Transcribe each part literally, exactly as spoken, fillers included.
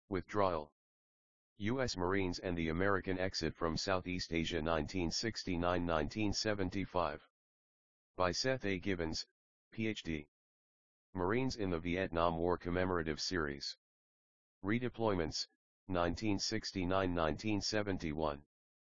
Withdrawal. U S Marines and the American exit from Southeast Asia nineteen sixty-nine to nineteen seventy-five. By Seth A. Gibbons, P H D. Marines in the Vietnam War Commemorative Series. Redeployments, nineteen sixty-nine to nineteen seventy-one.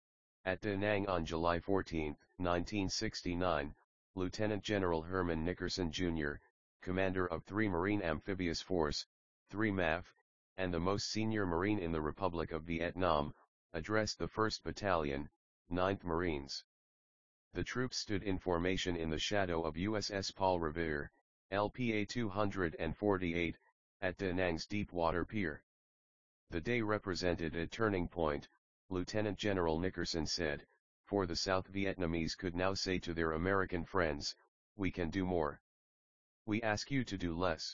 At Da Nang on July fourteenth, nineteen sixty-nine, Lieutenant General Herman Nickerson Junior, commander of three Marine Amphibious Force, three M A F, and the most senior Marine in the Republic of Vietnam, addressed the first Battalion, ninth Marines. The troops stood in formation in the shadow of U S S Paul Revere, L P A two forty-eight, at Da Nang's Deepwater Pier. The day represented a turning point, Lieutenant General Nickerson said, for the South Vietnamese could now say to their American friends, "We can do more. We ask you to do less."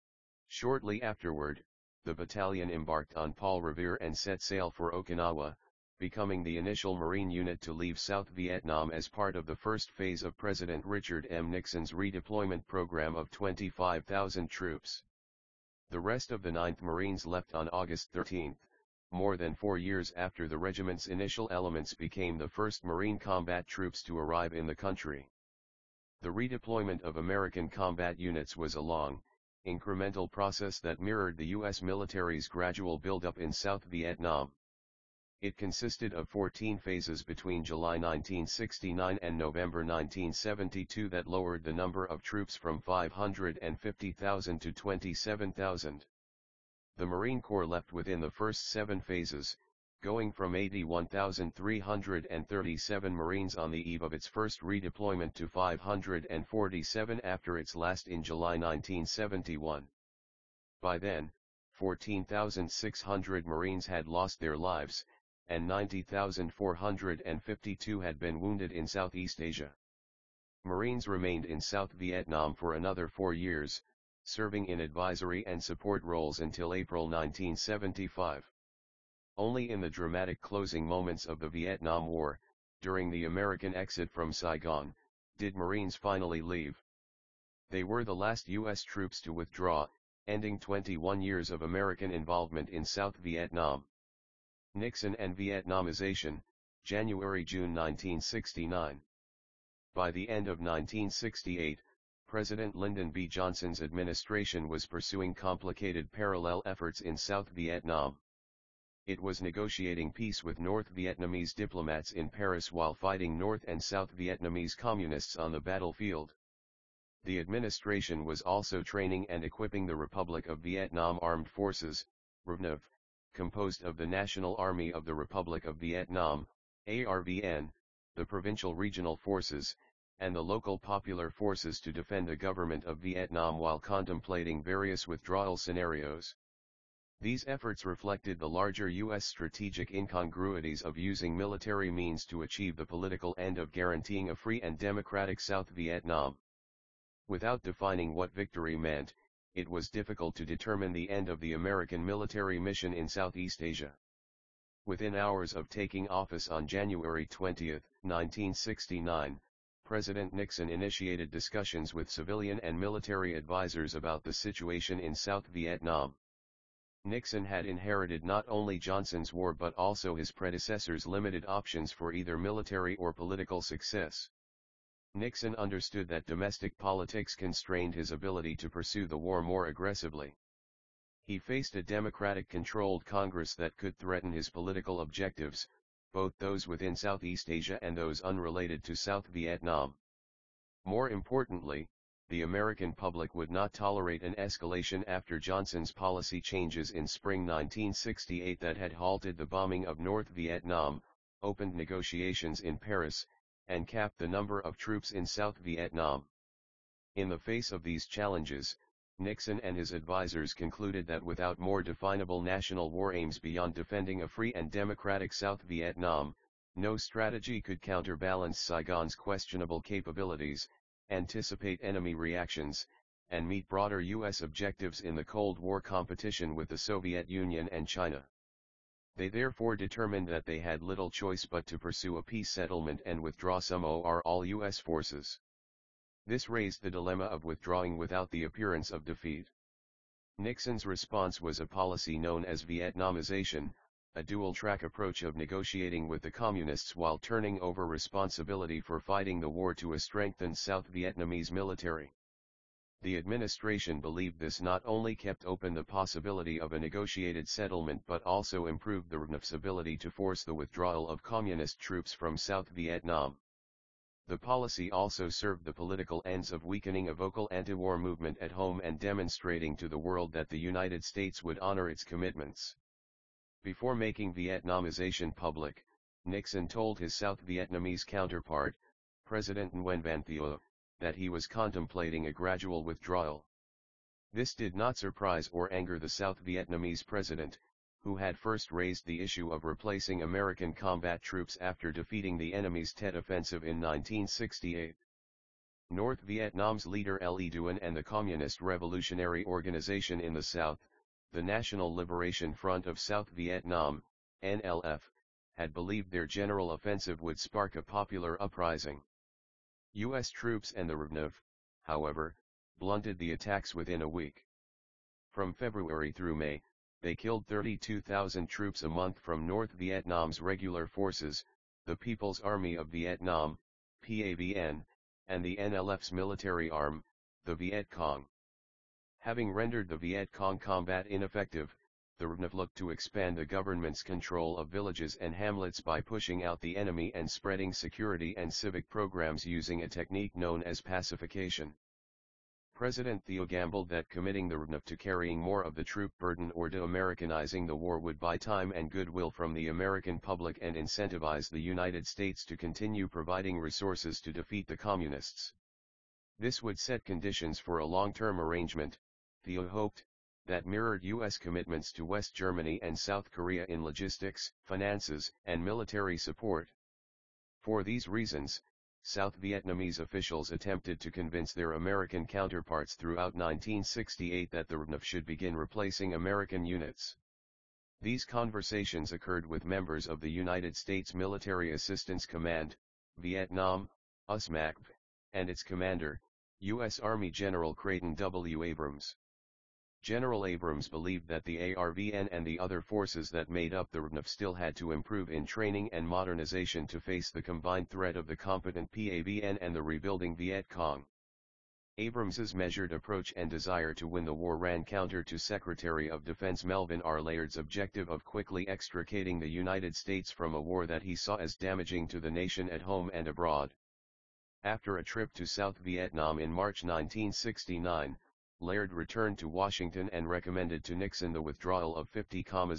Shortly afterward, the battalion embarked on Paul Revere and set sail for Okinawa, becoming the initial Marine unit to leave South Vietnam as part of the first phase of President Richard M. Nixon's redeployment program of twenty-five thousand troops. The rest of the ninth Marines left on August thirteenth, more than four years after the regiment's initial elements became the first Marine combat troops to arrive in the country. The redeployment of American combat units was a long, incremental process that mirrored the U S military's gradual buildup in South Vietnam. It consisted of fourteen phases between July nineteen sixty-nine and November nineteen seventy-two that lowered the number of troops from five hundred fifty thousand to twenty-seven thousand. The Marine Corps left within the first seven phases, going from eighty-one thousand three hundred thirty-seven Marines on the eve of its first redeployment to five hundred forty-seven after its last in July nineteen seventy-one. By then, fourteen thousand six hundred Marines had lost their lives, and ninety thousand four hundred fifty-two had been wounded in Southeast Asia. Marines remained in South Vietnam for another four years, serving in advisory and support roles until April nineteen seventy-five. Only in the dramatic closing moments of the Vietnam War, during the American exit from Saigon, did Marines finally leave. They were the last U S troops to withdraw, ending twenty-one years of American involvement in South Vietnam. Nixon and Vietnamization, January to June nineteen sixty-nine. By the end of nineteen sixty-eight, President Lyndon B. Johnson's administration was pursuing complicated parallel efforts in South Vietnam. It was negotiating peace with North Vietnamese diplomats in Paris while fighting North and South Vietnamese communists on the battlefield. The administration was also training and equipping the Republic of Vietnam Armed Forces, R V N A V, composed of the National Army of the Republic of Vietnam, A R V N, the Provincial Regional Forces, and the local popular forces to defend the government of Vietnam while contemplating various withdrawal scenarios. These efforts reflected the larger U S strategic incongruities of using military means to achieve the political end of guaranteeing a free and democratic South Vietnam. Without defining what victory meant, it was difficult to determine the end of the American military mission in Southeast Asia. Within hours of taking office on January twentieth, nineteen sixty-nine, President Nixon initiated discussions with civilian and military advisors about the situation in South Vietnam. Nixon had inherited not only Johnson's war but also his predecessor's limited options for either military or political success. Nixon understood that domestic politics constrained his ability to pursue the war more aggressively. He faced a Democratic-controlled Congress that could threaten his political objectives, both those within Southeast Asia and those unrelated to South Vietnam. More importantly, the American public would not tolerate an escalation after Johnson's policy changes in spring nineteen sixty-eight that had halted the bombing of North Vietnam, opened negotiations in Paris, and capped the number of troops in South Vietnam. In the face of these challenges, Nixon and his advisors concluded that without more definable national war aims beyond defending a free and democratic South Vietnam, no strategy could counterbalance Saigon's questionable capabilities, anticipate enemy reactions, and meet broader U S objectives in the Cold War competition with the Soviet Union and China. They therefore determined that they had little choice but to pursue a peace settlement and withdraw some or all U S forces. This raised the dilemma of withdrawing without the appearance of defeat. Nixon's response was a policy known as Vietnamization, a dual-track approach of negotiating with the Communists while turning over responsibility for fighting the war to a strengthened South Vietnamese military. The administration believed this not only kept open the possibility of a negotiated settlement but also improved the R N F's ability to force the withdrawal of Communist troops from South Vietnam. The policy also served the political ends of weakening a vocal anti-war movement at home and demonstrating to the world that the United States would honor its commitments. Before making Vietnamization public, Nixon told his South Vietnamese counterpart, President Nguyen Van Thieu, that he was contemplating a gradual withdrawal. This did not surprise or anger the South Vietnamese president, who had first raised the issue of replacing American combat troops after defeating the enemy's Tet Offensive in nineteen sixty-eight. North Vietnam's leader Le Duan and the Communist Revolutionary Organization in the South, the National Liberation Front of South Vietnam, N L F, had believed their general offensive would spark a popular uprising. U S troops and the R N F, however, blunted the attacks within a week. From February through May, they killed thirty-two thousand troops a month from North Vietnam's regular forces, the People's Army of Vietnam, P A V N, and the N L F's military arm, the Viet Cong. Having rendered the Viet Cong combat ineffective, the R N F looked to expand the government's control of villages and hamlets by pushing out the enemy and spreading security and civic programs using a technique known as pacification. President Thieu gambled that committing the R N F to carrying more of the troop burden or de-Americanizing the war would buy time and goodwill from the American public and incentivize the United States to continue providing resources to defeat the Communists. This would set conditions for a long-term arrangement, Thieu hoped, that mirrored U S commitments to West Germany and South Korea in logistics, finances, and military support. For these reasons, South Vietnamese officials attempted to convince their American counterparts throughout nineteen sixty-eight that the R N F should begin replacing American units. These conversations occurred with members of the United States Military Assistance Command, Vietnam, U S M A C V, and its commander, U S Army General Creighton W. Abrams. General Abrams believed that the A R V N and the other forces that made up the R N F still had to improve in training and modernization to face the combined threat of the competent P A V N and the rebuilding Viet Cong. Abrams's measured approach and desire to win the war ran counter to Secretary of Defense Melvin R. Laird's objective of quickly extricating the United States from a war that he saw as damaging to the nation at home and abroad. After a trip to South Vietnam in March nineteen sixty-nine, Laird returned to Washington and recommended to Nixon the withdrawal of fifty thousand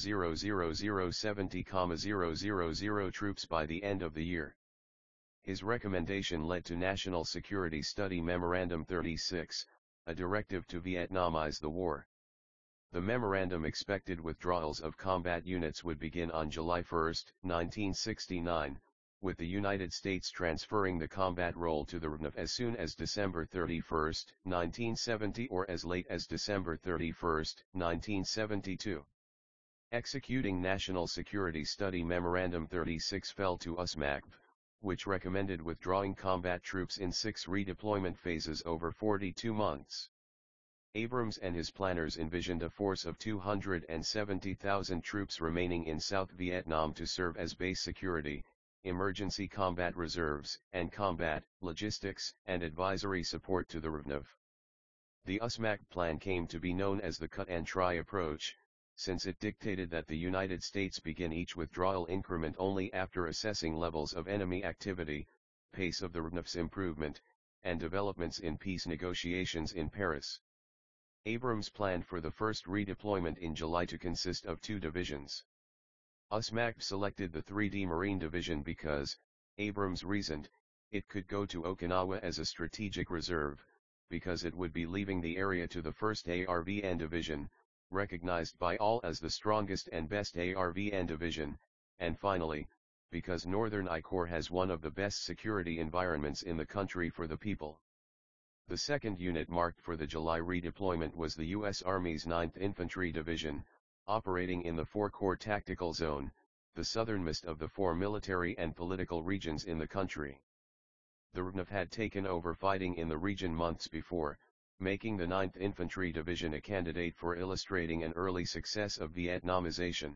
seventy thousand troops by the end of the year. His recommendation led to National Security Study Memorandum thirty-six, a directive to Vietnamize the war. The memorandum expected withdrawals of combat units would begin on July first, nineteen sixty-nine, with the United States transferring the combat role to the R N F as soon as December thirty-first, nineteen seventy or as late as December thirty-first, nineteen seventy-two. Executing National Security Study Memorandum thirty-six fell to U S M A C V, which recommended withdrawing combat troops in six redeployment phases over forty-two months. Abrams and his planners envisioned a force of two hundred seventy thousand troops remaining in South Vietnam to serve as base security, emergency combat reserves, and combat, logistics, and advisory support to the R N F. The U S M A C plan came to be known as the cut and try approach, since it dictated that the United States begin each withdrawal increment only after assessing levels of enemy activity, pace of the R N F's improvement, and developments in peace negotiations in Paris. Abrams planned for the first redeployment in July to consist of two divisions. U S M A C selected the three D Marine Division because, Abrams reasoned, it could go to Okinawa as a strategic reserve, because it would be leaving the area to the first A R V N Division, recognized by all as the strongest and best A R V N Division, and finally, because Northern I Corps has one of the best security environments in the country for the people. The second unit marked for the July redeployment was the U S Army's ninth Infantry Division, operating in the Four Corps Tactical Zone, the southernmost of the four military and political regions in the country. The R N F had taken over fighting in the region months before, making the ninth Infantry Division a candidate for illustrating an early success of Vietnamization.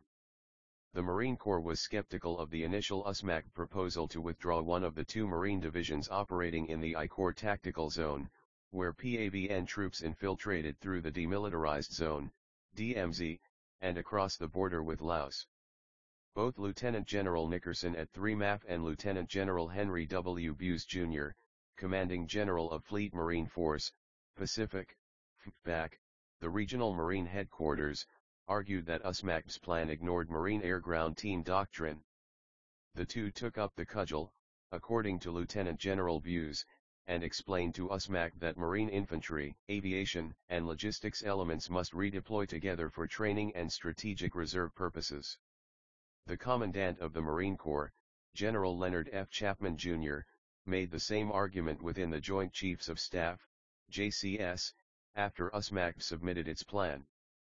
The Marine Corps was skeptical of the initial U S M A C proposal to withdraw one of the two Marine divisions operating in the I Corps Tactical Zone, where P A V N troops infiltrated through the Demilitarized Zone, D M Z, and across the border with Laos. Both Lieutenant General Nickerson at three M A F and Lieutenant General Henry W. Buse Junior, Commanding General of Fleet Marine Force, Pacific, F P A C, the Regional Marine Headquarters, argued that U S M A C's plan ignored Marine Air-Ground Team doctrine. The two took up the cudgel, according to Lieutenant General Buse, and explained to U S M A C that Marine infantry, aviation, and logistics elements must redeploy together for training and strategic reserve purposes. The Commandant of the Marine Corps, General Leonard F. Chapman Junior, made the same argument within the Joint Chiefs of Staff, J C S, after U S M A C submitted its plan.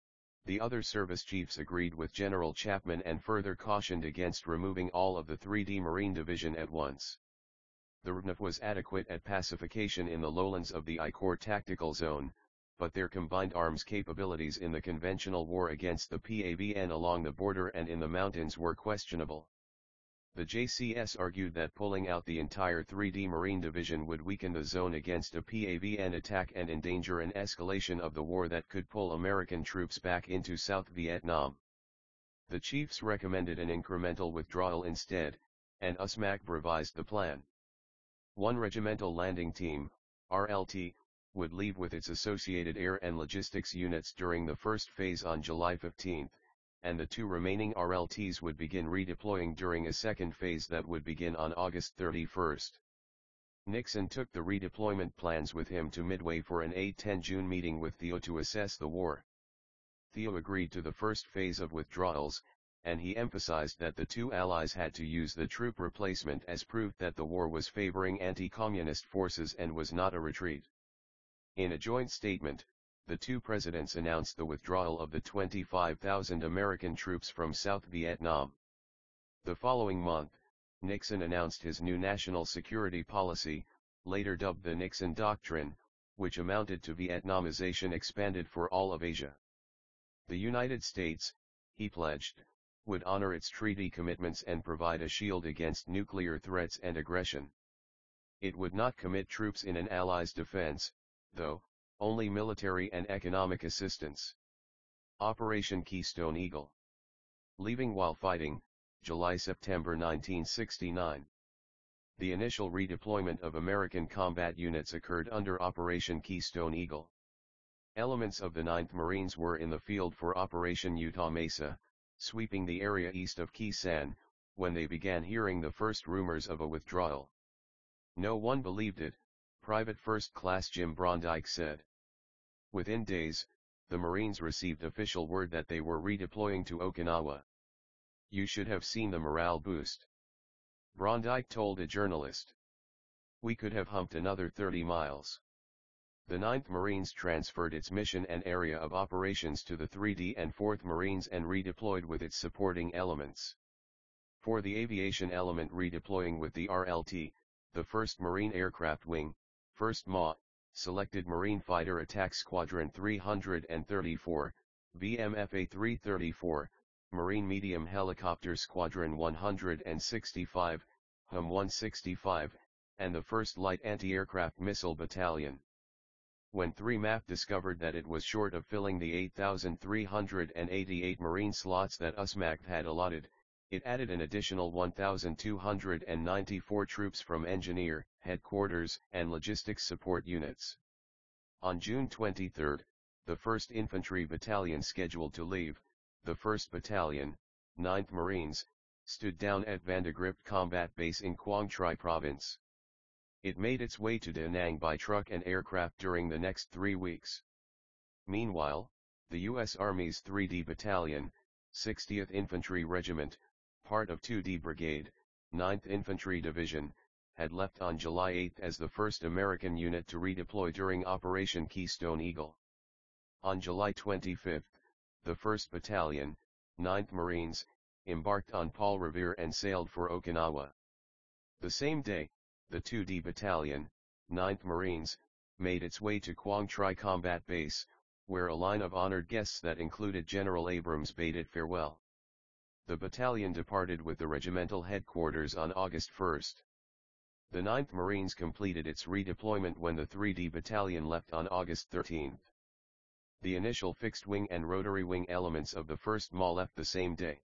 The other service chiefs agreed with General Chapman and further cautioned against removing all of the three D Marine Division at once. The R N F was adequate at pacification in the lowlands of the I Corps Tactical Zone, but their combined arms capabilities in the conventional war against the P A V N along the border and in the mountains were questionable. The J C S argued that pulling out the entire three D Marine Division would weaken the zone against a P A V N attack and endanger an escalation of the war that could pull American troops back into South Vietnam. The chiefs recommended an incremental withdrawal instead, and U S M A C revised the plan. One regimental landing team, R L T, would leave with its associated air and logistics units during the first phase on July fifteenth, and the two remaining R L Ts would begin redeploying during a second phase that would begin on August thirty-first. Nixon took the redeployment plans with him to Midway for an eight to ten June meeting with Theo to assess the war. Theo agreed to the first phase of withdrawals, and he emphasized that the two allies had to use the troop replacement as proof that the war was favoring anti-communist forces and was not a retreat. In a joint statement, the two presidents announced the withdrawal of the twenty-five thousand American troops from South Vietnam. The following month, Nixon announced his new national security policy, later dubbed the Nixon Doctrine, which amounted to Vietnamization expanded for all of Asia. The United States, he pledged, would honor its treaty commitments and provide a shield against nuclear threats and aggression. It would not commit troops in an ally's defense, though, only military and economic assistance. Operation Keystone Eagle. Leaving while fighting, July to September nineteen sixty-nine. The initial redeployment of American combat units occurred under Operation Keystone Eagle. Elements of the ninth Marines were in the field for Operation Utah Mesa, sweeping the area east of Khe Sanh, when they began hearing the first rumors of a withdrawal. No one believed it, Private First Class Jim Brondike said. Within days, the Marines received official word that they were redeploying to Okinawa. You should have seen the morale boost. Brondike told a journalist. We could have humped another thirty miles. The ninth Marines transferred its mission and area of operations to the three D and fourth Marines and redeployed with its supporting elements. For the aviation element redeploying with the R L T, the first Marine Aircraft Wing, first M A W, selected Marine Fighter Attack Squadron three thirty-four, V M F A three thirty-four, Marine Medium Helicopter Squadron one sixty-five, H U M one sixty-five, and the first Light Anti-Aircraft Missile Battalion. When three M A F discovered that it was short of filling the eight thousand three hundred eighty-eight Marine slots that U S M A C had allotted, it added an additional one thousand two hundred ninety-four troops from engineer, headquarters, and logistics support units. On June twenty-third, the first Infantry Battalion scheduled to leave, the first Battalion, ninth Marines, stood down at Vandegrift Combat Base in Quang Tri Province. It made its way to Da Nang by truck and aircraft during the next three weeks. Meanwhile, the U S Army's three D Battalion, sixtieth Infantry Regiment, part of two D Brigade, ninth Infantry Division, had left on July eighth as the first American unit to redeploy during Operation Keystone Eagle. On July twenty-fifth, the first Battalion, ninth Marines, embarked on Paul Revere and sailed for Okinawa. The same day, the two D Battalion, ninth Marines, made its way to Quang Tri Combat Base, where a line of honored guests that included General Abrams bade it farewell. The battalion departed with the regimental headquarters on August first. The ninth Marines completed its redeployment when the three D Battalion left on August thirteenth. The initial fixed-wing and rotary-wing elements of the first M A left the same day.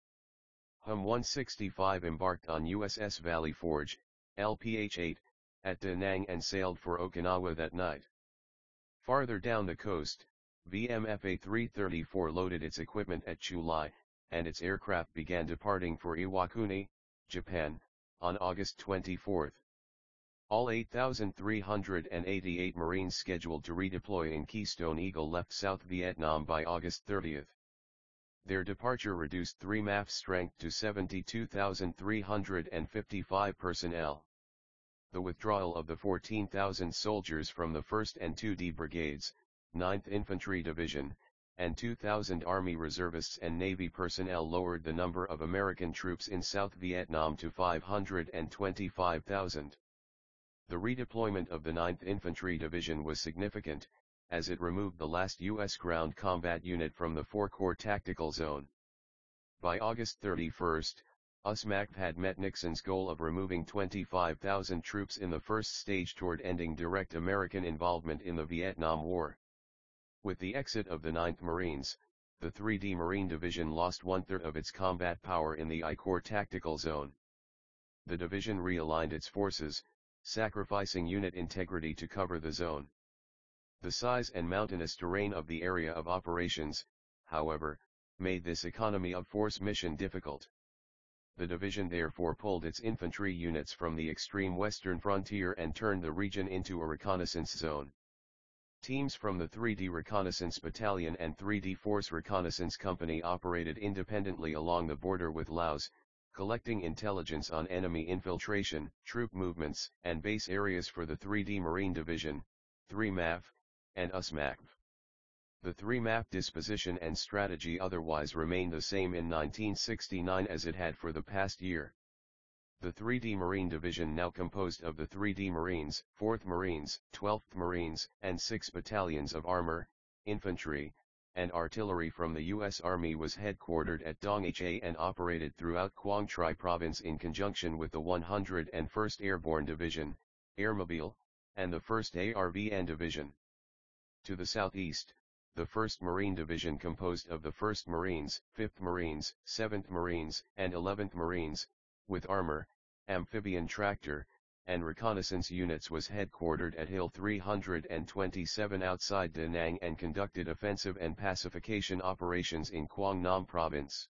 Hum one sixty-five embarked on U S S Valley Forge, L P H eight, at Da Nang and sailed for Okinawa that night. Farther down the coast, V M F A three thirty-four loaded its equipment at Chulai, and its aircraft began departing for Iwakuni, Japan, on August twenty-fourth. All eight thousand three hundred eighty-eight Marines scheduled to redeploy in Keystone Eagle left South Vietnam by August thirtieth. Their departure reduced three M A F's strength to seventy-two thousand three hundred fifty-five personnel. The withdrawal of the fourteen thousand soldiers from the first and two D Brigades, ninth Infantry Division, and two thousand Army reservists and Navy personnel lowered the number of American troops in South Vietnam to five hundred twenty-five thousand. The redeployment of the ninth Infantry Division was significant, as it removed the last U S ground combat unit from the four Corps tactical zone. By August thirty-first, U S M A C had met Nixon's goal of removing twenty-five thousand troops in the first stage toward ending direct American involvement in the Vietnam War. With the exit of the ninth Marines, the three D Marine Division lost one-third of its combat power in the I Corps tactical zone. The division realigned its forces, sacrificing unit integrity to cover the zone. The size and mountainous terrain of the area of operations, however, made this economy of force mission difficult. The division therefore pulled its infantry units from the extreme western frontier and turned the region into a reconnaissance zone. Teams from the three D Reconnaissance Battalion and three D Force Reconnaissance Company operated independently along the border with Laos, collecting intelligence on enemy infiltration, troop movements, and base areas for the three D Marine Division, three M A F, and U S M A C. The three M A F disposition and strategy otherwise remained the same in nineteen sixty-nine as it had for the past year. The three D Marine Division, now composed of the three D Marines, fourth Marines, twelfth Marines, and six battalions of armor, infantry, and artillery from the U S Army, was headquartered at Dong Ha and operated throughout Quang Tri Province in conjunction with the one hundred first Airborne Division, Airmobile, and the first A R V N Division. To the southeast, the first Marine Division, composed of the first Marines, fifth Marines, seventh Marines, and eleventh Marines, with armor, amphibian tractor, and reconnaissance units, was headquartered at Hill three hundred twenty-seven outside Da Nang and conducted offensive and pacification operations in Quang Nam Province.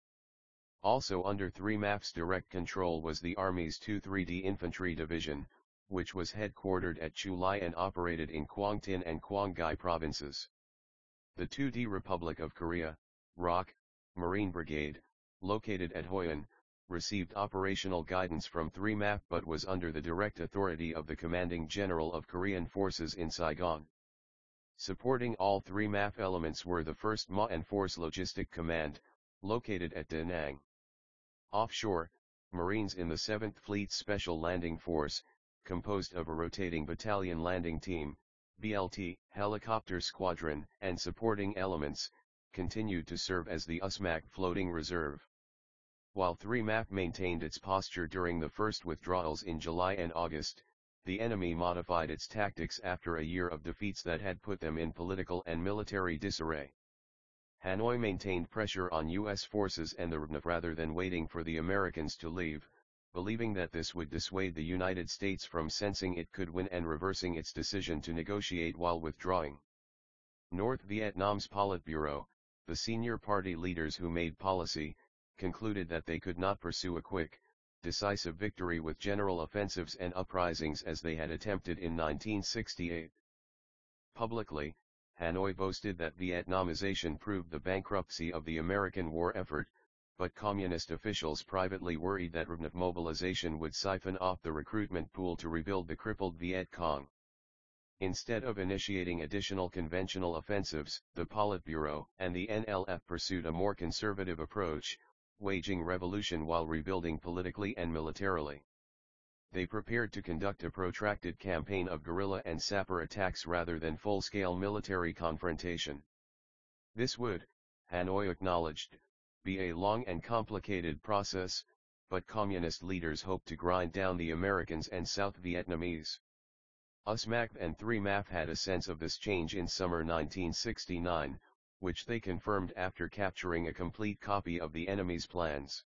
Also under three M A F's direct control was the Army's two three D Infantry Division, which was headquartered at Chulai and operated in Quang Tin and Quang Ngai provinces. The two D Republic of Korea, R O C, Marine Brigade, located at Hoi An, received operational guidance from three M A F but was under the direct authority of the Commanding General of Korean Forces in Saigon. Supporting all three M A F elements were the first M A and Force Logistic Command, located at Da Nang. Offshore, Marines in the seventh Fleet Special Landing Force, composed of a rotating battalion landing team, B L T, helicopter squadron, and supporting elements, continued to serve as the U S M A C floating reserve. While three M A F maintained its posture during the first withdrawals in July and August, the enemy modified its tactics after a year of defeats that had put them in political and military disarray. Hanoi maintained pressure on U S forces and the R N F rather than waiting for the Americans to leave, believing that this would dissuade the United States from sensing it could win and reversing its decision to negotiate while withdrawing. North Vietnam's Politburo, the senior party leaders who made policy, concluded that they could not pursue a quick, decisive victory with general offensives and uprisings as they had attempted in nineteen sixty-eight. Publicly, Hanoi boasted that Vietnamization proved the bankruptcy of the American war effort, but communist officials privately worried that R N F mobilization would siphon off the recruitment pool to rebuild the crippled Viet Cong. Instead of initiating additional conventional offensives, the Politburo and the N L F pursued a more conservative approach, waging revolution while rebuilding politically and militarily. they prepared to conduct a protracted campaign of guerrilla and sapper attacks rather than full-scale military confrontation. This would, Hanoi acknowledged, be a long and complicated process, but Communist leaders hoped to grind down the Americans and South Vietnamese. U S M A C and three M A F had a sense of this change in summer nineteen sixty-nine, which they confirmed after capturing a complete copy of the enemy's plans.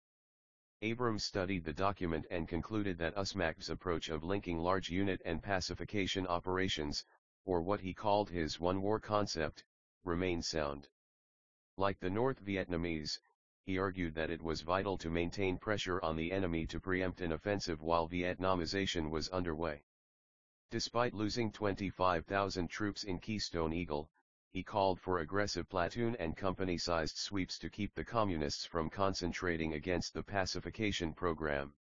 Abrams studied the document and concluded that U S M A C's approach of linking large unit and pacification operations, or what he called his one-war concept, remained sound. Like the North Vietnamese, he argued that it was vital to maintain pressure on the enemy to preempt an offensive while Vietnamization was underway. Despite losing twenty-five thousand troops in Keystone Eagle, he called for aggressive platoon and company-sized sweeps to keep the Communists from concentrating against the pacification program.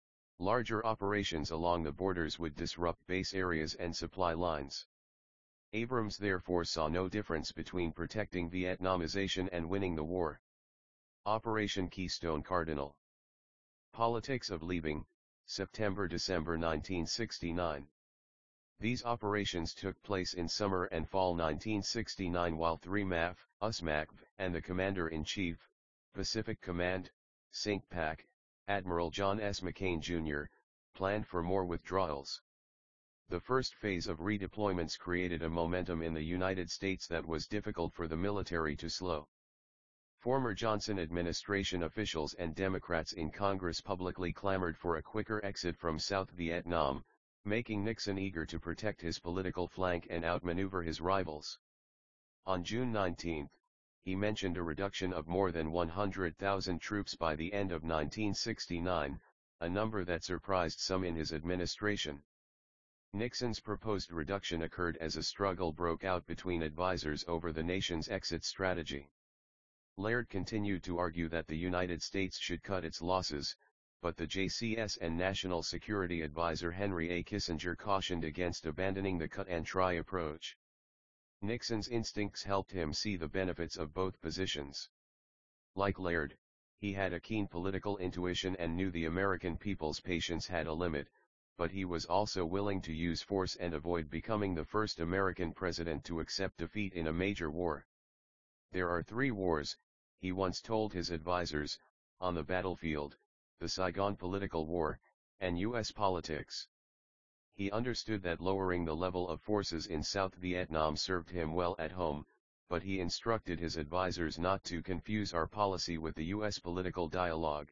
Larger operations along the borders would disrupt base areas and supply lines. Abrams therefore saw no difference between protecting Vietnamization and winning the war. Operation Keystone Cardinal. Politics of leaving, September-December nineteen sixty-nine. These operations took place in summer and fall nineteen sixty-nine while three M A F, U S M A C, and the Commander-in-Chief, Pacific Command, C I N C P A C, Admiral John S. McCain Junior, planned for more withdrawals. The first phase of redeployments created a momentum in the United States that was difficult for the military to slow. Former Johnson administration officials and Democrats in Congress publicly clamored for a quicker exit from South Vietnam, making Nixon eager to protect his political flank and outmaneuver his rivals. On June nineteenth, he mentioned a reduction of more than one hundred thousand troops by the end of nineteen sixty-nine, a number that surprised some in his administration. Nixon's proposed reduction occurred as a struggle broke out between advisors over the nation's exit strategy. Laird continued to argue that the United States should cut its losses, but the J C S and National Security Advisor Henry A. Kissinger cautioned against abandoning the cut-and-try approach. Nixon's instincts helped him see the benefits of both positions. Like Laird, he had a keen political intuition and knew the American people's patience had a limit, but he was also willing to use force and avoid becoming the first American president to accept defeat in a major war. There are three wars, he once told his advisors, on the battlefield: the Saigon political war, and U S politics. He understood that lowering the level of forces in South Vietnam served him well at home, but he instructed his advisors not to confuse our policy with the U S political dialogue.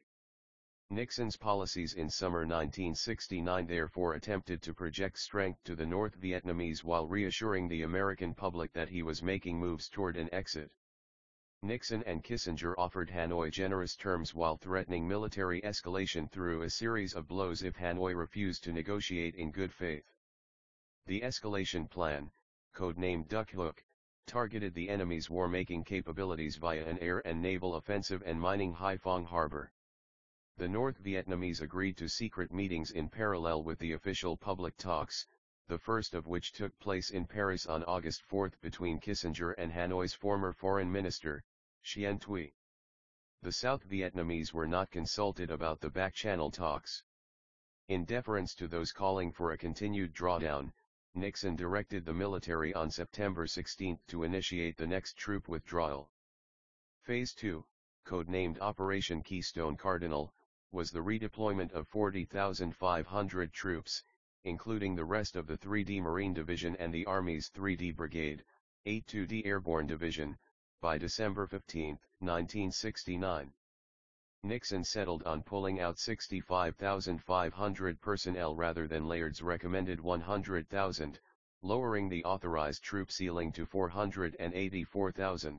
Nixon's policies in summer nineteen sixty-nine therefore attempted to project strength to the North Vietnamese while reassuring the American public that he was making moves toward an exit. Nixon and Kissinger offered Hanoi generous terms while threatening military escalation through a series of blows if Hanoi refused to negotiate in good faith. The escalation plan, codenamed Duck Hook, targeted the enemy's war-making capabilities via an air and naval offensive and mining Haiphong Harbor. The North Vietnamese agreed to secret meetings in parallel with the official public talks, the first of which took place in Paris on August fourth between Kissinger and Hanoi's former foreign minister, Xuyen Thuy. The South Vietnamese were not consulted about the back-channel talks. In deference to those calling for a continued drawdown, Nixon directed the military on September sixteenth to initiate the next troop withdrawal. Phase two, codenamed Operation Keystone Cardinal, was the redeployment of forty thousand five hundred troops, including the rest of the three D Marine Division and the Army's three D Brigade, eighty-two D Airborne Division, by December fifteenth, nineteen sixty-nine. Nixon settled on pulling out sixty-five thousand five hundred personnel rather than Laird's recommended one hundred thousand, lowering the authorized troop ceiling to four hundred eighty-four thousand.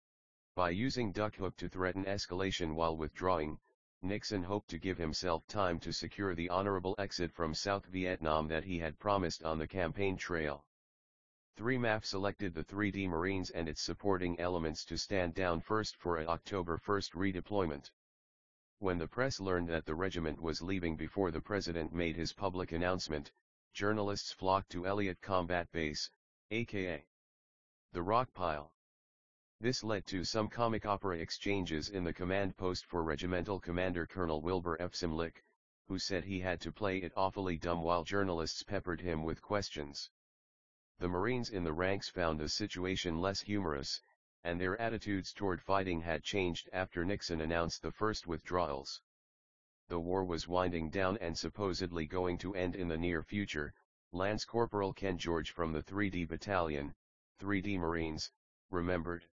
By using Duck Hook to threaten escalation while withdrawing, Nixon hoped to give himself time to secure the honorable exit from South Vietnam that he had promised on the campaign trail. three M A F selected the three D Marines and its supporting elements to stand down first for a October first redeployment. When the press learned that the regiment was leaving before the president made his public announcement, journalists flocked to Elliott Combat Base, aka the Rock Pile. This led to some comic opera exchanges in the command post for Regimental Commander Colonel Wilbur F. Simlick, who said he had to play it awfully dumb while journalists peppered him with questions. The Marines in the ranks found the situation less humorous, and their attitudes toward fighting had changed after Nixon announced the first withdrawals. The war was winding down and supposedly going to end in the near future. Lance Corporal Ken George from the three D Battalion, three D Marines, remembered.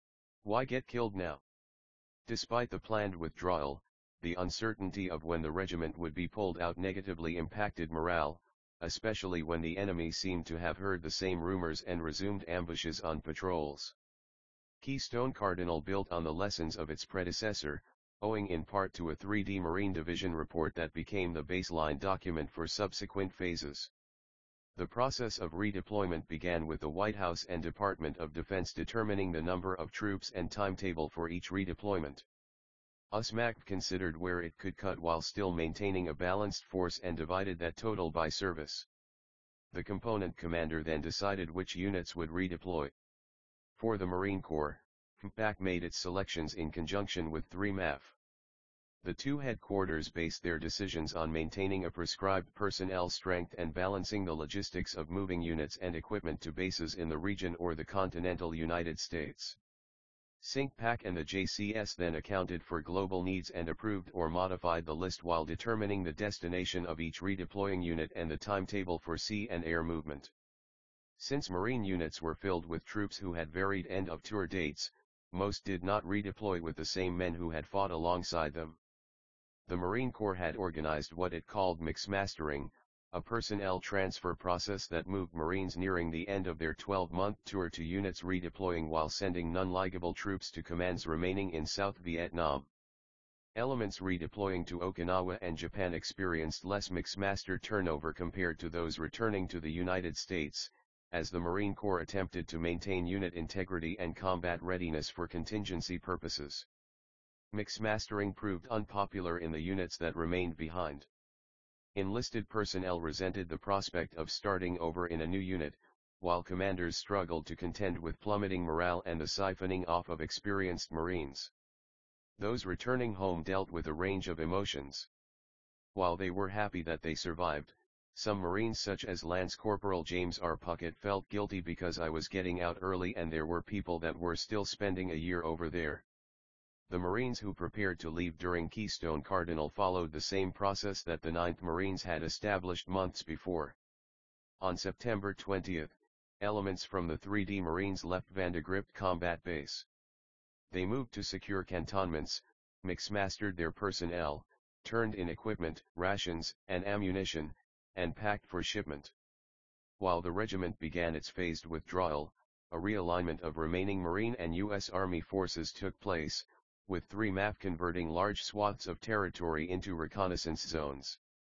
Why get killed now? Despite the planned withdrawal, the uncertainty of when the regiment would be pulled out negatively impacted morale, especially when the enemy seemed to have heard the same rumors and resumed ambushes on patrols. Keystone Cardinal built on the lessons of its predecessor, owing in part to a three D Marine Division report that became the baseline document for subsequent phases. The process of redeployment began with the White House and Department of Defense determining the number of troops and timetable for each redeployment. U S M A C considered where it could cut while still maintaining a balanced force and divided that total by service. The component commander then decided which units would redeploy. For the Marine Corps, M P A C made its selections in conjunction with three M A F. The two headquarters based their decisions on maintaining a prescribed personnel strength and balancing the logistics of moving units and equipment to bases in the region or the continental United States. S I N C P A C and the J C S then accounted for global needs and approved or modified the list while determining the destination of each redeploying unit and the timetable for sea and air movement. Since Marine units were filled with troops who had varied end-of-tour dates, most did not redeploy with the same men who had fought alongside them. The Marine Corps had organized what it called mixmastering, a personnel transfer process that moved Marines nearing the end of their twelve-month tour to units redeploying while sending non-ligable troops to commands remaining in South Vietnam. Elements redeploying to Okinawa and Japan experienced less mixmaster turnover compared to those returning to the United States, as the Marine Corps attempted to maintain unit integrity and combat readiness for contingency purposes. Mixmastering proved unpopular in the units that remained behind. Enlisted personnel resented the prospect of starting over in a new unit, while commanders struggled to contend with plummeting morale and the siphoning off of experienced Marines. Those returning home dealt with a range of emotions. While they were happy that they survived, some Marines such as Lance Corporal James R. Puckett felt guilty because I was getting out early and there were people that were still spending a year over there. The Marines who prepared to leave during Keystone Cardinal followed the same process that the ninth Marines had established months before. On September twentieth, elements from the three D Marines left Vandegrift Combat Base. They moved to secure cantonments, mixmastered their personnel, turned in equipment, rations, and ammunition, and packed for shipment. While the regiment began its phased withdrawal, a realignment of remaining Marine and U S Army forces took place, with three M A F converting large swaths of territory into reconnaissance zones.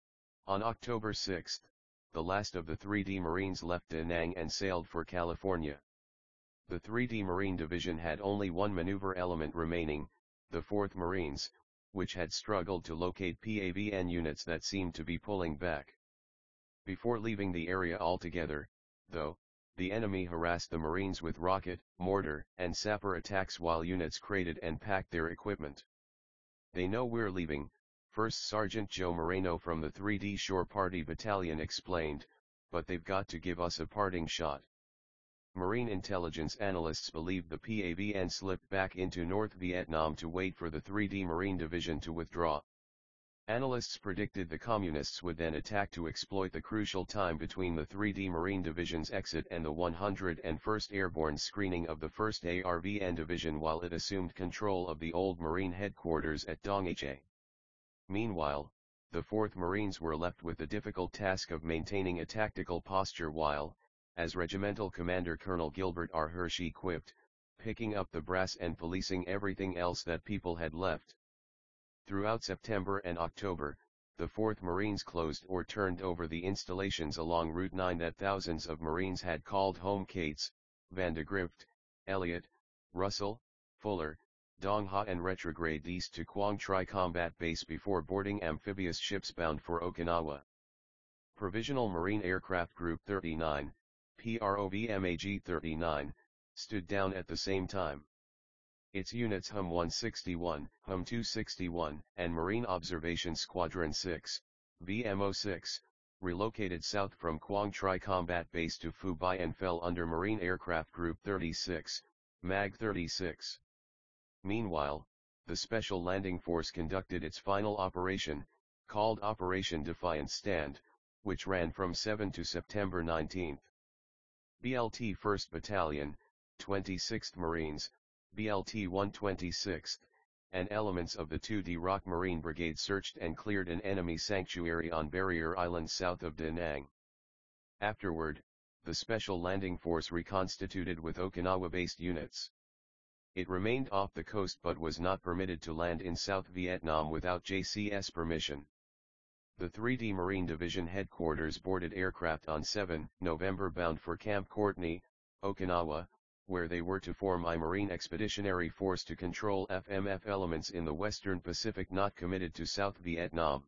On October sixth, the last of the three D Marines left Da Nang and sailed for California. The three D Marine Division had only one maneuver element remaining, the fourth Marines, which had struggled to locate P A V N units that seemed to be pulling back. Before leaving the area altogether, though, the enemy harassed the Marines with rocket, mortar, and sapper attacks while units crated and packed their equipment. "They know we're leaving," First Sergeant Joe Moreno from the three D Shore Party Battalion explained, "but they've got to give us a parting shot." Marine intelligence analysts believed the P A V N slipped back into North Vietnam to wait for the three D Marine Division to withdraw. Analysts predicted the Communists would then attack to exploit the crucial time between the three D Marine Division's exit and the one hundred first Airborne screening of the first A R V N Division while it assumed control of the old Marine headquarters at Dong Ha. Meanwhile, the fourth Marines were left with the difficult task of maintaining a tactical posture while, as Regimental Commander Colonel Gilbert R. Hershey quipped, picking up the brass and policing everything else that people had left. Throughout September and October, the fourth Marines closed or turned over the installations along Route nine that thousands of Marines had called home: Cates, Vandegrift, Elliott, Russell, Fuller, Dong Ha, and retrograde east to Quang Tri Combat Base before boarding amphibious ships bound for Okinawa. Provisional Marine Aircraft Group thirty-nine, PROVMAG thirty-nine, stood down at the same time. Its units H U M one sixty-one, H U M two sixty-one, and Marine Observation Squadron six, V M O six, relocated south from Quang Tri Combat Base to Phu Bai and fell under Marine Aircraft Group thirty-six, MAG thirty-six. Meanwhile, the Special Landing Force conducted its final operation, called Operation Defiant Stand, which ran from seventh to September nineteenth. B L T first Battalion, twenty-sixth Marines, B L T one twenty-sixth, and elements of the two D Rock Marine Brigade searched and cleared an enemy sanctuary on Barrier Island south of Da Nang. Afterward, the Special Landing Force reconstituted with Okinawa-based units. It remained off the coast but was not permitted to land in South Vietnam without J C S permission. The three D Marine Division headquarters boarded aircraft on the seventh of November bound for Camp Courtney, Okinawa, where they were to form a Marine Expeditionary Force to control F M F elements in the Western Pacific not committed to South Vietnam.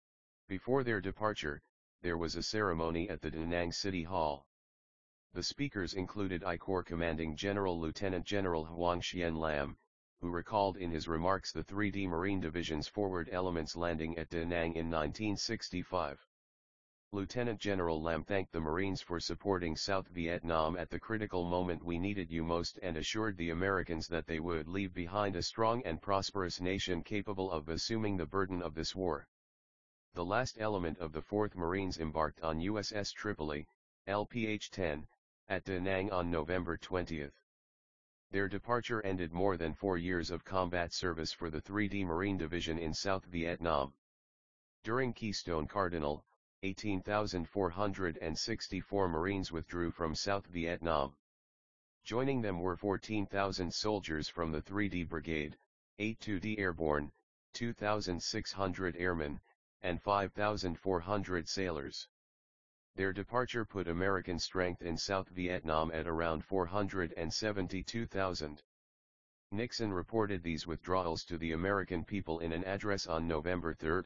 Before their departure, there was a ceremony at the Da Nang City Hall. The speakers included I Corps Commanding General Lieutenant General Huang Xian Lam, who recalled in his remarks the three D Marine Division's forward elements landing at Da Nang in nineteen sixty-five. Lieutenant General Lam thanked the Marines for supporting South Vietnam at the critical moment we needed you most and assured the Americans that they would leave behind a strong and prosperous nation capable of assuming the burden of this war. The last element of the fourth Marines embarked on U S S Tripoli, L P H ten, at Da Nang on November twentieth. Their departure ended more than four years of combat service for the three D Marine Division in South Vietnam. During Keystone Cardinal, eighteen thousand four hundred sixty-four Marines withdrew from South Vietnam. Joining them were fourteen thousand soldiers from the three D Brigade, eight two D Airborne, two thousand six hundred airmen, and five thousand four hundred sailors. Their departure put American strength in South Vietnam at around four hundred seventy-two thousand. Nixon reported these withdrawals to the American people in an address on November third.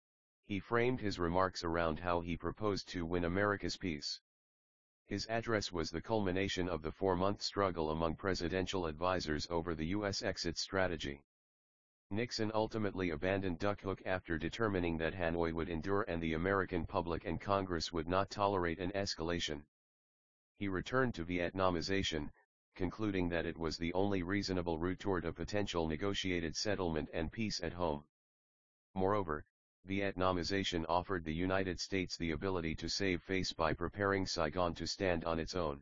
He framed his remarks around how he proposed to win America's peace. His address was the culmination of the four-month struggle among presidential advisors over the U S exit strategy. Nixon ultimately abandoned Duck Hook after determining that Hanoi would endure and the American public and Congress would not tolerate an escalation. He returned to Vietnamization, concluding that it was the only reasonable route toward a potential negotiated settlement and peace at home. Moreover, Vietnamization offered the United States the ability to save face by preparing Saigon to stand on its own.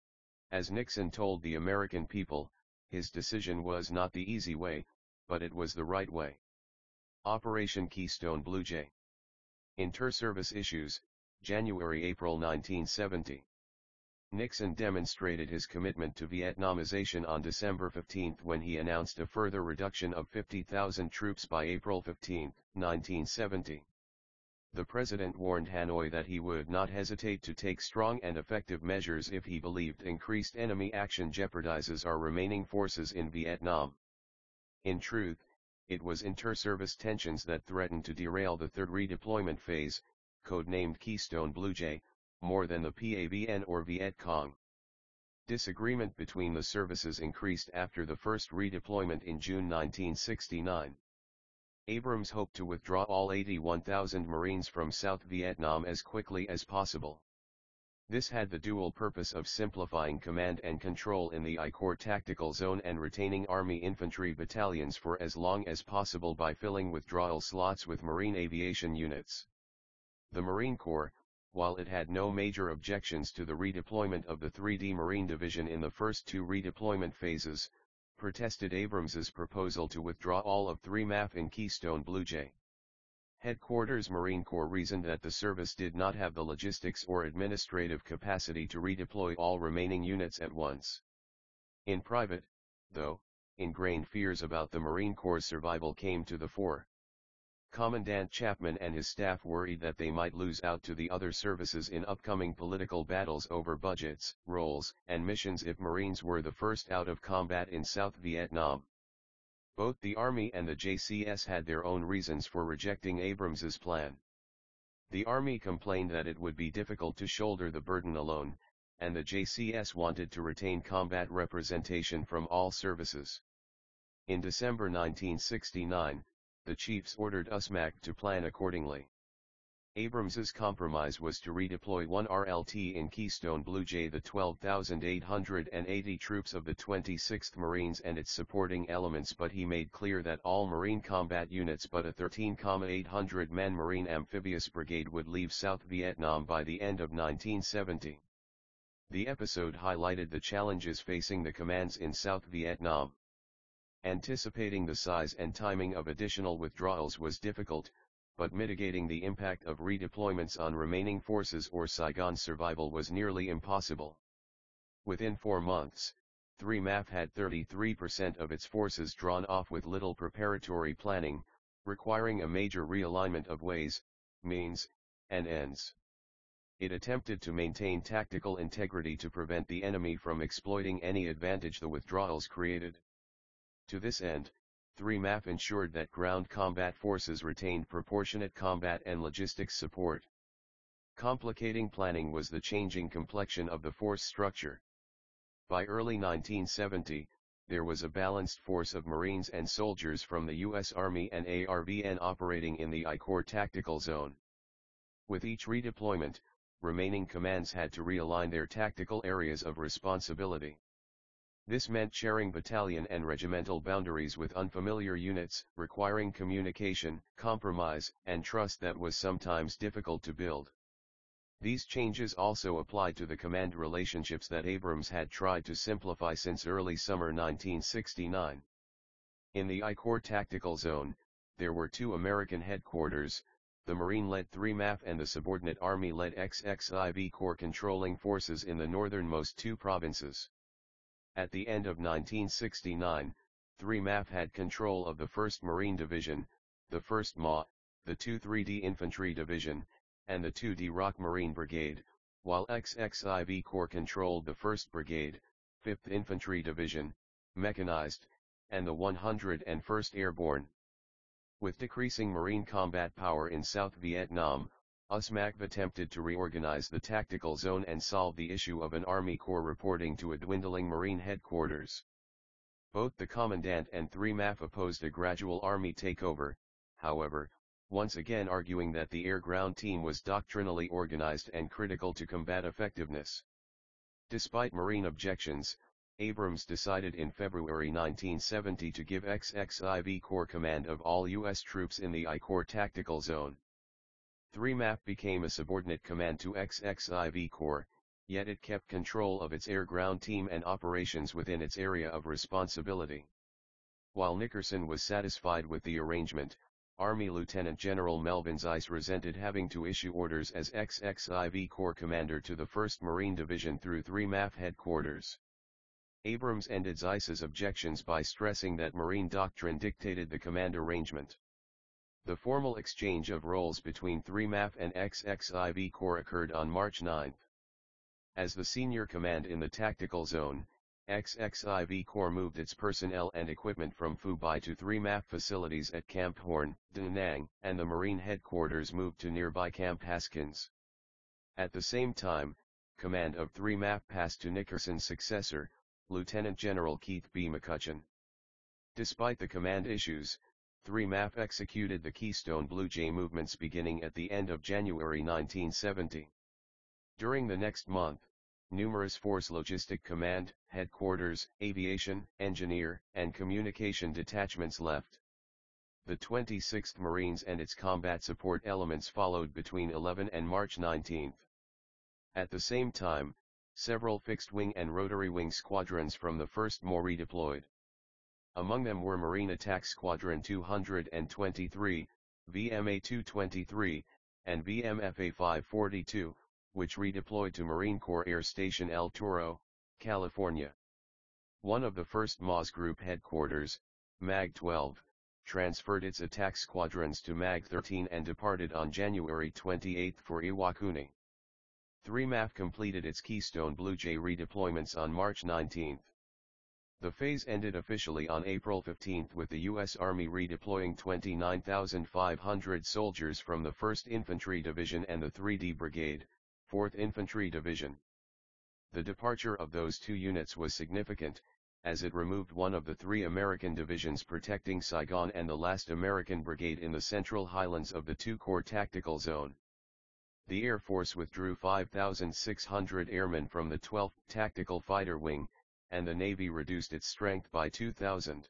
As Nixon told the American people, his decision was not the easy way, but it was the right way. Operation Keystone Blue Jay. Inter-service issues, January-April nineteen seventy. Nixon demonstrated his commitment to Vietnamization on December fifteenth when he announced a further reduction of fifty thousand troops by April fifteenth, nineteen seventy. The president warned Hanoi that he would not hesitate to take strong and effective measures if he believed increased enemy action jeopardizes our remaining forces in Vietnam. In truth, it was inter-service tensions that threatened to derail the third redeployment phase, codenamed Keystone Blue Jay, more than the P A V N or Viet Cong. Disagreement between the services increased after the first redeployment in June nineteen sixty-nine. Abrams hoped to withdraw all eighty-one thousand Marines from South Vietnam as quickly as possible. This had the dual purpose of simplifying command and control in the I Corps tactical zone and retaining Army infantry battalions for as long as possible by filling withdrawal slots with Marine aviation units. The Marine Corps, while it had no major objections to the redeployment of the three D Marine Division in the first two redeployment phases, protested Abrams's proposal to withdraw all of three M A F in Keystone Blue Jay. Headquarters Marine Corps reasoned that the service did not have the logistics or administrative capacity to redeploy all remaining units at once. In private, though, ingrained fears about the Marine Corps' survival came to the fore. Commandant Chapman and his staff worried that they might lose out to the other services in upcoming political battles over budgets, roles, and missions if Marines were the first out of combat in South Vietnam. Both the Army and the J C S had their own reasons for rejecting Abrams's plan. The Army complained that it would be difficult to shoulder the burden alone, and the J C S wanted to retain combat representation from all services. In December nineteen sixty-nine, the chiefs ordered U S M A C to plan accordingly. Abrams's compromise was to redeploy one R L T in Keystone Blue Jay, the twelve thousand eight hundred eighty troops of the twenty-sixth Marines and its supporting elements, but he made clear that all Marine combat units but a thirteen thousand eight hundred man Marine Amphibious Brigade would leave South Vietnam by the end of nineteen seventy. The episode highlighted the challenges facing the commands in South Vietnam. Anticipating the size and timing of additional withdrawals was difficult, but mitigating the impact of redeployments on remaining forces or Saigon's survival was nearly impossible. Within four months, three M A F had thirty-three percent of its forces drawn off with little preparatory planning, requiring a major realignment of ways, means, and ends. It attempted to maintain tactical integrity to prevent the enemy from exploiting any advantage the withdrawals created. To this end, three M A F ensured that ground combat forces retained proportionate combat and logistics support. Complicating planning was the changing complexion of the force structure. By early nineteen seventy, there was a balanced force of Marines and soldiers from the U S Army and A R V N operating in the I Corps tactical zone. With each redeployment, remaining commands had to realign their tactical areas of responsibility. This meant sharing battalion and regimental boundaries with unfamiliar units, requiring communication, compromise, and trust that was sometimes difficult to build. These changes also applied to the command relationships that Abrams had tried to simplify since early summer nineteen sixty-nine. In the I Corps tactical zone, there were two American headquarters, the Marine-led three M A F and the subordinate Army-led X X I V Corps controlling forces in the northernmost two provinces. At the end of nineteen sixty-nine, three M A F had control of the first Marine Division, the first M A, the two three D Infantry Division, and the two D Rock Marine Brigade, while X X I V Corps controlled the first Brigade, fifth Infantry Division, mechanized, and the one hundred first Airborne. With decreasing Marine combat power in South Vietnam, U S M A C attempted to reorganize the tactical zone and solve the issue of an Army Corps reporting to a dwindling Marine headquarters. Both the Commandant and three M A F opposed a gradual Army takeover, however, once again arguing that the air-ground team was doctrinally organized and critical to combat effectiveness. Despite Marine objections, Abrams decided in February nineteen seventy to give X X I V Corps command of all U S troops in the I Corps tactical zone. three M A F became a subordinate command to X X I V Corps, yet it kept control of its air-ground team and operations within its area of responsibility. While Nickerson was satisfied with the arrangement, Army Lieutenant General Melvin Zeiss resented having to issue orders as X X I V Corps commander to the first Marine Division through three M A F headquarters. Abrams ended Zeiss's objections by stressing that Marine doctrine dictated the command arrangement. The formal exchange of roles between three M A F and X X I V Corps occurred on March ninth. As the senior command in the tactical zone, X X I V Corps moved its personnel and equipment from Phu Bai to three M A F facilities at Camp Horn, Da Nang, and the Marine headquarters moved to nearby Camp Haskins. At the same time, command of three M A F passed to Nickerson's successor, Lieutenant General Keith B. McCutcheon. Despite the command issues, three M A F executed the Keystone Blue Jay movements beginning at the end of January nineteen seventy. During the next month, numerous Force Logistic Command, Headquarters, Aviation, Engineer, and Communication detachments left. The twenty-sixth Marines and its combat support elements followed between eleven and March nineteenth. At the same time, several fixed-wing and rotary-wing squadrons from the first M O redeployed. Among them were Marine Attack Squadron two hundred twenty-three, V M A two twenty-three, and V M F A five forty-two, which redeployed to Marine Corps Air Station El Toro, California. One of the first M A S Group headquarters, Mag twelve, transferred its attack squadrons to Mag thirteen and departed on January twenty-eighth for Iwakuni. three M A F completed its Keystone Blue Jay redeployments on March nineteenth. The phase ended officially on April fifteenth with the U S Army redeploying twenty-nine thousand five hundred soldiers from the first Infantry Division and the three D Brigade, fourth Infantry Division. The departure of those two units was significant, as it removed one of the three American divisions protecting Saigon and the last American brigade in the central highlands of the two-corps tactical zone. The Air Force withdrew five thousand six hundred airmen from the twelfth Tactical Fighter Wing, and the Navy reduced its strength by two thousand.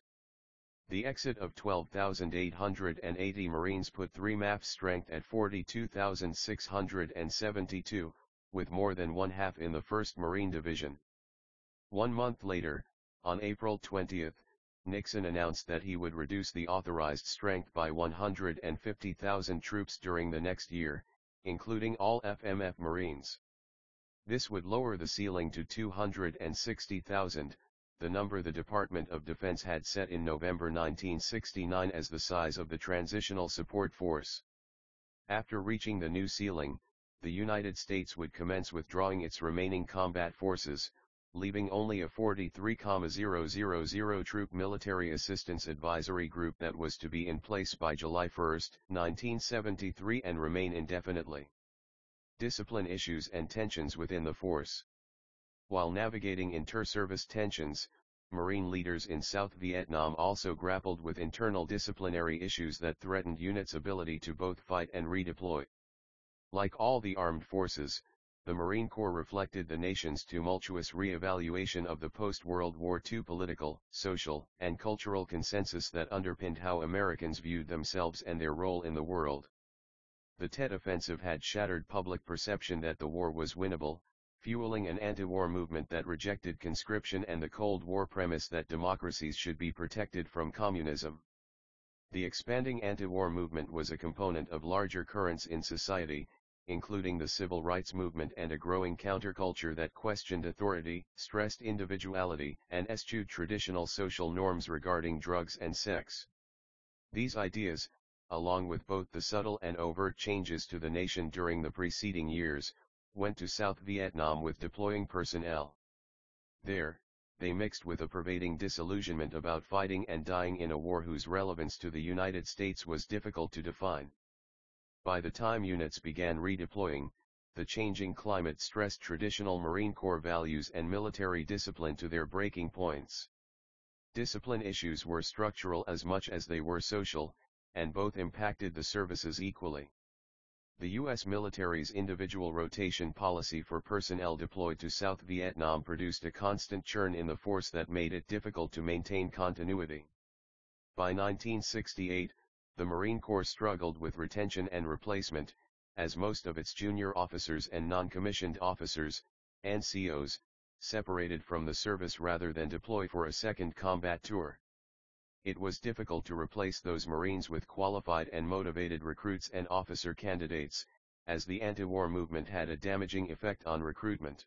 The exit of twelve thousand eight hundred eighty Marines put three M A F's strength at forty-two thousand six hundred seventy-two, with more than one half in the first Marine Division. One month later, on April twentieth, Nixon announced that he would reduce the authorized strength by one hundred fifty thousand troops during the next year, including all F M F Marines. This would lower the ceiling to two hundred sixty thousand, the number the Department of Defense had set in November nineteen sixty-nine as the size of the Transitional Support Force. After reaching the new ceiling, the United States would commence withdrawing its remaining combat forces, leaving only a forty-three thousand troop military assistance advisory group that was to be in place by July first, nineteen seventy-three and remain indefinitely. Discipline issues and tensions within the force. While navigating inter-service tensions, Marine leaders in South Vietnam also grappled with internal disciplinary issues that threatened units' ability to both fight and redeploy. Like all the armed forces, the Marine Corps reflected the nation's tumultuous re-evaluation of the post-World War Two political, social, and cultural consensus that underpinned how Americans viewed themselves and their role in the world. The Tet Offensive had shattered public perception that the war was winnable, fueling an anti-war movement that rejected conscription and the Cold War premise that democracies should be protected from communism. The expanding anti-war movement was a component of larger currents in society, including the civil rights movement and a growing counterculture that questioned authority, stressed individuality, and eschewed traditional social norms regarding drugs and sex. These ideas, along with both the subtle and overt changes to the nation during the preceding years, went to South Vietnam with deploying personnel. There, they mixed with a pervading disillusionment about fighting and dying in a war whose relevance to the United States was difficult to define. By the time units began redeploying, the changing climate stressed traditional Marine Corps values and military discipline to their breaking points. Discipline issues were structural as much as they were social, and both impacted the services equally. The U S military's individual rotation policy for personnel deployed to South Vietnam produced a constant churn in the force that made it difficult to maintain continuity. By nineteen sixty-eight, the Marine Corps struggled with retention and replacement, as most of its junior officers and non-commissioned officers, N C Os, separated from the service rather than deploy for a second combat tour. It was difficult to replace those Marines with qualified and motivated recruits and officer candidates, as the anti-war movement had a damaging effect on recruitment.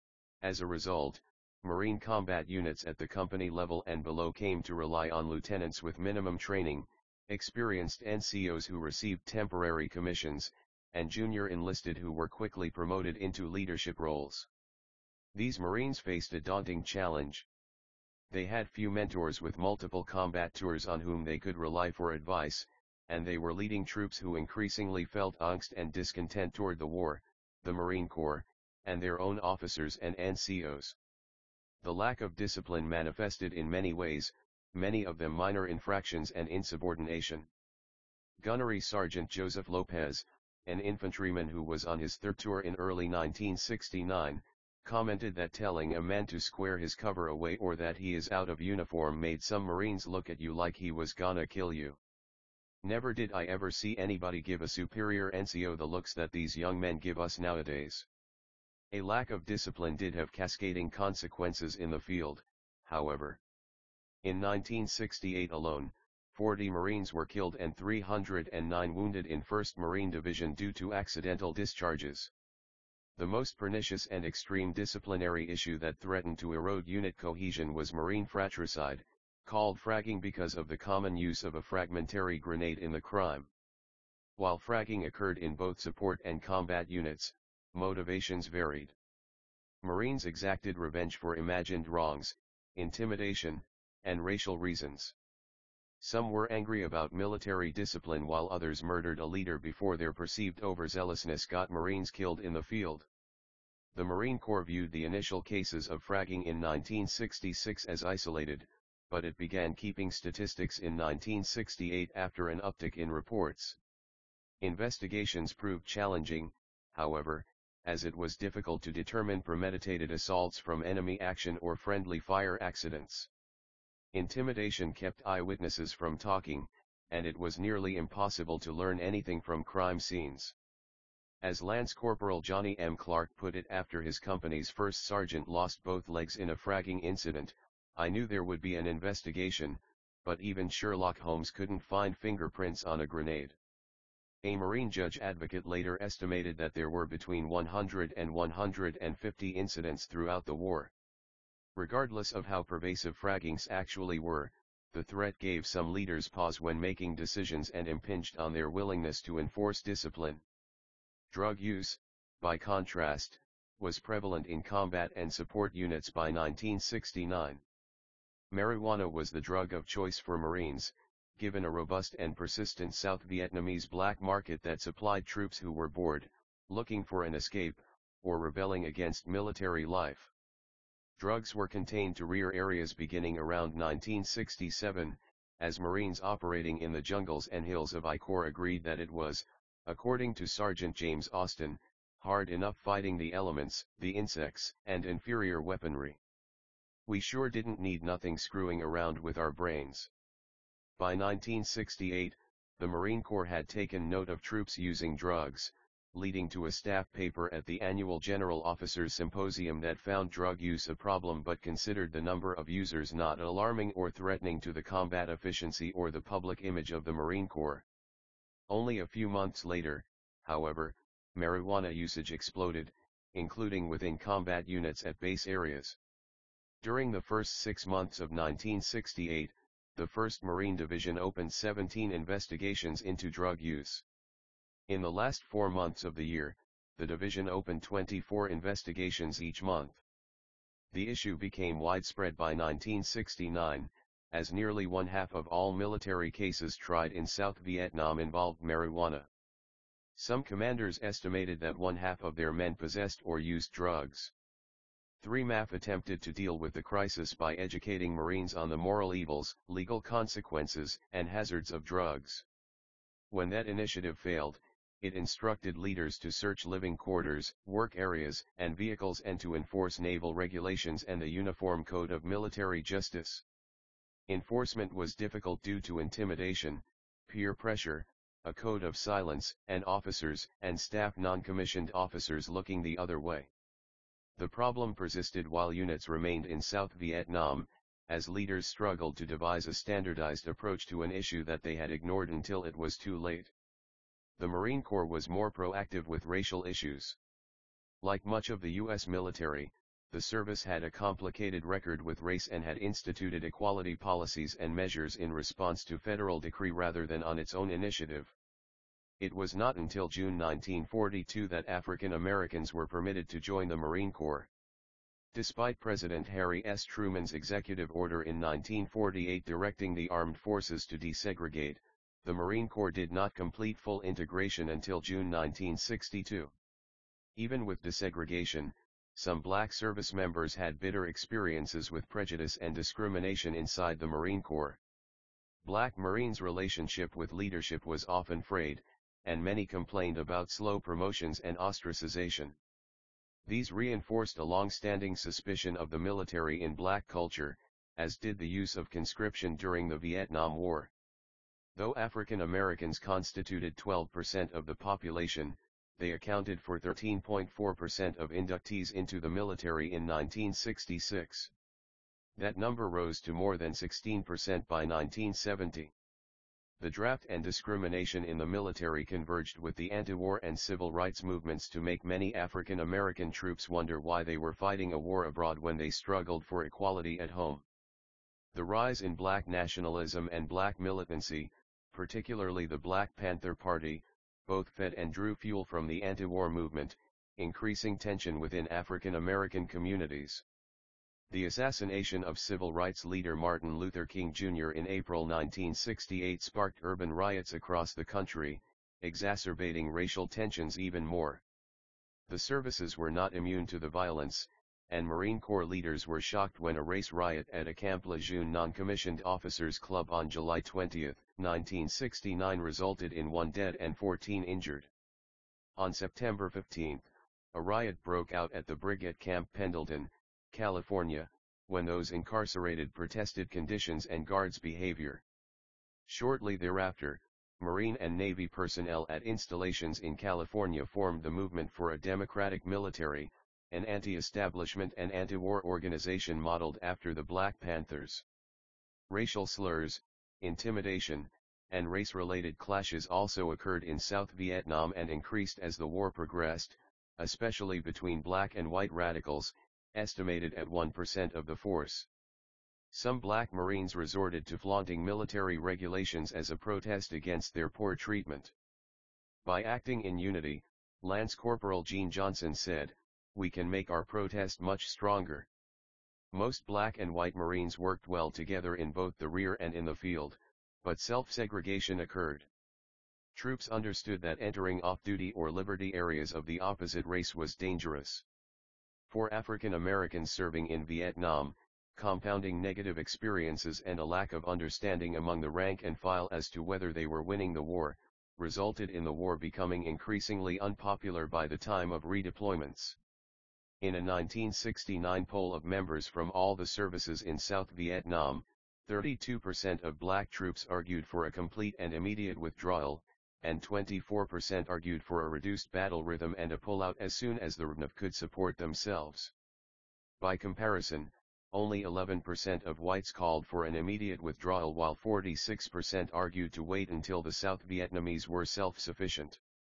As a result, Marine combat units at the company level and below came to rely on lieutenants with minimum training, experienced N C Os who received temporary commissions, and junior enlisted who were quickly promoted into leadership roles. These Marines faced a daunting challenge. They had few mentors with multiple combat tours on whom they could rely for advice, and they were leading troops who increasingly felt angst and discontent toward the war, the Marine Corps, and their own officers and N C Os. The lack of discipline manifested in many ways, many of them minor infractions and insubordination. Gunnery Sergeant Joseph Lopez, an infantryman who was on his third tour in early nineteen sixty-nine, commented that telling a man to square his cover away or that he is out of uniform made some Marines look at you like he was gonna kill you. Never did I ever see anybody give a superior N C O the looks that these young men give us nowadays. A lack of discipline did have cascading consequences in the field, however. In nineteen sixty-eight alone, forty Marines were killed and three hundred nine wounded in first Marine Division due to accidental discharges. The most pernicious and extreme disciplinary issue that threatened to erode unit cohesion was Marine fratricide, called fragging because of the common use of a fragmentary grenade in the crime. While fragging occurred in both support and combat units, motivations varied. Marines exacted revenge for imagined wrongs, intimidation, and racial reasons. Some were angry about military discipline while others murdered a leader before their perceived overzealousness got Marines killed in the field. The Marine Corps viewed the initial cases of fragging in nineteen sixty-six as isolated, but it began keeping statistics in nineteen sixty-eight after an uptick in reports. Investigations proved challenging, however, as it was difficult to determine premeditated assaults from enemy action or friendly fire accidents. Intimidation kept eyewitnesses from talking, and it was nearly impossible to learn anything from crime scenes. As Lance Corporal Johnny M. Clark put it after his company's first sergeant lost both legs in a fragging incident, "I knew there would be an investigation, but even Sherlock Holmes couldn't find fingerprints on a grenade." A Marine judge advocate later estimated that there were between one hundred and one hundred fifty incidents throughout the war. Regardless of how pervasive fraggings actually were, the threat gave some leaders pause when making decisions and impinged on their willingness to enforce discipline. Drug use, by contrast, was prevalent in combat and support units by nineteen sixty-nine. Marijuana was the drug of choice for Marines, given a robust and persistent South Vietnamese black market that supplied troops who were bored, looking for an escape, or rebelling against military life. Drugs were contained to rear areas beginning around nineteen sixty-seven, as Marines operating in the jungles and hills of I Corps agreed that it was, according to Sergeant James Austin, hard enough fighting the elements, the insects, and inferior weaponry. "We sure didn't need nothing screwing around with our brains." By nineteen sixty-eight, the Marine Corps had taken note of troops using drugs, leading to a staff paper at the annual General Officers Symposium that found drug use a problem but considered the number of users not alarming or threatening to the combat efficiency or the public image of the Marine Corps. Only a few months later, however, marijuana usage exploded, including within combat units at base areas. During the first six months of nineteen sixty-eight, the first Marine Division opened seventeen investigations into drug use. In the last four months of the year, the division opened twenty-four investigations each month. The issue became widespread by nineteen sixty-nine, as nearly one half of all military cases tried in South Vietnam involved marijuana. Some commanders estimated that one half of their men possessed or used drugs. three M A F attempted to deal with the crisis by educating Marines on the moral evils, legal consequences, and hazards of drugs. When that initiative failed, it instructed leaders to search living quarters, work areas, and vehicles and to enforce naval regulations and the Uniform Code of Military Justice. Enforcement was difficult due to intimidation, peer pressure, a code of silence, and officers and staff non-commissioned officers looking the other way. The problem persisted while units remained in South Vietnam, as leaders struggled to devise a standardized approach to an issue that they had ignored until it was too late. The Marine Corps was more proactive with racial issues. Like much of the U S military, the service had a complicated record with race and had instituted equality policies and measures in response to federal decree rather than on its own initiative. It was not until June nineteen forty-two that African Americans were permitted to join the Marine Corps. Despite President Harry S. Truman's executive order in nineteen forty-eight directing the armed forces to desegregate, the Marine Corps did not complete full integration until June nineteen sixty-two. Even with desegregation, some black service members had bitter experiences with prejudice and discrimination inside the Marine Corps. Black Marines' relationship with leadership was often frayed, and many complained about slow promotions and ostracization. These reinforced a long-standing suspicion of the military in black culture, as did the use of conscription during the Vietnam War. Though African Americans constituted twelve percent of the population, they accounted for thirteen point four percent of inductees into the military in nineteen sixty-six. That number rose to more than sixteen percent by nineteen seventy. The draft and discrimination in the military converged with the anti-war and civil rights movements to make many African American troops wonder why they were fighting a war abroad when they struggled for equality at home. The rise in black nationalism and black militancy, particularly the Black Panther Party, both fed and drew fuel from the anti-war movement, increasing tension within African American communities. The assassination of civil rights leader Martin Luther King Junior in April nineteen sixty-eight sparked urban riots across the country, exacerbating racial tensions even more. The services were not immune to the violence, and Marine Corps leaders were shocked when a race riot at a Camp Lejeune non-commissioned officers club on July twentieth, nineteen sixty-nine resulted in one dead and fourteen injured. On September fifteenth, a riot broke out at the brig at Camp Pendleton, California, when those incarcerated protested conditions and guards' behavior. Shortly thereafter, Marine and Navy personnel at installations in California formed the Movement for a Democratic Military, an anti-establishment and anti-war organization modeled after the Black Panthers. Racial slurs, intimidation, and race-related clashes also occurred in South Vietnam and increased as the war progressed, especially between black and white radicals, estimated at one percent of the force. Some black Marines resorted to flaunting military regulations as a protest against their poor treatment. By acting in unity, Lance Corporal Gene Johnson said, "We can make our protest much stronger." Most black and white Marines worked well together in both the rear and in the field, but self-segregation occurred. Troops understood that entering off-duty or liberty areas of the opposite race was dangerous. For African Americans serving in Vietnam, compounding negative experiences and a lack of understanding among the rank and file as to whether they were winning the war, resulted in the war becoming increasingly unpopular by the time of redeployments. In a nineteen sixty-nine poll of members from all the services in South Vietnam, thirty-two percent of black troops argued for a complete and immediate withdrawal, and twenty-four percent argued for a reduced battle rhythm and a pullout as soon as the R N F could support themselves. By comparison, only eleven percent of whites called for an immediate withdrawal while forty-six percent argued to wait until the South Vietnamese were self-sufficient.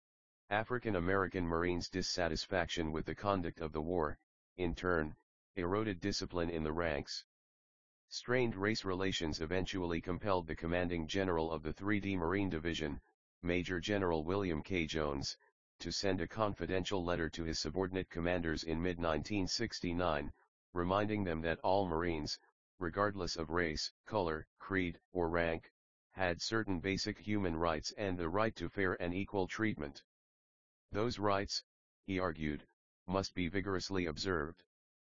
African American Marines' dissatisfaction with the conduct of the war, in turn, eroded discipline in the ranks. Strained race relations eventually compelled the commanding general of the three D Marine Division, Major General William K. Jones, to send a confidential letter to his subordinate commanders in mid nineteen sixty-nine, reminding them that all Marines, regardless of race, color, creed, or rank, had certain basic human rights and the right to fair and equal treatment. Those rights, he argued, must be vigorously observed.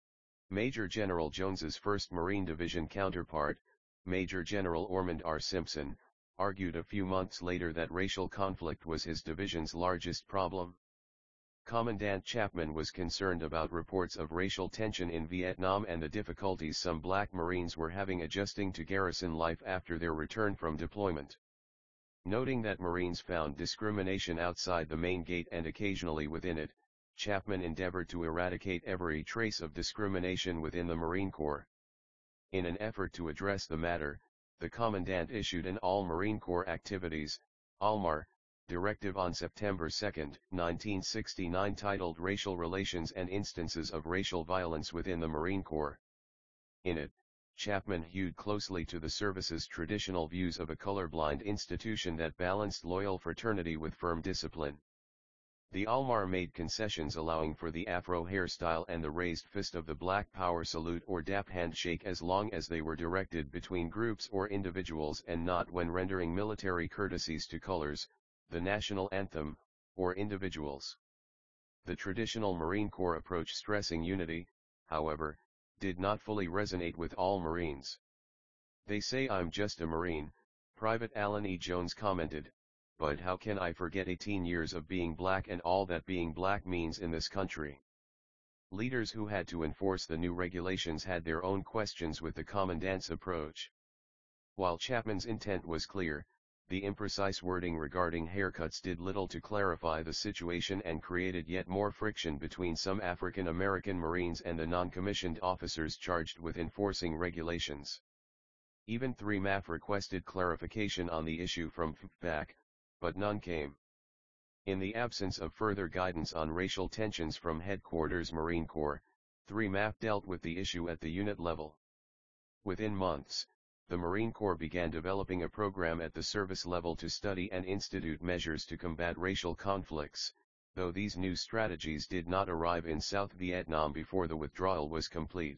Major General Jones's first Marine Division counterpart, Major General Ormond R. Simpson, argued a few months later that racial conflict was his division's largest problem. Commandant Chapman was concerned about reports of racial tension in Vietnam and the difficulties some black Marines were having adjusting to garrison life after their return from deployment. Noting that Marines found discrimination outside the main gate and occasionally within it, Chapman endeavored to eradicate every trace of discrimination within the Marine Corps. In an effort to address the matter, the Commandant issued an All Marine Corps Activities, A L M A R, directive on September second, nineteen sixty-nine titled Racial Relations and Instances of Racial Violence Within the Marine Corps. In it, Chapman hewed closely to the service's traditional views of a colorblind institution that balanced loyal fraternity with firm discipline. The A L M A R made concessions allowing for the afro hairstyle and the raised fist of the Black Power salute or dap handshake as long as they were directed between groups or individuals and not when rendering military courtesies to colors, the national anthem, or individuals. The traditional Marine Corps approach stressing unity, however, did not fully resonate with all Marines. "They say I'm just a Marine," Private Alan E. Jones commented, "but how can I forget eighteen years of being black and all that being black means in this country?" Leaders who had to enforce the new regulations had their own questions with the Commandant's approach. While Chapman's intent was clear, the imprecise wording regarding haircuts did little to clarify the situation and created yet more friction between some African American Marines and the non-commissioned officers charged with enforcing regulations. Even three M A F requested clarification on the issue from F B A C, but none came. In the absence of further guidance on racial tensions from Headquarters Marine Corps, three M A F dealt with the issue at the unit level. Within months, the Marine Corps began developing a program at the service level to study and institute measures to combat racial conflicts, though these new strategies did not arrive in South Vietnam before the withdrawal was complete.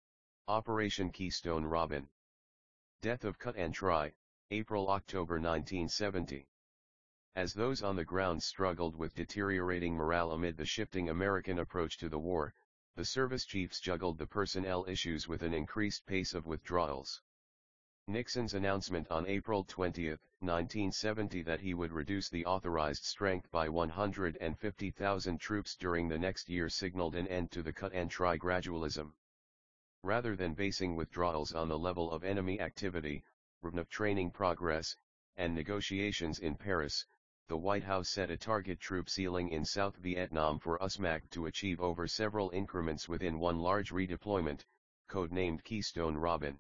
Operation Keystone Robin. Death of Cut and Try, April–October nineteen seventy. As those on the ground struggled with deteriorating morale amid the shifting American approach to the war, the service chiefs juggled the personnel issues with an increased pace of withdrawals. Nixon's announcement on April twentieth, nineteen seventy that he would reduce the authorized strength by one hundred fifty thousand troops during the next year signaled an end to the cut-and-try gradualism. Rather than basing withdrawals on the level of enemy activity, R N F training progress, and negotiations in Paris, the White House set a target troop ceiling in South Vietnam for U S M A C to achieve over several increments within one large redeployment, codenamed Keystone Robin.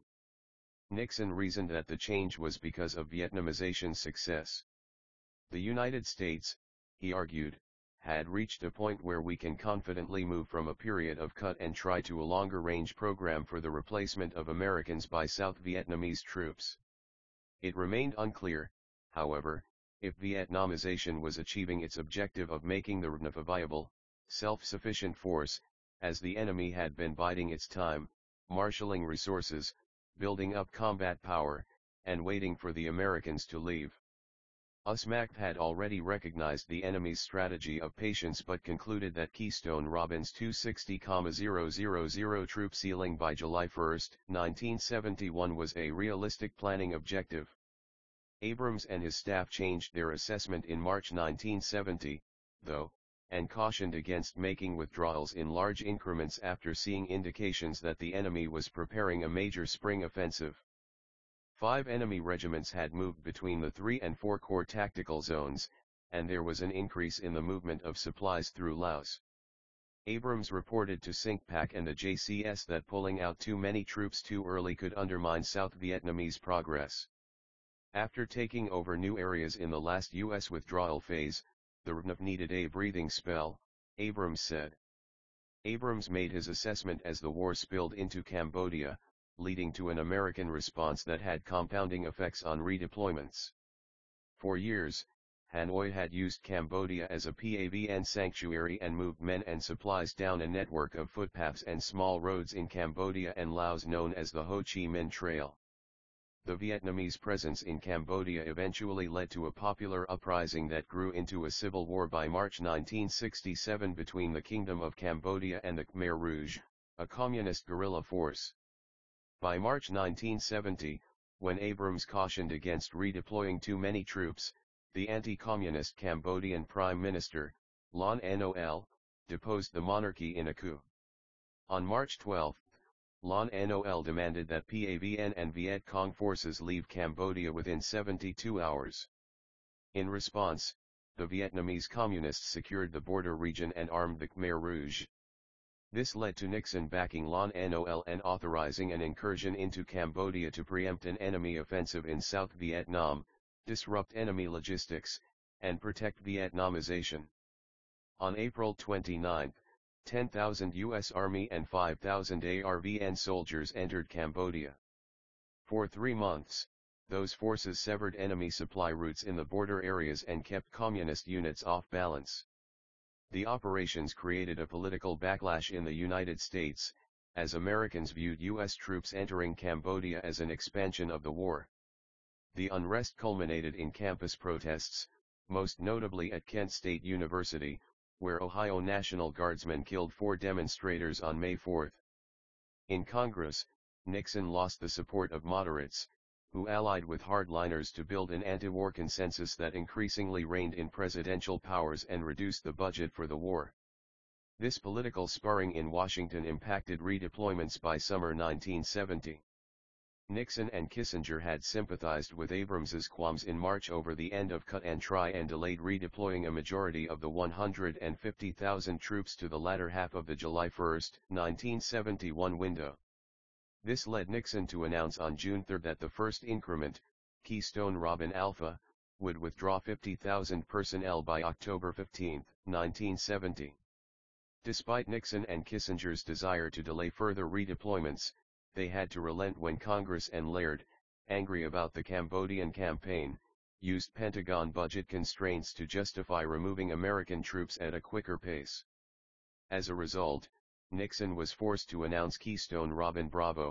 Nixon reasoned that the change was because of Vietnamization's success. The United States, he argued, had reached a point where we can confidently move from a period of cut and try to a longer-range program for the replacement of Americans by South Vietnamese troops. It remained unclear, however, if Vietnamization was achieving its objective of making the R N F a viable, self-sufficient force, as the enemy had been biding its time, marshalling resources, building up combat power, and waiting for the Americans to leave. U S M A C had already recognized the enemy's strategy of patience but concluded that Keystone Robin's two hundred sixty thousand troop ceiling by July first, nineteen seventy-one was a realistic planning objective. Abrams and his staff changed their assessment in March nineteen seventy, though, and cautioned against making withdrawals in large increments after seeing indications that the enemy was preparing a major spring offensive. Five enemy regiments had moved between the three and four Corps tactical zones, and there was an increase in the movement of supplies through Laos. Abrams reported to CINCPAC and the J C S that pulling out too many troops too early could undermine South Vietnamese progress. After taking over new areas in the last U S withdrawal phase, the R N F needed a breathing spell, Abrams said. Abrams made his assessment as the war spilled into Cambodia, leading to an American response that had compounding effects on redeployments. For years, Hanoi had used Cambodia as a P A V N sanctuary and moved men and supplies down a network of footpaths and small roads in Cambodia and Laos known as the Ho Chi Minh Trail. The Vietnamese presence in Cambodia eventually led to a popular uprising that grew into a civil war by March nineteen sixty-seven between the Kingdom of Cambodia and the Khmer Rouge, a communist guerrilla force. By March nineteen seventy, when Abrams cautioned against redeploying too many troops, the anti-communist Cambodian Prime Minister, Lon Nol, deposed the monarchy in a coup. On March twelfth, Lon Nol demanded that P A V N and Viet Cong forces leave Cambodia within seventy-two hours. In response, the Vietnamese communists secured the border region and armed the Khmer Rouge. This led to Nixon backing Lon Nol and authorizing an incursion into Cambodia to preempt an enemy offensive in South Vietnam, disrupt enemy logistics, and protect Vietnamization. On April twenty-ninth, ten thousand U S Army and five thousand A R V N soldiers entered Cambodia. For three months, those forces severed enemy supply routes in the border areas and kept communist units off balance. The operations created a political backlash in the United States, as Americans viewed U S troops entering Cambodia as an expansion of the war. The unrest culminated in campus protests, most notably at Kent State University, where Ohio National Guardsmen killed four demonstrators on May fourth. In Congress, Nixon lost the support of moderates, who allied with hardliners to build an anti-war consensus that increasingly reigned in presidential powers and reduced the budget for the war. This political sparring in Washington impacted redeployments by summer nineteen seventy. Nixon and Kissinger had sympathized with Abrams's qualms in March over the end of cut and try and delayed redeploying a majority of the one hundred fifty thousand troops to the latter half of the July first, nineteen seventy-one window. This led Nixon to announce on June third that the first increment, Keystone Robin Alpha, would withdraw fifty thousand personnel by October fifteenth, nineteen seventy. Despite Nixon and Kissinger's desire to delay further redeployments, they had to relent when Congress and Laird, angry about the Cambodian campaign, used Pentagon budget constraints to justify removing American troops at a quicker pace. As a result, Nixon was forced to announce Keystone Robin Bravo,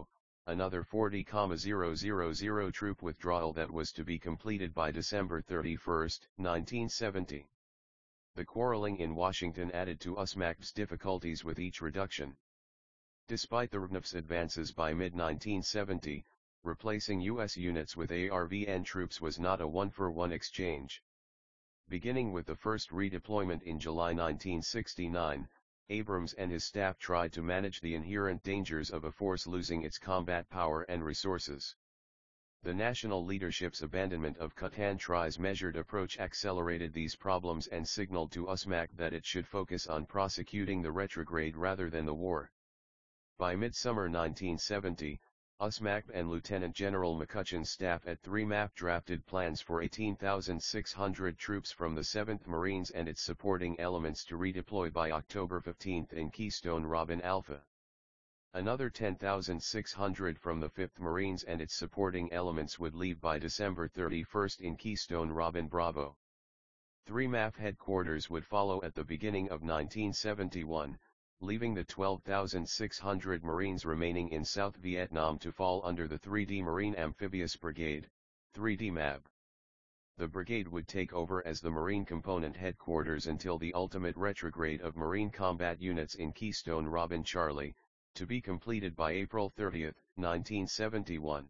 another forty thousand troop withdrawal that was to be completed by December thirty-first, nineteen seventy. The quarreling in Washington added to U S M A C's difficulties with each reduction. Despite the R N F's advances by mid nineteen seventy, replacing U S units with A R V N troops was not a one-for-one exchange. Beginning with the first redeployment in July nineteen sixty-nine, Abrams and his staff tried to manage the inherent dangers of a force losing its combat power and resources. The national leadership's abandonment of cut-and-try's measured approach accelerated these problems and signaled to U S M A C that it should focus on prosecuting the retrograde rather than the war. By midsummer nineteen seventy, U S M A C and Lieutenant General McCutcheon's staff at three M A F drafted plans for eighteen thousand six hundred troops from the seventh Marines and its supporting elements to redeploy by October fifteenth in Keystone Robin Alpha. Another ten thousand six hundred from the fifth Marines and its supporting elements would leave by December thirty-first in Keystone Robin Bravo. three M A F headquarters would follow at the beginning of nineteen seventy-one, leaving the twelve thousand six hundred Marines remaining in South Vietnam to fall under the three D Marine Amphibious Brigade, three D M A B. The brigade would take over as the Marine Component Headquarters until the ultimate retrograde of Marine combat units in Keystone Robin Charlie, to be completed by April thirtieth, nineteen seventy-one.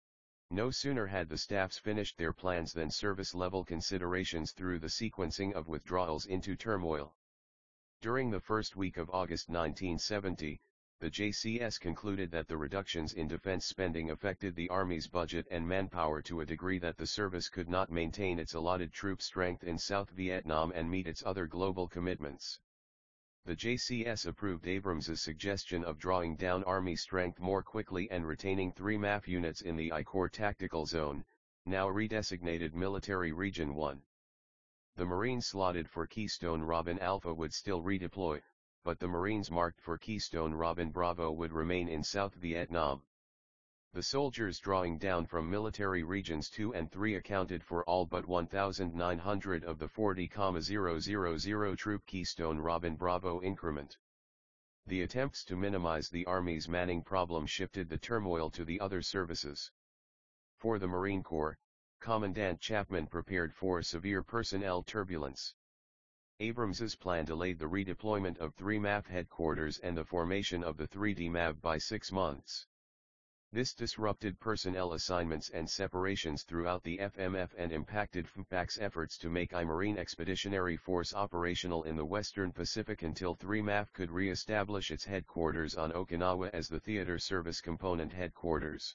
No sooner had the staffs finished their plans than service-level considerations threw the sequencing of withdrawals into turmoil. During the first week of August nineteen seventy, the J C S concluded that the reductions in defense spending affected the Army's budget and manpower to a degree that the service could not maintain its allotted troop strength in South Vietnam and meet its other global commitments. The J C S approved Abrams's suggestion of drawing down Army strength more quickly and retaining three M A F units in the I Corps Tactical Zone, now redesignated Military Region one. The Marines slotted for Keystone Robin Alpha would still redeploy, but the Marines marked for Keystone Robin Bravo would remain in South Vietnam. The soldiers drawing down from Military Regions two and three accounted for all but one thousand nine hundred of the forty thousand troop Keystone Robin Bravo increment. The attempts to minimize the Army's manning problem shifted the turmoil to the other services. For the Marine Corps, Commandant Chapman prepared for severe personnel turbulence. Abrams's plan delayed the redeployment of three M A F headquarters and the formation of the three D M A B by six months. This disrupted personnel assignments and separations throughout the F M F and impacted F M P A C's efforts to make I Marine Expeditionary Force operational in the Western Pacific until three M A F could re-establish its headquarters on Okinawa as the Theater Service Component Headquarters.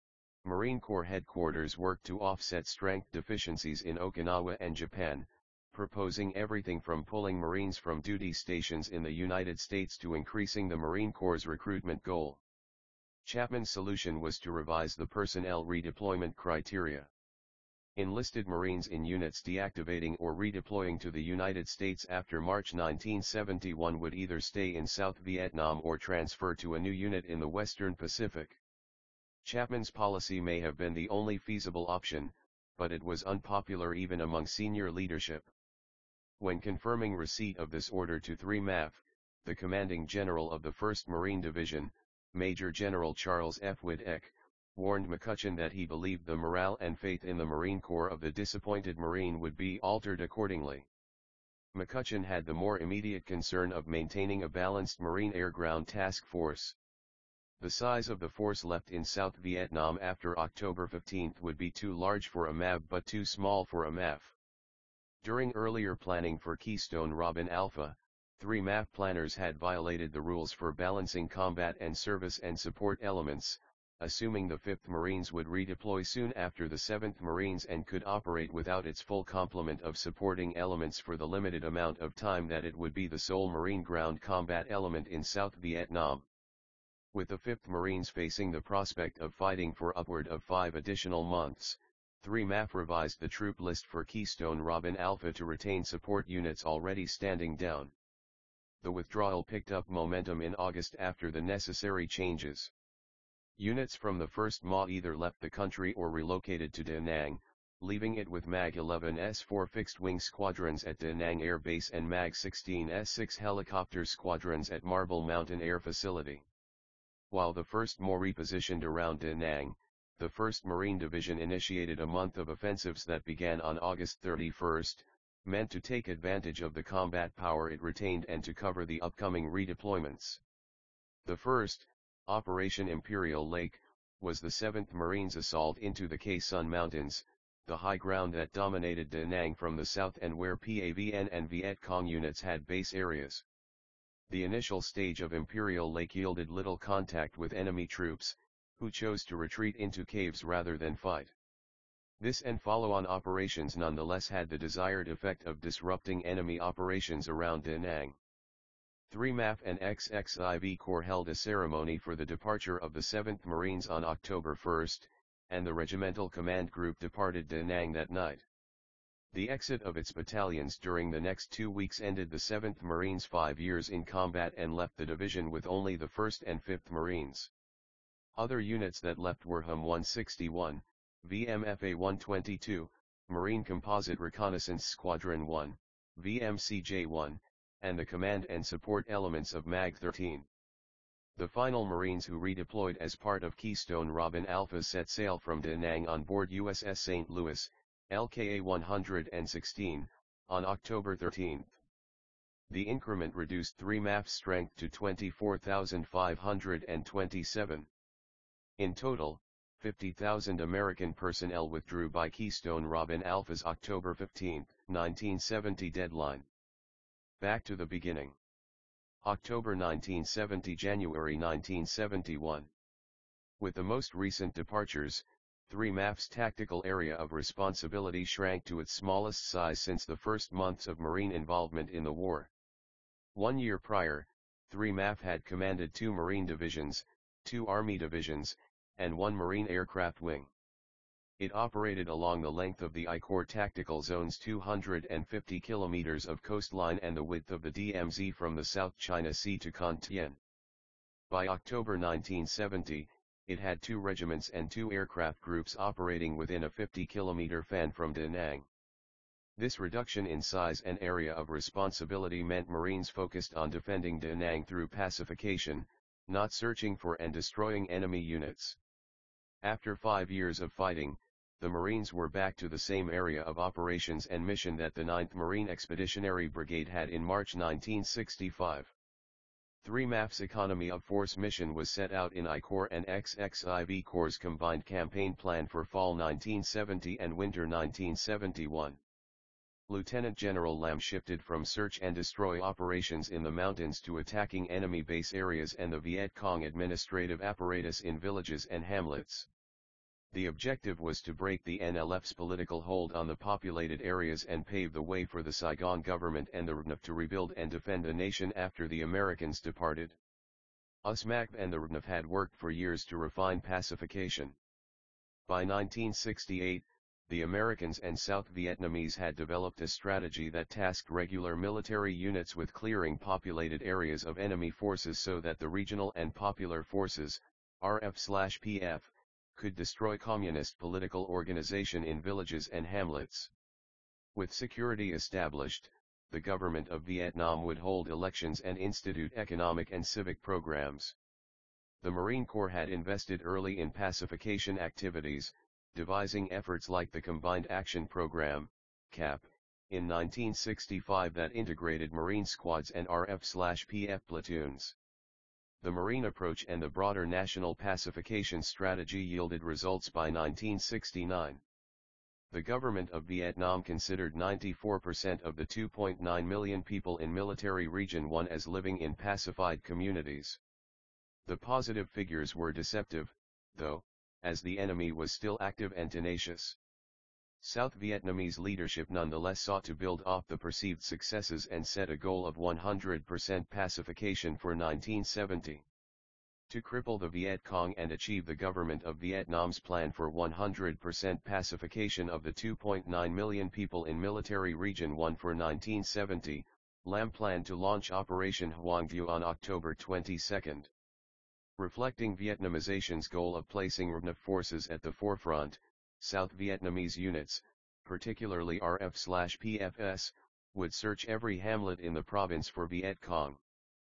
Marine Corps headquarters worked to offset strength deficiencies in Okinawa and Japan, proposing everything from pulling Marines from duty stations in the United States to increasing the Marine Corps' recruitment goal. Chapman's solution was to revise the personnel redeployment criteria. Enlisted Marines in units deactivating or redeploying to the United States after March nineteen seventy-one would either stay in South Vietnam or transfer to a new unit in the Western Pacific. Chapman's policy may have been the only feasible option, but it was unpopular even among senior leadership. When confirming receipt of this order to three M A F, the commanding general of the first Marine Division, Major General Charles F. Wood-Eck, warned McCutcheon that he believed the morale and faith in the Marine Corps of the disappointed Marine would be altered accordingly. McCutcheon had the more immediate concern of maintaining a balanced Marine air-ground task force. The size of the force left in South Vietnam after October fifteenth would be too large for a M A B but too small for a M A F. During earlier planning for Keystone Robin Alpha, three M A F planners had violated the rules for balancing combat and service and support elements, assuming the fifth Marines would redeploy soon after the seventh Marines and could operate without its full complement of supporting elements for the limited amount of time that it would be the sole Marine ground combat element in South Vietnam. With the fifth Marines facing the prospect of fighting for upward of five additional months, three M A F revised the troop list for Keystone Robin Alpha to retain support units already standing down. The withdrawal picked up momentum in August after the necessary changes. Units from the first M A either left the country or relocated to Da Nang, leaving it with MAG eleven S four fixed-wing squadrons at Da Nang Air Base and MAG sixteen S six helicopter squadrons at Marble Mountain Air Facility. While the first more repositioned around Da Nang, the first Marine Division initiated a month of offensives that began on August thirty-first, meant to take advantage of the combat power it retained and to cover the upcoming redeployments. The first, Operation Imperial Lake, was the seventh Marines' assault into the Khe Sun Mountains, the high ground that dominated Da Nang from the south and where P A V N and Viet Cong units had base areas. The initial stage of Imperial Lake yielded little contact with enemy troops, who chose to retreat into caves rather than fight. This and follow-on operations nonetheless had the desired effect of disrupting enemy operations around Da Nang. three M A F and X X I V Corps held a ceremony for the departure of the seventh Marines on October first, and the regimental command group departed Da Nang that night. The exit of its battalions during the next two weeks ended the seventh Marines' five years in combat and left the division with only the first and fifth Marines. Other units that left were H U M one sixty-one, V M F A one twenty-two, Marine Composite Reconnaissance Squadron one, V M C J one, and the command and support elements of M A G thirteen. The final Marines who redeployed as part of Keystone Robin Alpha set sail from Da Nang on board U S S Saint Louis, L K A one sixteen, on October thirteenth. The increment reduced three M A F's strength to twenty-four thousand five hundred twenty-seven. In total, fifty thousand American personnel withdrew by Keystone Robin Alpha's October fifteenth, nineteen seventy deadline. Back to the beginning. October nineteen seventy – January nineteen seventy-one. With the most recent departures, three M A F's tactical area of responsibility shrank to its smallest size since the first months of Marine involvement in the war. One year prior, three M A F had commanded two Marine divisions, two Army divisions, and one Marine aircraft wing. It operated along the length of the I Corps Tactical Zone's two hundred fifty kilometers of coastline and the width of the D M Z from the South China Sea to Con Thien. By October nineteen seventy, it had two regiments and two aircraft groups operating within a fifty kilometer fan from Da Nang. This reduction in size and area of responsibility meant Marines focused on defending Da Nang through pacification, not searching for and destroying enemy units. After five years of fighting, the Marines were back to the same area of operations and mission that the ninth Marine Expeditionary Brigade had in March nineteen sixty-five. three M A F's Economy of Force mission was set out in I Corps and X X I V Corps' combined campaign plan for fall nineteen seventy and winter nineteen seventy-one. Lieutenant General Lam shifted from search and destroy operations in the mountains to attacking enemy base areas and the Viet Cong administrative apparatus in villages and hamlets. The objective was to break the N L F's political hold on the populated areas and pave the way for the Saigon government and the R N F to rebuild and defend the nation after the Americans departed. U S M A C and the R N F had worked for years to refine pacification. By nineteen sixty-eight, the Americans and South Vietnamese had developed a strategy that tasked regular military units with clearing populated areas of enemy forces so that the regional and popular forces, R F/P F, could destroy communist political organization in villages and hamlets. With security established, the government of Vietnam would hold elections and institute economic and civic programs. The Marine Corps had invested early in pacification activities, devising efforts like the Combined Action Program, C A P, in nineteen sixty-five that integrated Marine squads and R F/P F platoons. The Marine approach and the broader national pacification strategy yielded results by nineteen sixty-nine. The government of Vietnam considered ninety-four percent of the two point nine million people in Military Region one as living in pacified communities. The positive figures were deceptive, though, as the enemy was still active and tenacious. South Vietnamese leadership nonetheless sought to build off the perceived successes and set a goal of one hundred percent pacification for nineteen seventy. To cripple the Viet Cong and achieve the government of Vietnam's plan for one hundred percent pacification of the two point nine million people in Military Region one for nineteen seventy, Lam planned to launch Operation Hoang Vu on October twenty-second. Reflecting Vietnamization's goal of placing R N F forces at the forefront, South Vietnamese units, particularly R F/P F S, would search every hamlet in the province for Viet Cong.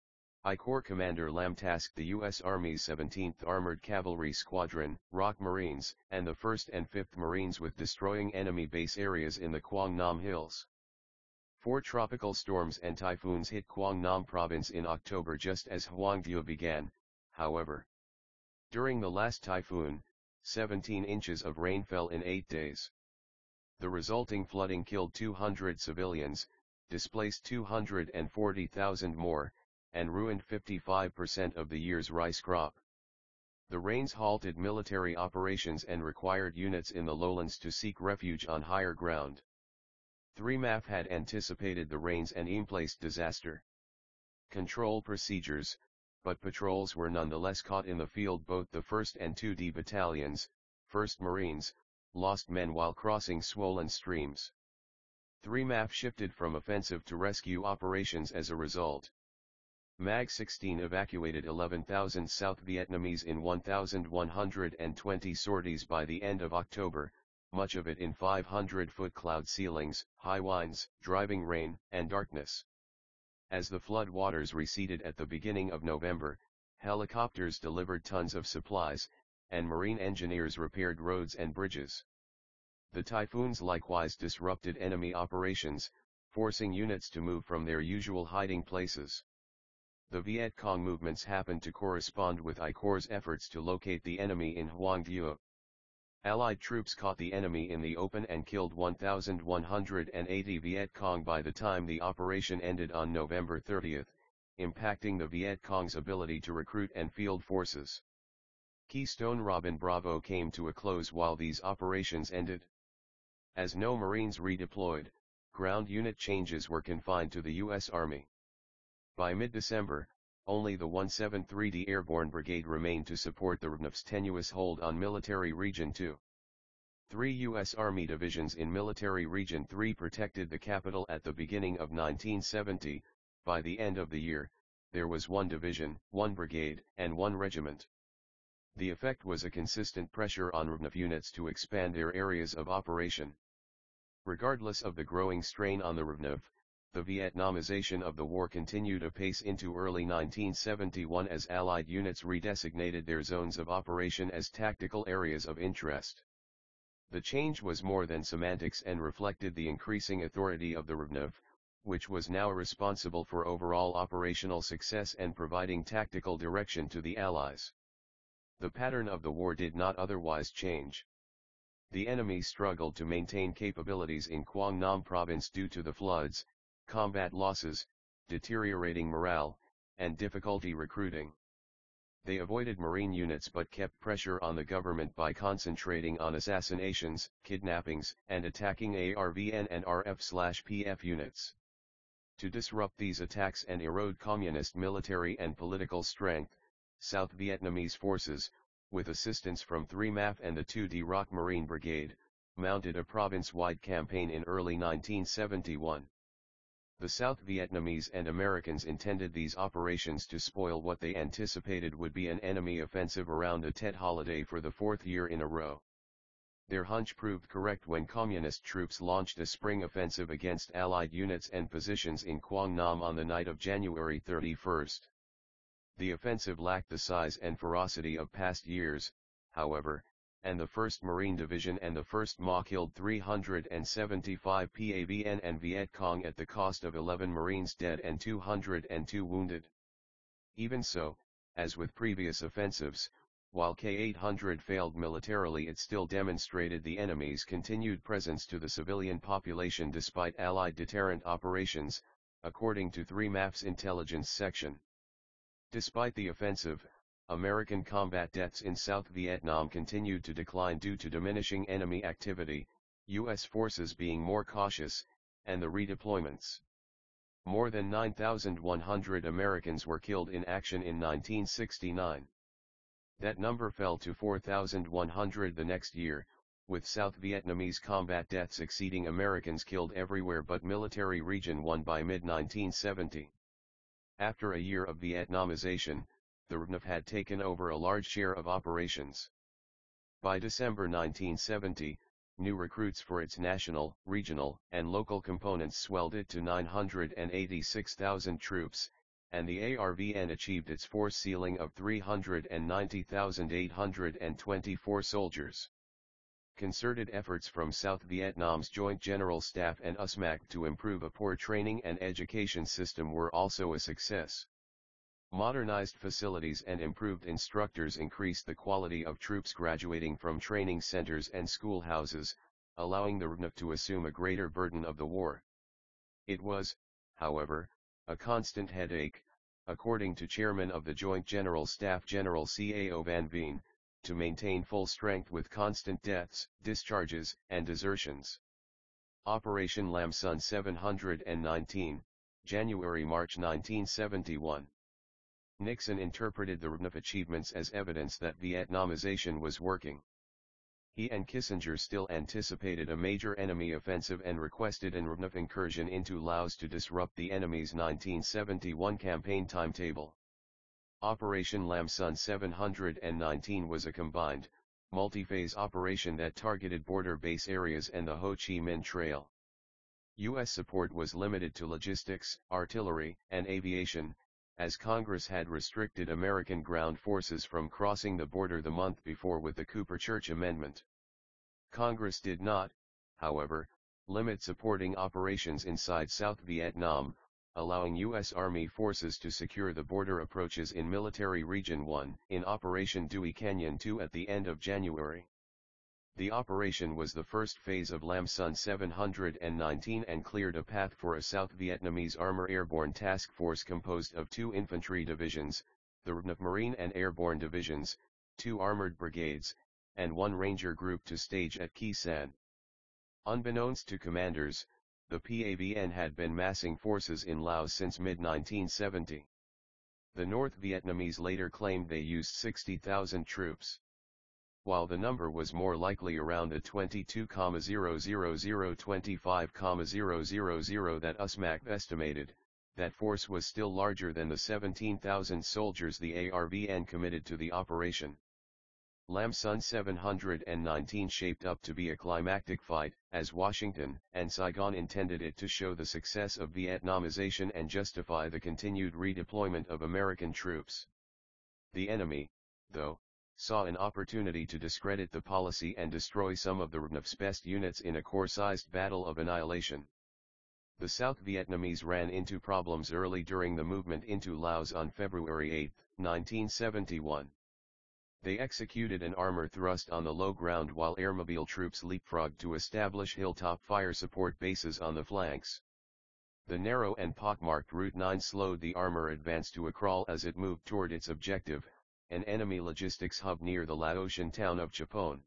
I Corps Commander Lam tasked the U S Army's seventeenth Armored Cavalry Squadron, ROK Marines, and the first and fifth Marines with destroying enemy base areas in the Quang Nam Hills. Four tropical storms and typhoons hit Quang Nam Province in October just as Hwangju began, however. During the last typhoon, seventeen inches of rain fell in eight days. The resulting flooding killed two hundred civilians, displaced two hundred forty thousand more, and ruined fifty-five percent of the year's rice crop. The rains halted military operations and required units in the lowlands to seek refuge on higher ground. three M A F had anticipated the rains and emplaced disaster control procedures, but patrols were nonetheless caught in the field. Both the first and two D battalions, first Marines, lost men while crossing swollen streams. three M A F shifted from offensive to rescue operations as a result. MAG sixteen evacuated eleven thousand South Vietnamese in one thousand one hundred twenty sorties by the end of October, much of it in five hundred foot cloud ceilings, high winds, driving rain, and darkness. As the flood waters receded at the beginning of November, helicopters delivered tons of supplies, and marine engineers repaired roads and bridges. The typhoons likewise disrupted enemy operations, forcing units to move from their usual hiding places. The Viet Cong movements happened to correspond with I Corps' efforts to locate the enemy in Hoang Vuong. Allied troops caught the enemy in the open and killed one thousand one hundred eighty Viet Cong by the time the operation ended on November thirtieth, impacting the Viet Cong's ability to recruit and field forces. Keystone Robin Bravo came to a close while these operations ended. As no Marines redeployed, ground unit changes were confined to the U S Army. By mid-December, only the one seventy-three D Airborne Brigade remained to support the R V N's tenuous hold on Military Region two. Three U S Army divisions in Military Region three protected the capital at the beginning of nineteen seventy. By the end of the year, there was one division, one brigade, and one regiment. The effect was a consistent pressure on R V N units to expand their areas of operation. Regardless of the growing strain on the R V N, the Vietnamization of the war continued apace into early nineteen seventy-one as Allied units redesignated their zones of operation as tactical areas of interest. The change was more than semantics and reflected the increasing authority of the R V N, which was now responsible for overall operational success and providing tactical direction to the Allies. The pattern of the war did not otherwise change. The enemy struggled to maintain capabilities in Quang Nam Province due to the floods, combat losses, deteriorating morale, and difficulty recruiting. They avoided Marine units but kept pressure on the government by concentrating on assassinations, kidnappings, and attacking A R V N and R F/P F units. To disrupt these attacks and erode Communist military and political strength, South Vietnamese forces, with assistance from three M A F and the two D ROK Marine Brigade, mounted a province-wide campaign in early nineteen seventy-one. The South Vietnamese and Americans intended these operations to spoil what they anticipated would be an enemy offensive around a Tet holiday for the fourth year in a row. Their hunch proved correct when Communist troops launched a spring offensive against Allied units and positions in Quang Nam on the night of January thirty-first. The offensive lacked the size and ferocity of past years, however, and the first Marine Division and the first M A killed three hundred seventy-five P A V N and Viet Cong at the cost of eleven Marines dead and two hundred two wounded. Even so, as with previous offensives, while K eight hundred failed militarily, it still demonstrated the enemy's continued presence to the civilian population despite Allied deterrent operations, according to three M A F's intelligence section. Despite the offensive, American combat deaths in South Vietnam continued to decline due to diminishing enemy activity, U S forces being more cautious, and the redeployments. More than nine thousand one hundred Americans were killed in action in nineteen sixty-nine. That number fell to four thousand one hundred the next year, with South Vietnamese combat deaths exceeding Americans killed everywhere but Military Region one by mid nineteen seventy. After a year of Vietnamization, the R V N had taken over a large share of operations. By December nineteen seventy, new recruits for its national, regional, and local components swelled it to nine hundred eighty-six thousand troops, and the A R V N achieved its force ceiling of three hundred ninety thousand eight hundred twenty-four soldiers. Concerted efforts from South Vietnam's Joint General Staff and U S M A C to improve a poor training and education system were also a success. Modernized facilities and improved instructors increased the quality of troops graduating from training centers and schoolhouses, allowing the R N F to assume a greater burden of the war. It was, however, a constant headache, according to Chairman of the Joint General Staff General Cao Van Veen, to maintain full strength with constant deaths, discharges, and desertions. Operation Lam Son seven hundred nineteen, January-March nineteen seventy-one. Nixon interpreted the R N F achievements as evidence that Vietnamization was working. He and Kissinger still anticipated a major enemy offensive and requested an R N F incursion into Laos to disrupt the enemy's nineteen seventy-one campaign timetable. Operation Lam Son seven hundred nineteen was a combined, multi-phase operation that targeted border base areas and the Ho Chi Minh Trail. U S support was limited to logistics, artillery, and aviation, as Congress had restricted American ground forces from crossing the border the month before with the Cooper-Church Amendment. Congress did not, however, limit supporting operations inside South Vietnam, allowing U S Army forces to secure the border approaches in Military Region one in Operation Dewey Canyon two at the end of January. The operation was the first phase of Lam Son seven hundred nineteen and cleared a path for a South Vietnamese Armor Airborne Task Force composed of two infantry divisions, the R N F Marine and Airborne Divisions, two armored brigades, and one ranger group to stage at Khe Sanh. Unbeknownst to commanders, the P A V N had been massing forces in Laos since mid nineteen seventy. The North Vietnamese later claimed they used sixty thousand troops. While the number was more likely around the twenty-two thousand twenty-five thousand that U S M A C estimated, that force was still larger than the seventeen thousand soldiers the A R V N committed to the operation. Lam Son seven hundred nineteen shaped up to be a climactic fight, as Washington and Saigon intended it to show the success of Vietnamization and justify the continued redeployment of American troops. The enemy, though, saw an opportunity to discredit the policy and destroy some of the R N F's best units in a corps-sized battle of annihilation. The South Vietnamese ran into problems early during the movement into Laos on February eighth, nineteen seventy-one. They executed an armor thrust on the low ground while airmobile troops leapfrogged to establish hilltop fire support bases on the flanks. The narrow and pockmarked Route nine slowed the armor advance to a crawl as it moved toward its objective, an enemy logistics hub near the Laotian town of Chapon.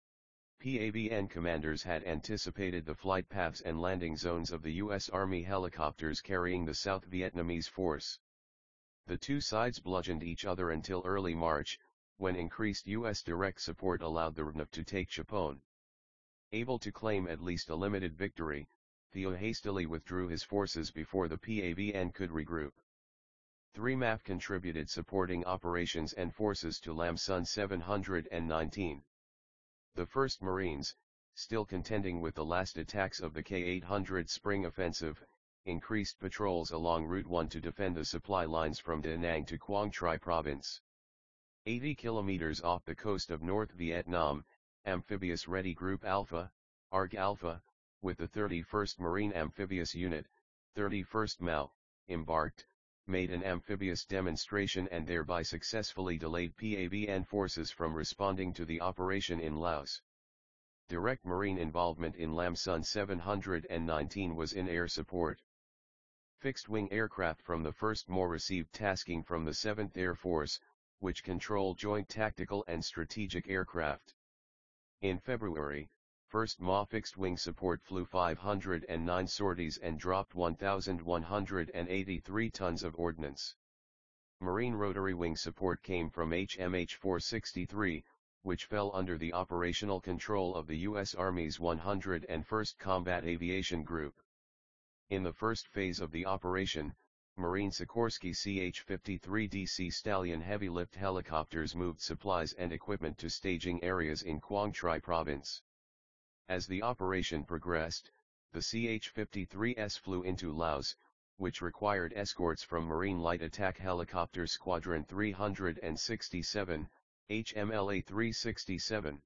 P A V N commanders had anticipated the flight paths and landing zones of the U S Army helicopters carrying the South Vietnamese force. The two sides bludgeoned each other until early March, when increased U S direct support allowed the R N F to take Chapon. Able to claim at least a limited victory, Thieu hastily withdrew his forces before the P A V N could regroup. three M A F contributed supporting operations and forces to Lam Son seven hundred nineteen. The first Marines, still contending with the last attacks of the K eight hundred Spring Offensive, increased patrols along Route one to defend the supply lines from Da Nang to Quang Tri Province. eighty kilometers off the coast of North Vietnam, Amphibious Ready Group Alpha, A R G Alpha, with the thirty-first Marine Amphibious Unit, thirty-first M A U, embarked, made an amphibious demonstration and thereby successfully delayed P A V N forces from responding to the operation in Laos. Direct Marine involvement in Lam Son seven hundred nineteen was in air support. Fixed-wing aircraft from the first M O received tasking from the seventh Air Force, which controlled joint tactical and strategic aircraft. In February, first M A fixed-wing support flew five hundred nine sorties and dropped one thousand one hundred eighty-three tons of ordnance. Marine rotary wing support came from H M H four sixty-three, which fell under the operational control of the U S Army's one hundred first Combat Aviation Group. In the first phase of the operation, Marine Sikorsky C H fifty-three D C Stallion heavy-lift helicopters moved supplies and equipment to staging areas in Quang Tri Province. As the operation progressed, the C H fifty-three S flew into Laos, which required escorts from Marine Light Attack Helicopter Squadron three hundred sixty-seven, H M L A three sixty-seven.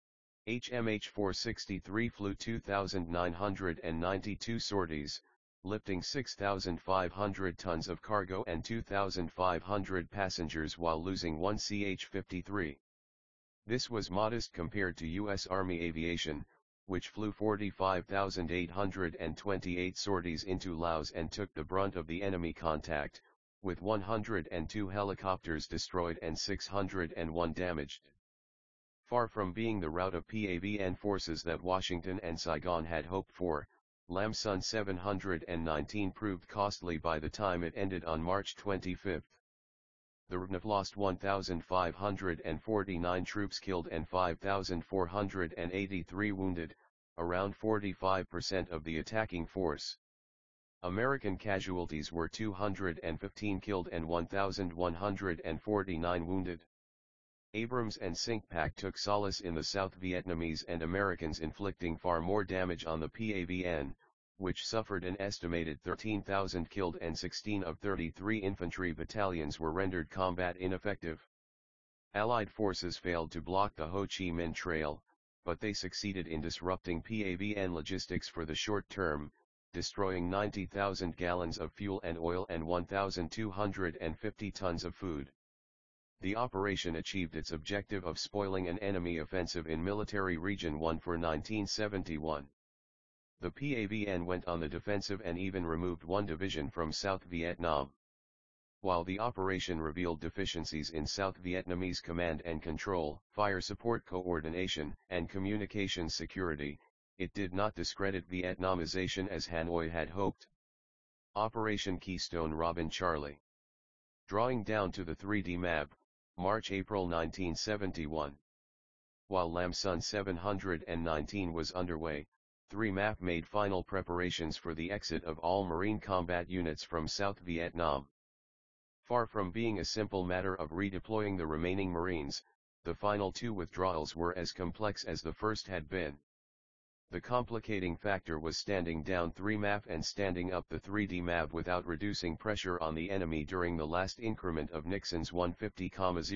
H M H four sixty-three flew two thousand nine hundred ninety-two sorties, lifting six thousand five hundred tons of cargo and two thousand five hundred passengers while losing one C H fifty-three. This was modest compared to U S Army aviation, which flew forty-five thousand eight hundred twenty-eight sorties into Laos and took the brunt of the enemy contact, with one hundred two helicopters destroyed and six hundred one damaged. Far from being the rout of P A V N forces that Washington and Saigon had hoped for, Lam Son seven hundred nineteen proved costly by the time it ended on March twenty-fifth. The R N F lost one thousand five hundred forty-nine troops killed and five thousand four hundred eighty-three wounded, around forty-five percent of the attacking force. American casualties were two hundred fifteen killed and one thousand one hundred forty-nine wounded. Abrams and Sinkpak took solace in the South Vietnamese and Americans inflicting far more damage on the P A V N, which suffered an estimated thirteen thousand killed and sixteen of thirty-three infantry battalions were rendered combat ineffective. Allied forces failed to block the Ho Chi Minh Trail, but they succeeded in disrupting P A V N logistics for the short term, destroying ninety thousand gallons of fuel and oil and one thousand two hundred fifty tons of food. The operation achieved its objective of spoiling an enemy offensive in Military Region one for nineteen seventy-one. The P A V N went on the defensive and even removed one division from South Vietnam. While the operation revealed deficiencies in South Vietnamese command and control, fire support coordination, and communications security, it did not discredit Vietnamization as Hanoi had hoped. Operation Keystone Robin Charlie. Drawing down to the three D map, March-April nineteen seventy-one. While Lam Son seven hundred nineteen was underway, three M A P made final preparations for the exit of all Marine combat units from South Vietnam. Far from being a simple matter of redeploying the remaining Marines, the final two withdrawals were as complex as the first had been. The complicating factor was standing down three M A P and standing up the three D M A B without reducing pressure on the enemy during the last increment of Nixon's one fifty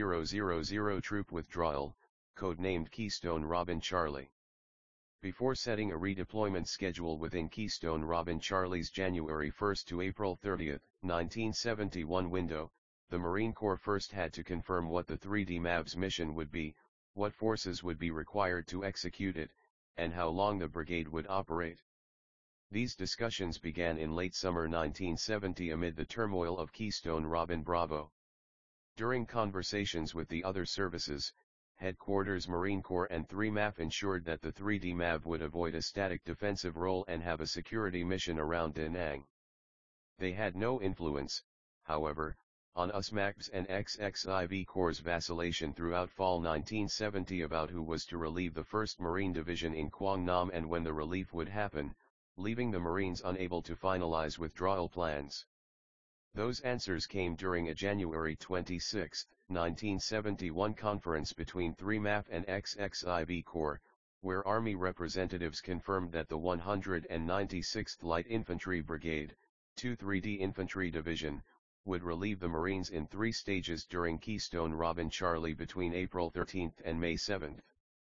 thousand troop withdrawal, codenamed Keystone Robin Charlie. Before setting a redeployment schedule within Keystone Robin Charlie's January first to April thirtieth, nineteen seventy-one window, the Marine Corps first had to confirm what the three D M A B's mission would be, what forces would be required to execute it, and how long the brigade would operate. These discussions began in late summer nineteen seventy amid the turmoil of Keystone Robin Bravo. During conversations with the other services, Headquarters Marine Corps and three M A P ensured that the three D M A B would avoid a static defensive role and have a security mission around Da Nang. They had no influence, however, on U S M A C's and X X I V Corps' vacillation throughout fall nineteen seventy about who was to relieve the first Marine Division in Quang Nam and when the relief would happen, leaving the Marines unable to finalize withdrawal plans. Those answers came during a January twenty-sixth, nineteen seventy-one conference between three M A P and X X I V Corps, where Army representatives confirmed that the one hundred ninety-sixth Light Infantry Brigade, two three D Infantry Division, would relieve the Marines in three stages during Keystone Robin Charlie between April thirteenth and May seventh.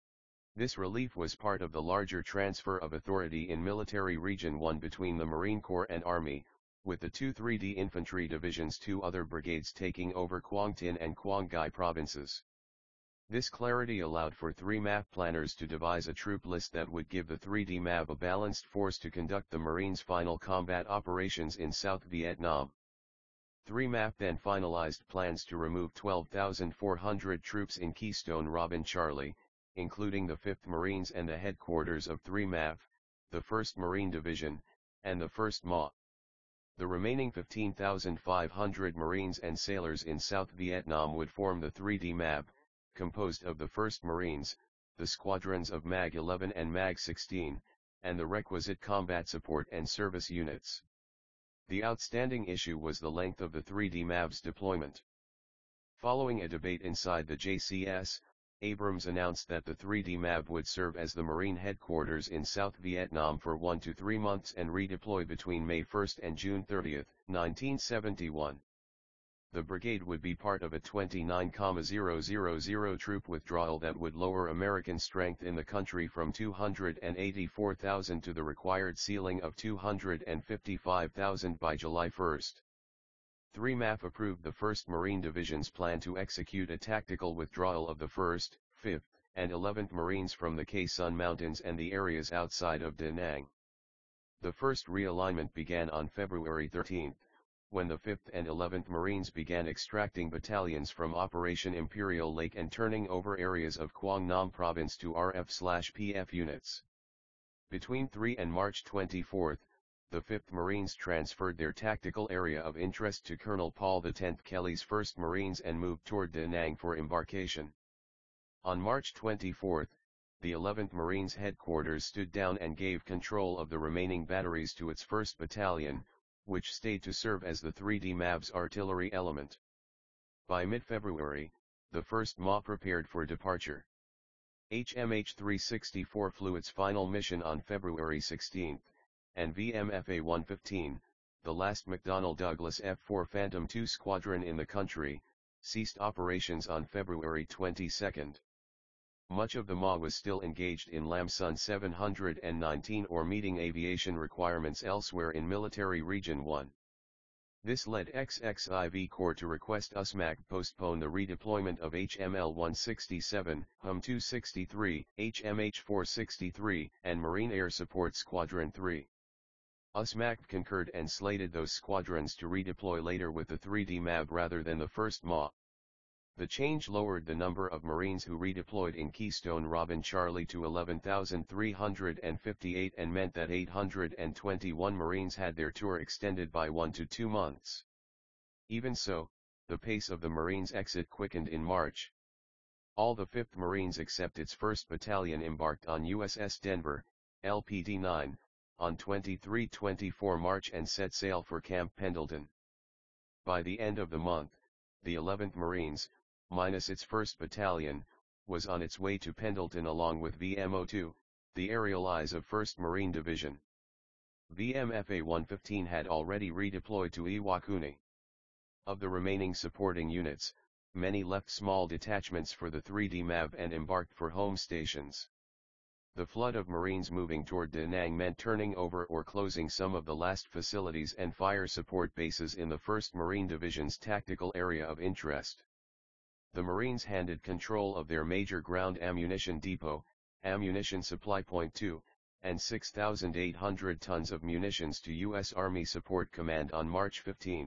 This relief was part of the larger transfer of authority in Military Region one between the Marine Corps and Army, with the two three D Infantry Division's two other brigades taking over Quang Tin and Quang Ngai provinces. This clarity allowed for three M A P planners to devise a troop list that would give the three D M A B a balanced force to conduct the Marines' final combat operations in South Vietnam. three M A P then finalized plans to remove twelve thousand four hundred troops in Keystone Robin Charlie, including the fifth Marines and the headquarters of three M A P, the first Marine Division, and the first M A. The remaining fifteen thousand five hundred Marines and sailors in South Vietnam would form the three D M A B, composed of the first Marines, the squadrons of M A G eleven and M A G sixteen, and the requisite combat support and service units. The outstanding issue was the length of the three D M A B's deployment. Following a debate inside the J C S, Abrams announced that the three D MAV would serve as the Marine headquarters in South Vietnam for one to three months and redeploy between May first and June thirtieth, nineteen seventy-one. The brigade would be part of a twenty-nine thousand troop withdrawal that would lower American strength in the country from two hundred eighty-four thousand to the required ceiling of two hundred fifty-five thousand by July first. three M A F approved the first Marine Division's plan to execute a tactical withdrawal of the first, fifth, and eleventh Marines from the Khe Sun Mountains and the areas outside of Da Nang. The first realignment began on February thirteenth, when the fifth and eleventh Marines began extracting battalions from Operation Imperial Lake and turning over areas of Quang Nam Province to R F/P F units. Between the third and March twenty-fourth, the fifth Marines transferred their tactical area of interest to Colonel Paul the tenth Kelly's first Marines and moved toward Da Nang for embarkation. On March twenty-fourth, the eleventh Marines headquarters stood down and gave control of the remaining batteries to its first Battalion, which stayed to serve as the three D MAV's artillery element. By mid-February, the first M A prepared for departure. H M H three sixty-four flew its final mission on February sixteenth, and V M F A one fifteen, the last McDonnell Douglas F four Phantom two squadron in the country, ceased operations on February twenty-second. Much of the M A was still engaged in Lam Son seven hundred nineteen or meeting aviation requirements elsewhere in Military Region one. This led X X I V Corps to request U S M A C postpone the redeployment of H M L one sixty-seven, H U M two sixty-three, H M H four sixty-three, and Marine Air Support Squadron three. U S M A C concurred and slated those squadrons to redeploy later with the three D MAV rather than the first M A. The change lowered the number of Marines who redeployed in Keystone Robin Charlie to eleven thousand three hundred fifty-eight and meant that eight hundred twenty-one Marines had their tour extended by one to two months. Even so, the pace of the Marines' exit quickened in March. All the fifth Marines except its first Battalion embarked on U S S Denver, L P D nine, on twenty-three to twenty-four March and set sail for Camp Pendleton. By the end of the month, the eleventh Marines, minus its first Battalion, was on its way to Pendleton along with V M O two, the aerial eyes of first Marine Division. V M F A one fifteen had already redeployed to Iwakuni. Of the remaining supporting units, many left small detachments for the three D MAV and embarked for home stations. The flood of Marines moving toward Da Nang meant turning over or closing some of the last facilities and fire support bases in the first Marine Division's tactical area of interest. The Marines handed control of their major ground ammunition depot, Ammunition Supply Point two, and six thousand eight hundred tons of munitions to U S Army Support Command on March fifteenth.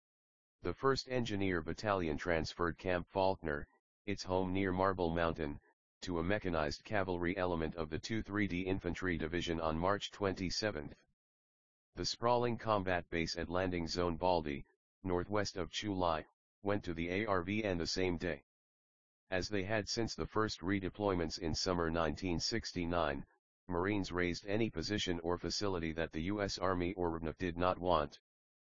The first Engineer Battalion transferred Camp Faulkner, its home near Marble Mountain, to a mechanized cavalry element of the two three D Infantry Division on March twenty-seventh. The sprawling combat base at Landing Zone Baldy, northwest of Chu Lai, went to the A R V N the same day. As they had since the first redeployments in summer nineteen sixty-nine, Marines raised any position or facility that the U S Army or R V N F did not want.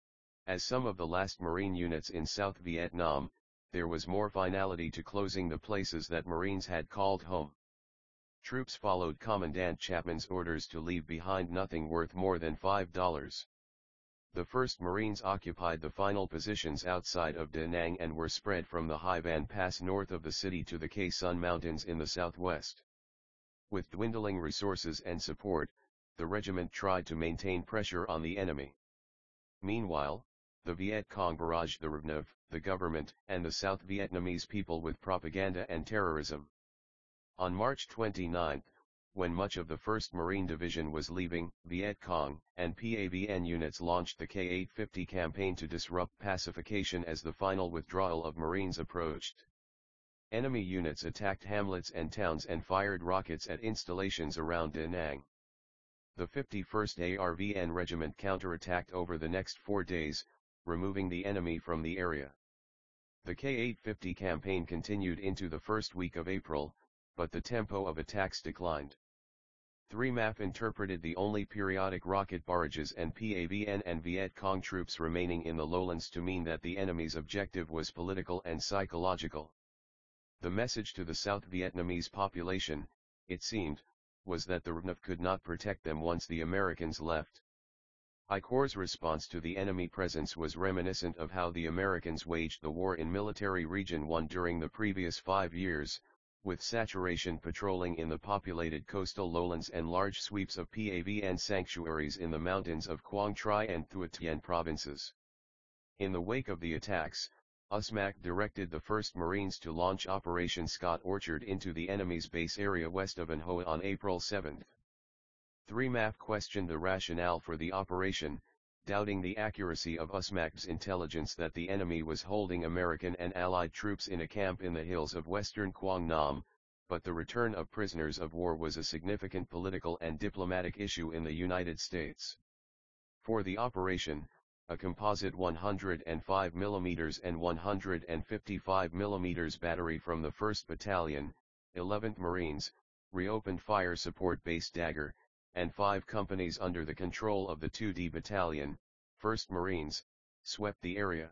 As some of the last Marine units in South Vietnam, there was more finality to closing the places that Marines had called home. Troops followed Commandant Chapman's orders to leave behind nothing worth more than five dollars. The first Marines occupied the final positions outside of Da Nang and were spread from the Hai Van Pass north of the city to the Khe Sun Mountains in the southwest. With dwindling resources and support, the regiment tried to maintain pressure on the enemy. Meanwhile, the Viet Cong barraged the R V N F, the government, and the South Vietnamese people with propaganda and terrorism. On March twenty-ninth, when much of the first Marine Division was leaving, Viet Cong and P A V N units launched the K eight fifty campaign to disrupt pacification as the final withdrawal of Marines approached. Enemy units attacked hamlets and towns and fired rockets at installations around Da Nang. The fifty-first A R V N Regiment counterattacked over the next four days, removing the enemy from the area. The K eight fifty campaign continued into the first week of April, but the tempo of attacks declined. three M A F interpreted the only periodic rocket barrages and P A V N and Viet Cong troops remaining in the lowlands to mean that the enemy's objective was political and psychological. The message to the South Vietnamese population, it seemed, was that the R N F could not protect them once the Americans left. I Corps' response to the enemy presence was reminiscent of how the Americans waged the war in Military Region one during the previous five years, with saturation patrolling in the populated coastal lowlands and large sweeps of P A V N sanctuaries in the mountains of Quang Tri and Thu Thien provinces. In the wake of the attacks, U S M A C directed the first Marines to launch Operation Scott Orchard into the enemy's base area west of An Hoa on April seventh. three M A F questioned the rationale for the operation, doubting the accuracy of U S M A C's intelligence that the enemy was holding American and Allied troops in a camp in the hills of western Quang Nam, but the return of prisoners of war was a significant political and diplomatic issue in the United States. For the operation, a composite one hundred five millimeter and one hundred fifty-five millimeter battery from the first Battalion, eleventh Marines, reopened fire support base Dagger, and five companies under the control of the two D Battalion, first Marines, swept the area.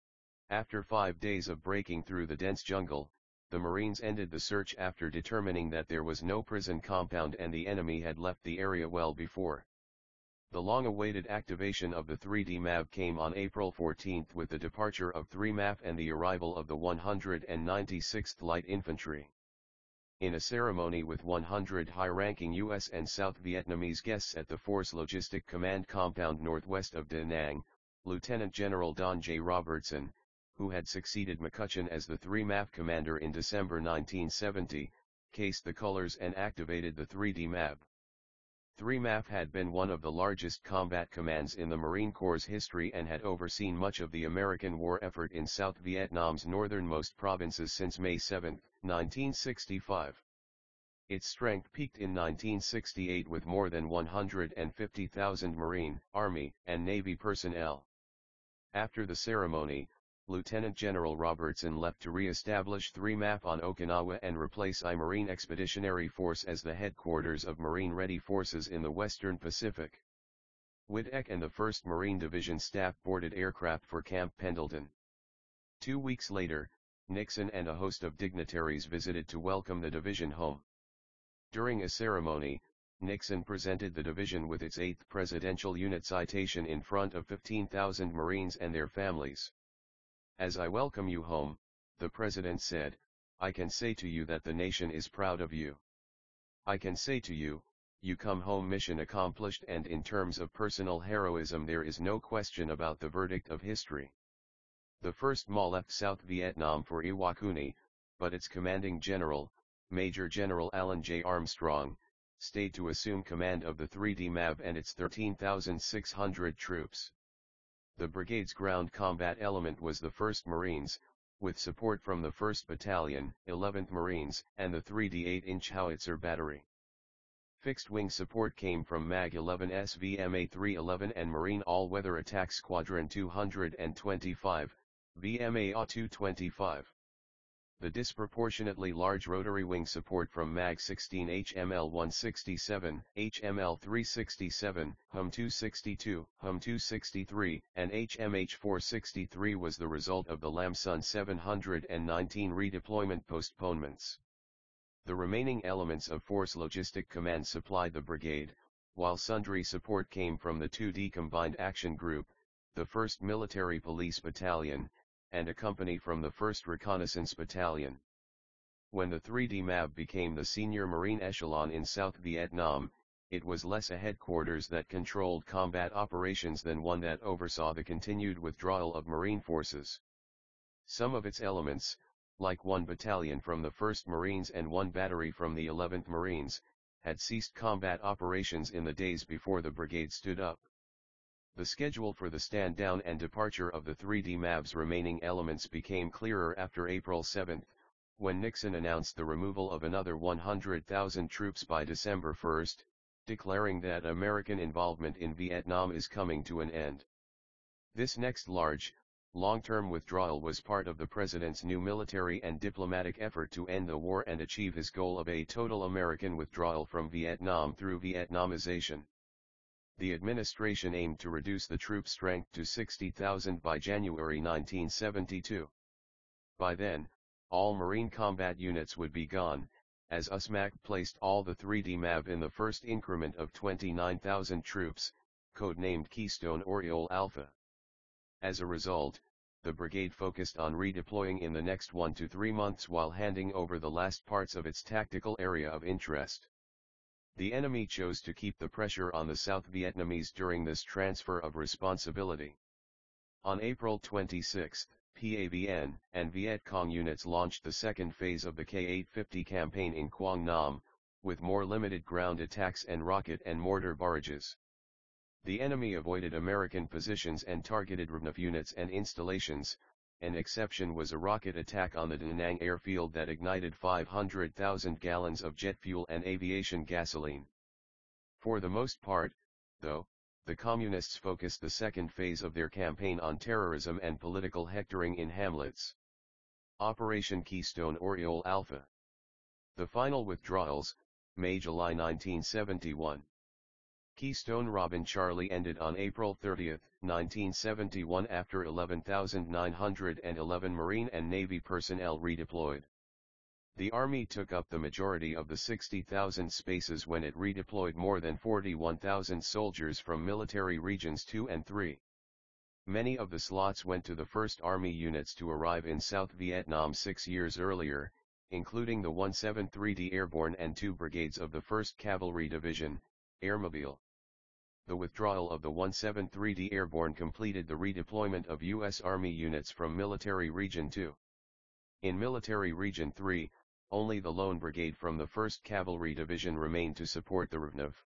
After five days of breaking through the dense jungle, the Marines ended the search after determining that there was no prison compound and the enemy had left the area well before. The long-awaited activation of the three D M A V came on April fourteenth with the departure of three M A F and the arrival of the one hundred ninety-sixth Light Infantry. In a ceremony with one hundred high-ranking U S and South Vietnamese guests at the Force Logistic Command compound northwest of Da Nang, Lieutenant General Don J. Robertson, who had succeeded McCutcheon as the three M A F commander in December nineteen seventy, cased the colors and activated the three D M A V. three M A F had been one of the largest combat commands in the Marine Corps' history and had overseen much of the American war effort in South Vietnam's northernmost provinces since May seventh, nineteen sixty-five. Its strength peaked in nineteen sixty-eight with more than one hundred fifty thousand Marine, Army, and Navy personnel. After the ceremony, Lieutenant General Robertson left to re-establish three M A F on Okinawa and replace I Marine Expeditionary Force as the headquarters of Marine Ready Forces in the Western Pacific. Whittek and the first Marine Division staff boarded aircraft for Camp Pendleton. Two weeks later, Nixon and a host of dignitaries visited to welcome the division home. During a ceremony, Nixon presented the division with its eighth Presidential Unit Citation in front of fifteen thousand Marines and their families. "As I welcome you home," the President said, "I can say to you that the nation is proud of you. I can say to you, you come home mission accomplished, and in terms of personal heroism there is no question about the verdict of history." The first M A left South Vietnam for Iwakuni, but its commanding general, Major General Alan J. Armstrong, stayed to assume command of the three D M A V and its thirteen thousand six hundred troops. The brigade's ground combat element was the first Marines, with support from the first Battalion, eleventh Marines, and the three D eight inch Howitzer Battery. Fixed-wing support came from M A G eleven S V M A three eleven and Marine All-Weather Attack Squadron two hundred twenty-five, V M A A two twenty-five. The disproportionately large rotary wing support from M A G sixteen H M L one sixty-seven, H M L three sixty-seven, H U M two sixty-two, H U M two sixty-three, and H M H four sixty-three was the result of the Lam Son seven hundred nineteen redeployment postponements. The remaining elements of Force Logistic Command supplied the brigade, while sundry support came from the two D Combined Action Group, the first Military Police Battalion, and a company from the first Reconnaissance Battalion. When the three D M A V became the senior Marine echelon in South Vietnam, it was less a headquarters that controlled combat operations than one that oversaw the continued withdrawal of Marine forces. Some of its elements, like one battalion from the first Marines and one battery from the eleventh Marines, had ceased combat operations in the days before the brigade stood up. The schedule for the stand-down and departure of the three D M A V's remaining elements became clearer after April seventh, when Nixon announced the removal of another one hundred thousand troops by December first, declaring that American involvement in Vietnam is coming to an end. This next large, long-term withdrawal was part of the President's new military and diplomatic effort to end the war and achieve his goal of a total American withdrawal from Vietnam through Vietnamization. The administration aimed to reduce the troop strength to sixty thousand by January nineteen seventy-two. By then, all Marine combat units would be gone, as U S M A C placed all the three D M A V in the first increment of twenty-nine thousand troops, codenamed Keystone Oriole Alpha. As a result, the brigade focused on redeploying in the next one to three months while handing over the last parts of its tactical area of interest. The enemy chose to keep the pressure on the South Vietnamese during this transfer of responsibility. On April twenty-sixth, P A V N and Viet Cong units launched the second phase of the K eight fifty campaign in Quang Nam, with more limited ground attacks and rocket and mortar barrages. The enemy avoided American positions and targeted R N A V units and installations. An exception was a rocket attack on the Da Nang airfield that ignited five hundred thousand gallons of jet fuel and aviation gasoline. For the most part, though, the Communists focused the second phase of their campaign on terrorism and political hectoring in hamlets. Operation Keystone Oriole Alpha. The final withdrawals, May-July nineteen seventy-one. Keystone Robin Charlie ended on April thirtieth, nineteen seventy-one after eleven thousand nine hundred eleven Marine and Navy personnel redeployed. The Army took up the majority of the sixty thousand spaces when it redeployed more than forty-one thousand soldiers from military regions two and three. Many of the slots went to the first Army units to arrive in South Vietnam six years earlier, including the one seventy-three D Airborne and two brigades of the first Cavalry Division, Airmobile. The withdrawal of the one seventy-three D Airborne completed the redeployment of U S Army units from Military Region two. In Military Region three, only the lone brigade from the first Cavalry Division remained to support the R N A V.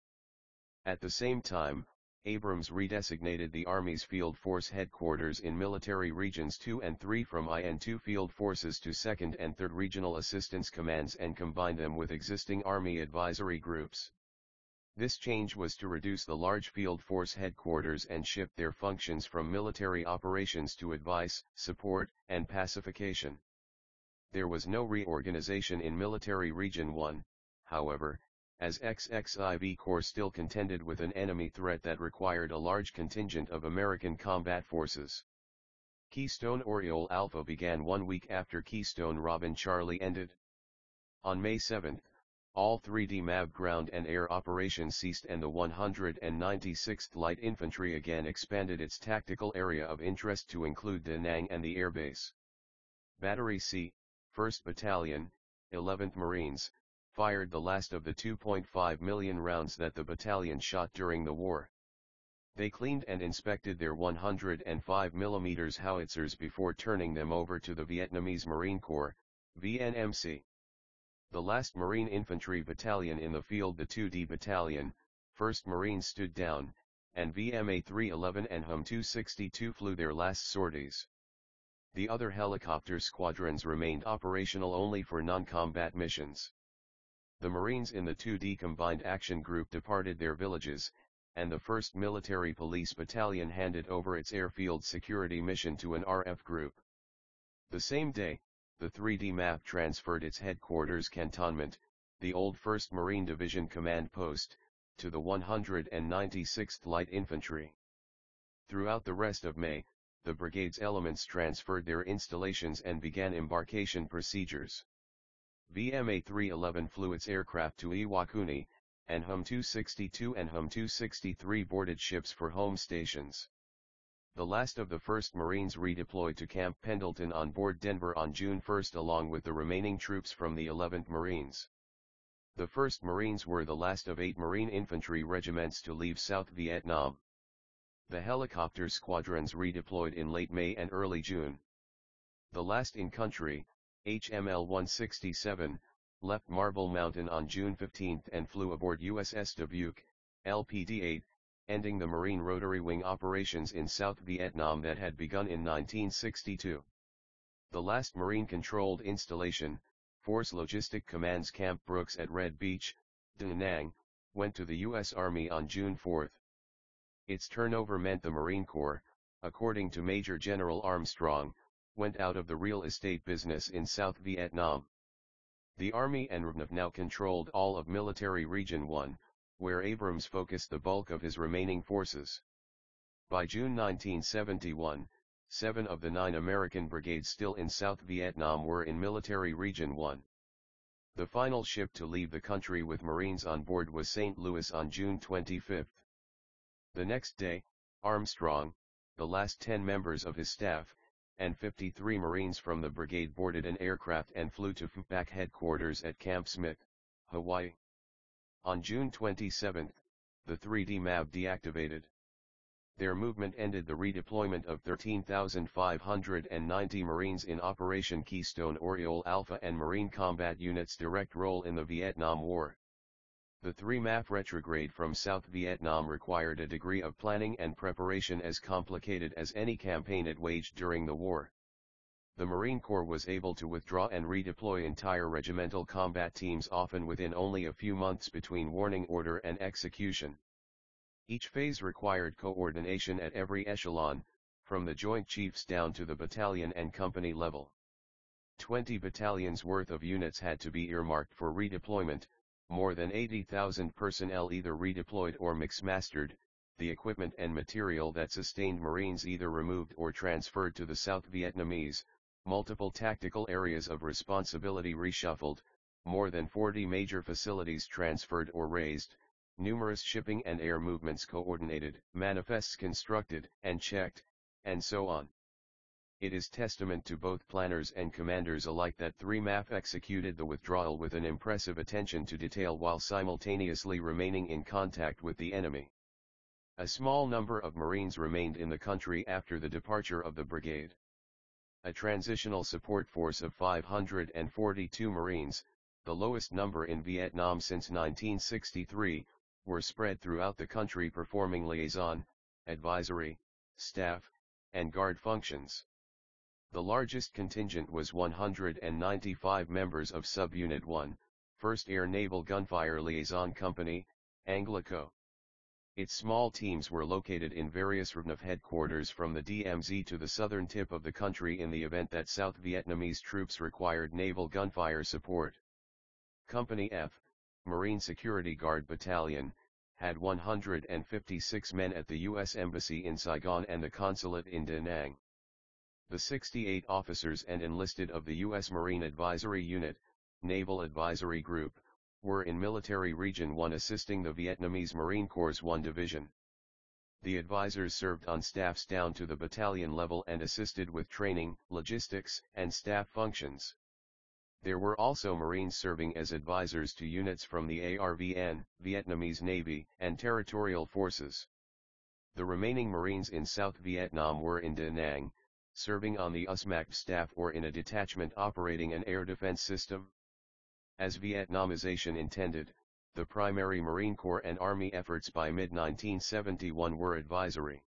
At the same time, Abrams redesignated the Army's Field Force headquarters in Military Regions two and three from I and two Field Forces to second and third Regional Assistance Commands and combined them with existing Army advisory groups. This change was to reduce the large Field Force headquarters and shift their functions from military operations to advice, support, and pacification. There was no reorganization in Military Region one, however, as X X I V Corps still contended with an enemy threat that required a large contingent of American combat forces. Keystone Oriole Alpha began one week after Keystone Robin Charlie ended. On May seventh, all three D M A V ground and air operations ceased and the one hundred ninety-sixth Light Infantry again expanded its tactical area of interest to include Da Nang and the airbase. Battery C, first Battalion, eleventh Marines, fired the last of the two point five million rounds that the battalion shot during the war. They cleaned and inspected their one hundred five millimeter howitzers before turning them over to the Vietnamese Marine Corps, V N M C. The last Marine Infantry Battalion in the field, the two D Battalion, first Marines, stood down, and V M A three eleven and H U M two sixty-two flew their last sorties. The other helicopter squadrons remained operational only for non-combat missions. The Marines in the two D Combined Action Group departed their villages, and the first Military Police Battalion handed over its airfield security mission to an R F group. The same day, the three D M A V transferred its headquarters cantonment, the old first Marine Division command post, to the one hundred ninety-sixth Light Infantry. Throughout the rest of May, the brigade's elements transferred their installations and began embarkation procedures. V M A three eleven flew its aircraft to Iwakuni, and H U M two sixty-two and H U M two sixty-three boarded ships for home stations. The last of the first Marines redeployed to Camp Pendleton on board Denver on June first along with the remaining troops from the eleventh Marines. The first Marines were the last of eight Marine infantry regiments to leave South Vietnam. The helicopter squadrons redeployed in late May and early June. The last in country, H M L one sixty-seven, left Marble Mountain on June fifteenth and flew aboard U S S Dubuque, L P D eight, ending the Marine Rotary Wing operations in South Vietnam that had begun in nineteen sixty-two. The last Marine-controlled installation, Force Logistic Command's Camp Brooks at Red Beach, Da Nang, went to the U S Army on June fourth. Its turnover meant the Marine Corps, according to Major General Armstrong, went out of the real estate business in South Vietnam. The Army and R N A V now controlled all of Military Region one, where Abrams focused the bulk of his remaining forces. By June nineteen seventy-one, seven of the nine American brigades still in South Vietnam were in Military Region one. The final ship to leave the country with Marines on board was Saint Louis on June twenty-fifth. The next day, Armstrong, the last ten members of his staff, and fifty-three Marines from the brigade boarded an aircraft and flew to F U P A C headquarters at Camp Smith, Hawaii. On June twenty-seventh, the three D M A B deactivated. Their movement ended the redeployment of thirteen thousand five hundred ninety Marines in Operation Keystone Oriole Alpha and Marine Combat Unit's direct role in the Vietnam War. The three M A F retrograde from South Vietnam required a degree of planning and preparation as complicated as any campaign it waged during the war. The Marine Corps was able to withdraw and redeploy entire regimental combat teams often within only a few months between warning order and execution. Each phase required coordination at every echelon, from the Joint Chiefs down to the battalion and company level. Twenty battalions worth of units had to be earmarked for redeployment, more than eighty thousand personnel either redeployed or mixmastered, the equipment and material that sustained Marines either removed or transferred to the South Vietnamese, multiple tactical areas of responsibility reshuffled, more than forty major facilities transferred or razed, numerous shipping and air movements coordinated, manifests constructed and checked, and so on. It is testament to both planners and commanders alike that three M A F executed the withdrawal with an impressive attention to detail while simultaneously remaining in contact with the enemy. A small number of Marines remained in the country after the departure of the brigade. A transitional support force of five hundred forty-two Marines, the lowest number in Vietnam since nineteen sixty-three, were spread throughout the country performing liaison, advisory, staff, and guard functions. The largest contingent was one hundred ninety-five members of Subunit one, first Air Naval Gunfire Liaison Company, Anglico. Its small teams were located in various R V N F headquarters from the D M Z to the southern tip of the country in the event that South Vietnamese troops required naval gunfire support. Company F, Marine Security Guard Battalion, had one hundred fifty-six men at the U S Embassy in Saigon and the consulate in Da Nang. The sixty-eight officers and enlisted of the U S Marine Advisory Unit, Naval Advisory Group, were in Military Region one assisting the Vietnamese Marine Corps' one Division. The advisors served on staffs down to the battalion level and assisted with training, logistics, and staff functions. There were also Marines serving as advisors to units from the A R V N, Vietnamese Navy, and territorial forces. The remaining Marines in South Vietnam were in Da Nang, serving on the U S M A C staff or in a detachment operating an air defense system. As Vietnamization intended, the primary Marine Corps and Army efforts by mid nineteen seventy-one were advisory.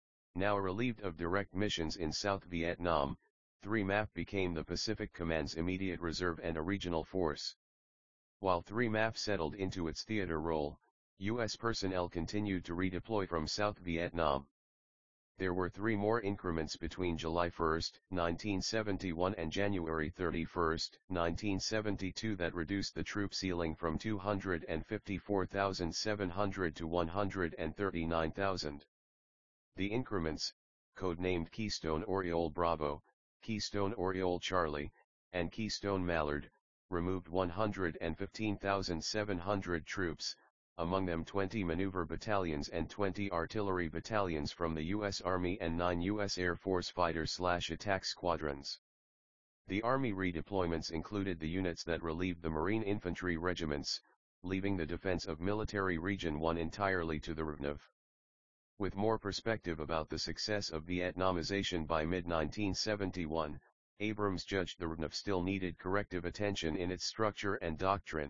Now relieved of direct missions in South Vietnam, three M A F became the Pacific Command's immediate reserve and a regional force. While three M A F settled into its theater role, U S personnel continued to redeploy from South Vietnam. There were three more increments between July first, nineteen seventy-one and January thirty-first, nineteen seventy-two that reduced the troop ceiling from two hundred fifty-four thousand seven hundred to one hundred thirty-nine thousand. The increments, codenamed Keystone Oriole Bravo, Keystone Oriole Charlie, and Keystone Mallard, removed one hundred fifteen thousand seven hundred troops, among them twenty maneuver battalions and twenty artillery battalions from the U S Army and nine U S Air Force fighter-slash-attack squadrons. The Army redeployments included the units that relieved the Marine Infantry regiments, leaving the defense of Military Region one entirely to the R V N F. With more perspective about the success of Vietnamization by mid nineteen seventy-one, Abrams judged the R V N F still needed corrective attention in its structure and doctrine.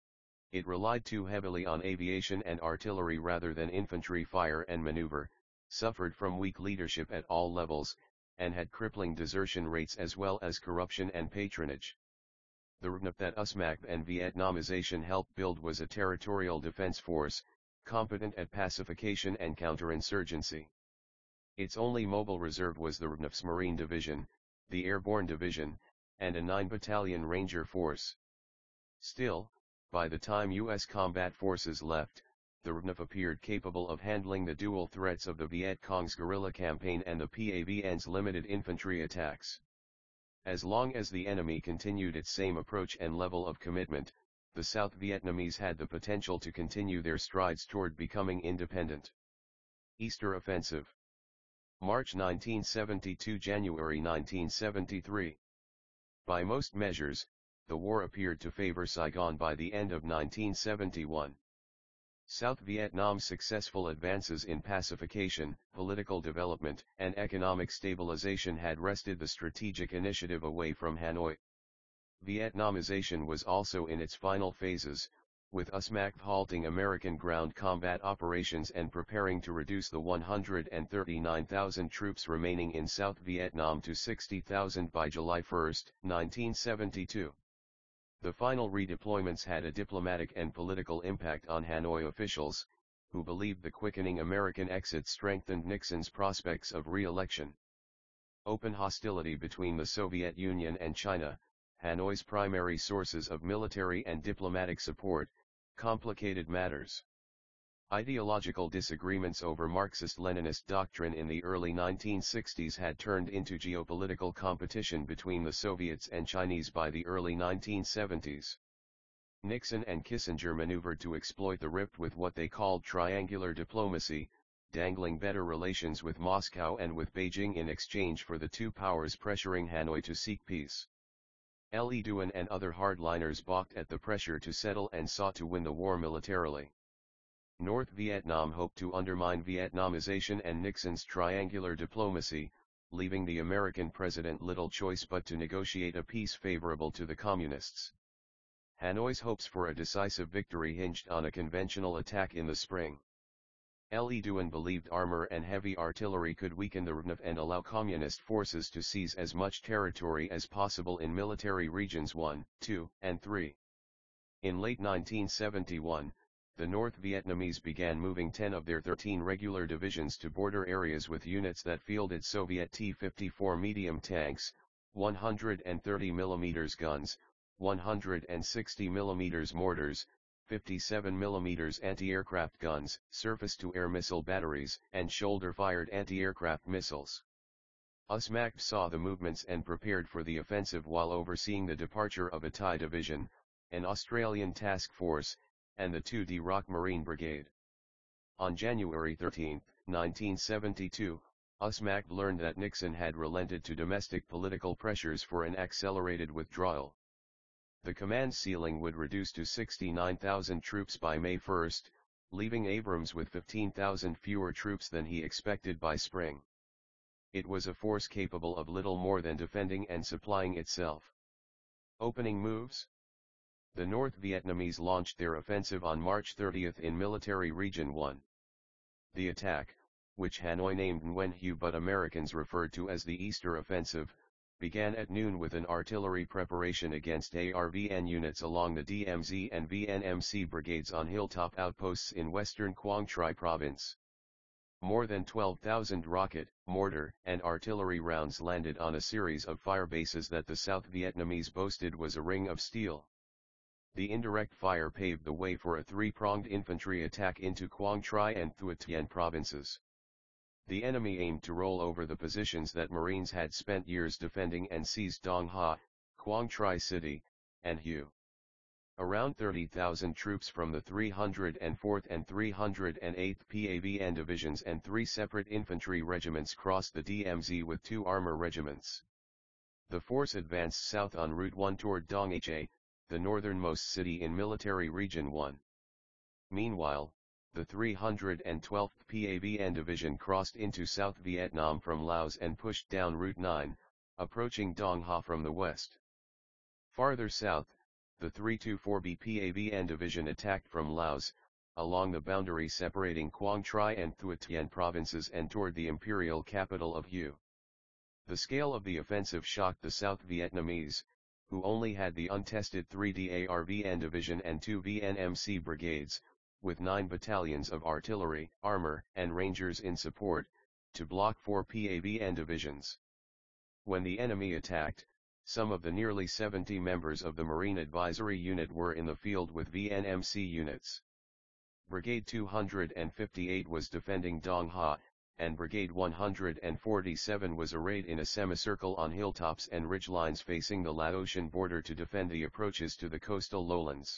It relied too heavily on aviation and artillery rather than infantry fire and maneuver, suffered from weak leadership at all levels, and had crippling desertion rates as well as corruption and patronage. The R V N F that U S M A C and Vietnamization helped build was a territorial defense force, competent at pacification and counterinsurgency. Its only mobile reserve was the R V N F's Marine Division, the Airborne Division, and a nine battalion Ranger Force. Still, by the time U S combat forces left, the R N F appeared capable of handling the dual threats of the Viet Cong's guerrilla campaign and the P A V N's limited infantry attacks. As long as the enemy continued its same approach and level of commitment, the South Vietnamese had the potential to continue their strides toward becoming independent. Easter Offensive. March nineteen seventy-two – January nineteen seventy-three. By most measures, the war appeared to favor Saigon by the end of nineteen seventy-one. South Vietnam's successful advances in pacification, political development, and economic stabilization had wrested the strategic initiative away from Hanoi. Vietnamization was also in its final phases, with U S M A C halting American ground combat operations and preparing to reduce the one hundred thirty-nine thousand troops remaining in South Vietnam to sixty thousand by July first, nineteen seventy-two. The final redeployments had a diplomatic and political impact on Hanoi officials, who believed the quickening American exit strengthened Nixon's prospects of re-election. Open hostility between the Soviet Union and China, Hanoi's primary sources of military and diplomatic support, complicated matters. Ideological disagreements over Marxist-Leninist doctrine in the early nineteen sixties had turned into geopolitical competition between the Soviets and Chinese by the early nineteen seventies. Nixon and Kissinger maneuvered to exploit the rift with what they called triangular diplomacy, dangling better relations with Moscow and with Beijing in exchange for the two powers pressuring Hanoi to seek peace. Le Duan and other hardliners balked at the pressure to settle and sought to win the war militarily. North Vietnam hoped to undermine Vietnamization and Nixon's triangular diplomacy, leaving the American president little choice but to negotiate a peace favorable to the Communists. Hanoi's hopes for a decisive victory hinged on a conventional attack in the spring. Le Duan believed armor and heavy artillery could weaken the R N F and allow Communist forces to seize as much territory as possible in military regions one, two, and three. In late nineteen seventy-one, the North Vietnamese began moving ten of their thirteen regular divisions to border areas with units that fielded Soviet T fifty-four medium tanks, one hundred thirty millimeter guns, one hundred sixty millimeter mortars, fifty-seven millimeter anti-aircraft guns, surface-to-air missile batteries, and shoulder-fired anti-aircraft missiles. U S M A C saw the movements and prepared for the offensive while overseeing the departure of a Thai division, an Australian task force, and the two D Rock Marine Brigade. On January thirteenth, nineteen seventy-two, U S M A C learned that Nixon had relented to domestic political pressures for an accelerated withdrawal. The command ceiling would reduce to sixty-nine thousand troops by May first, leaving Abrams with fifteen thousand fewer troops than he expected by spring. It was a force capable of little more than defending and supplying itself. Opening moves? The North Vietnamese launched their offensive on March thirtieth in Military Region one. The attack, which Hanoi named Nguyen Hue but Americans referred to as the Easter Offensive, began at noon with an artillery preparation against A R V N units along the D M Z and V N M C brigades on hilltop outposts in western Quang Tri province. More than twelve thousand rocket, mortar, and artillery rounds landed on a series of fire bases that the South Vietnamese boasted was a ring of steel. The indirect fire paved the way for a three-pronged infantry attack into Quang Tri and Thu Thien provinces. The enemy aimed to roll over the positions that Marines had spent years defending and seized Dong Ha, Quang Tri City, and Hue. Around thirty thousand troops from the three hundred fourth and three hundred eighth P A V N divisions and three separate infantry regiments crossed the D M Z with two armor regiments. The force advanced south on Route one toward Dong Ha, the northernmost city in Military Region one. Meanwhile, the three hundred twelfth P A V N Division crossed into South Vietnam from Laos and pushed down Route nine, approaching Dong Ha from the west. Farther south, the three twenty-four B P A V N Division attacked from Laos, along the boundary separating Quang Tri and Thu Thien provinces and toward the imperial capital of Hue. The scale of the offensive shocked the South Vietnamese, who only had the untested three D A R V N Division and two V N M C brigades, with nine battalions of artillery, armor, and rangers in support, to block four P A V N divisions. When the enemy attacked, some of the nearly seventy members of the Marine Advisory Unit were in the field with V N M C units. Brigade two hundred fifty-eight was defending Dong Ha, and Brigade one hundred forty-seven was arrayed in a semicircle on hilltops and ridgelines facing the Laotian border to defend the approaches to the coastal lowlands.